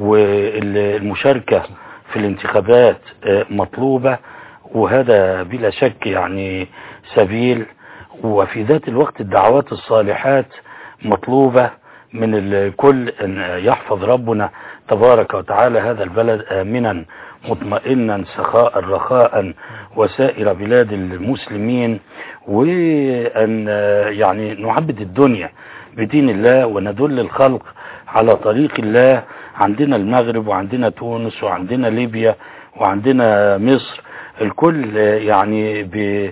والمشاركة في الانتخابات مطلوبة، وهذا بلا شك يعني سبيل، وفي ذات الوقت الدعوات الصالحات مطلوبة من الكل، أن يحفظ ربنا تبارك وتعالى هذا البلد آمنا مطمئنا سخاء رخاء وسائر بلاد المسلمين، وأن يعني نعبد الدنيا بدين الله وندل الخلق على طريق الله. عندنا المغرب وعندنا تونس وعندنا ليبيا وعندنا مصر، الكل يعني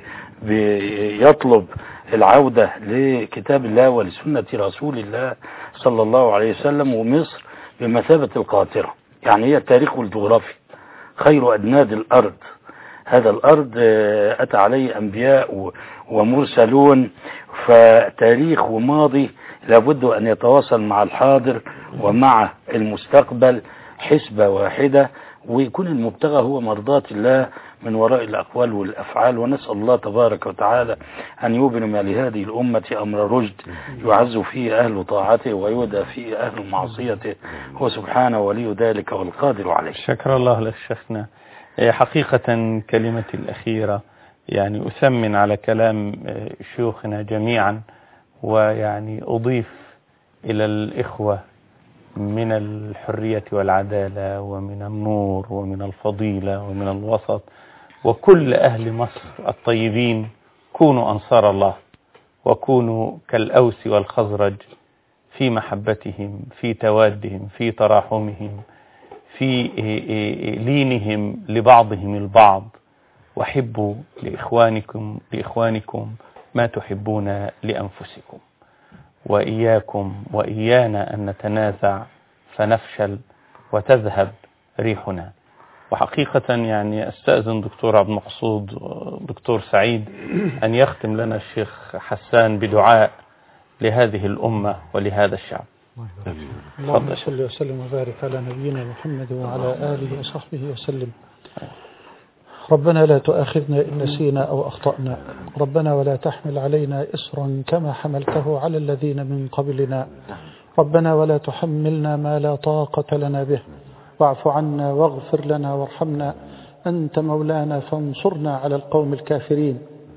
بيطلب العودة لكتاب الله ولسنة رسول الله صلى الله عليه وسلم، ومصر بمثابة القاطرة، يعني هي التاريخ والجغرافي، خير أدناد الأرض. هذا الأرض أتى عليه أنبياء ومرسلون، فتاريخ وماضي لابد أن يتواصل مع الحاضر ومع المستقبل حسبة واحدة، ويكون المبتغى هو مرضات الله من وراء الأقوال والأفعال. ونسأل الله تبارك وتعالى أن يبرم لهذه الأمة أمر رشد يعز فيه أهل طاعته ويودى فيه أهل معصيته، هو سبحانه ولي ذلك والقادر عليه. شكر الله لك شيخنا. حقيقة كلمتي الأخيرة يعني أثمن على كلام شيوخنا جميعا، ويعني أضيف إلى الإخوة من الحرية والعدالة ومن النور ومن الفضيلة ومن الوسط، وكل أهل مصر الطيبين: كونوا أنصار الله، وكونوا كالأوس والخزرج في محبتهم، في توادهم، في تراحمهم، في لينهم لبعضهم البعض. وحبوا لإخوانكم ما تحبون لأنفسكم. وإياكم وإيانا أن نتنازع فنفشل وتذهب ريحنا. وحقيقة يعني أستأذن دكتور عبد المقصود دكتور سعيد أن يختم لنا الشيخ حسان بدعاء لهذه الأمة ولهذا الشعب. اللهم صل وسلم وبارك على نبينا محمد وعلى آله وصحبه وسلم. ربنا لا تؤاخذنا إن نسينا أو أخطأنا، ربنا ولا تحمل علينا إصرا كما حملته على الذين من قبلنا، ربنا ولا تحملنا ما لا طاقة لنا به، واعف عنا واغفر لنا وارحمنا، أنت مولانا فانصرنا على القوم الكافرين.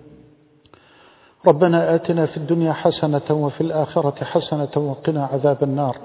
ربنا آتنا في الدنيا حسنة وفي الآخرة حسنة وقنا عذاب النار.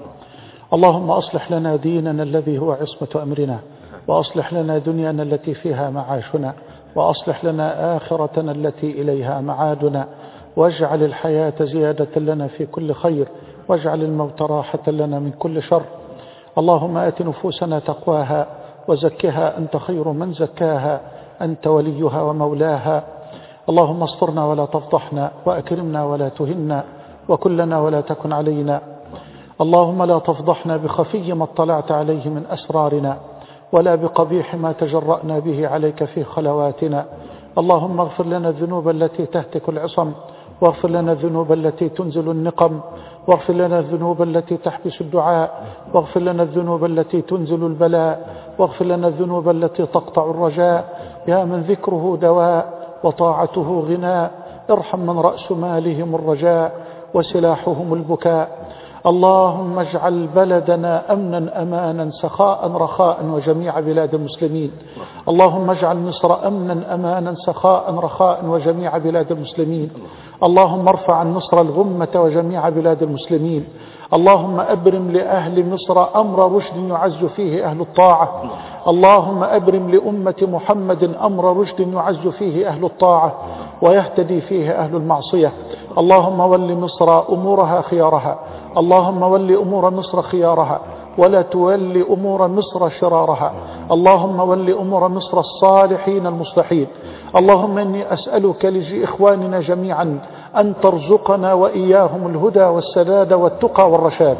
اللهم أصلح لنا ديننا الذي هو عصمة أمرنا، وأصلح لنا دنيانا التي فيها معاشنا، وأصلح لنا آخرتنا التي إليها معادنا، واجعل الحياة زيادة لنا في كل خير، واجعل الموت راحة لنا من كل شر. اللهم آت نفوسنا تقواها وزكها أنت خير من زكاها، أنت وليها ومولاها. اللهم استرنا ولا تفضحنا، وأكرمنا ولا تهنا، وكلنا ولا تكن علينا. اللهم لا تفضحنا بخفي ما اطلعت عليه من أسرارنا، ولا بقبيح ما تجرأنا به عليك في خلواتنا. اللهم اغفر لنا الذنوب التي تهتك العصم، واغفر لنا الذنوب التي تنزل النقم، واغفر لنا الذنوب التي تحبس الدعاء، واغفر لنا الذنوب التي تنزل البلاء، واغفر لنا الذنوب التي تقطع الرجاء. يا من ذكره دواء وطاعته غناء، ارحم من رأس مالهم الرجاء وسلاحهم البكاء. اللهم اجعل بلدنا أمنا أمانا سخاء رخاء وجميع بلاد المسلمين. اللهم اجعل مصر أمنا أمانا سخاء رخاء وجميع بلاد المسلمين. اللهم ارفع عن مصر الغمة وجميع بلاد المسلمين. اللهم أبرم لأهل مصر أمر رشد يعز فيه أهل الطاعة. اللهم أبرم لأمة محمد أمر رشد يعز فيه أهل الطاعة ويهتدي فيه أهل المعصية. اللهم ول مصر أمورها خيارها، اللهم ول أمور مصر خيارها، ولا تولي أمور مصر شرارها. اللهم ول أمور مصر الصالحين المصلحين. اللهم إني أسألك لجي إخواننا جميعا أن ترزقنا وإياهم الهدى والسداد والتقى والرشاد.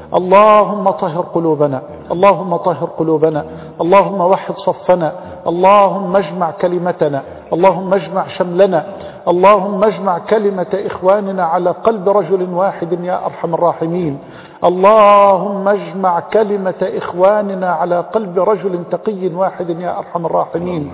اللهم طهر قلوبنا، اللهم طهر قلوبنا، اللهم وحد صفنا، اللهم اجمع كلمتنا، اللهم اجمع شملنا، اللهم اجمع كلمة إخواننا على قلب رجل واحد يا أرحم الراحمين. اللهم اجمع كلمة إخواننا على قلب رجل تقي واحد يا أرحم الراحمين.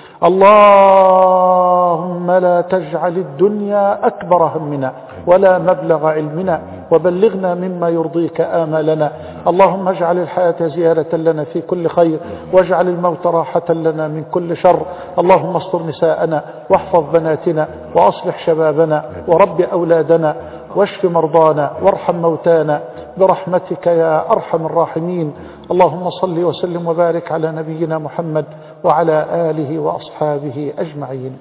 اللهم لا تجعل الدنيا أكبر همنا ولا مبلغ علمنا، وبلغنا مما يرضيك آمالنا. اللهم اجعل الحياة زيادة لنا في كل خير، واجعل الموت راحة لنا من كل شر. اللهم استر نساءنا واحفظ بناتنا وأصلح شبابنا ورب أولادنا واشف مرضانا وارحم موتانا برحمتك يا أرحم الراحمين. اللهم صل وسلم وبارك على نبينا محمد وعلى آله وأصحابه أجمعين.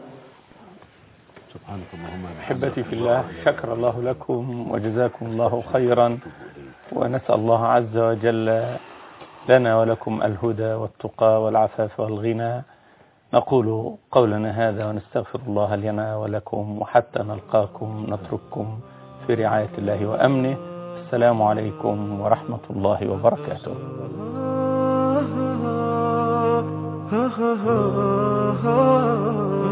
أحبتي في الله، شكر الله لكم وجزاكم الله خيرا، ونسأل الله عز وجل لنا ولكم الهدى والتقى والعفاف والغنى. نقول قولنا هذا ونستغفر الله لنا ولكم، وحتى نلقاكم نترككم في رعاية الله وأمنه. السلام عليكم ورحمة الله وبركاته.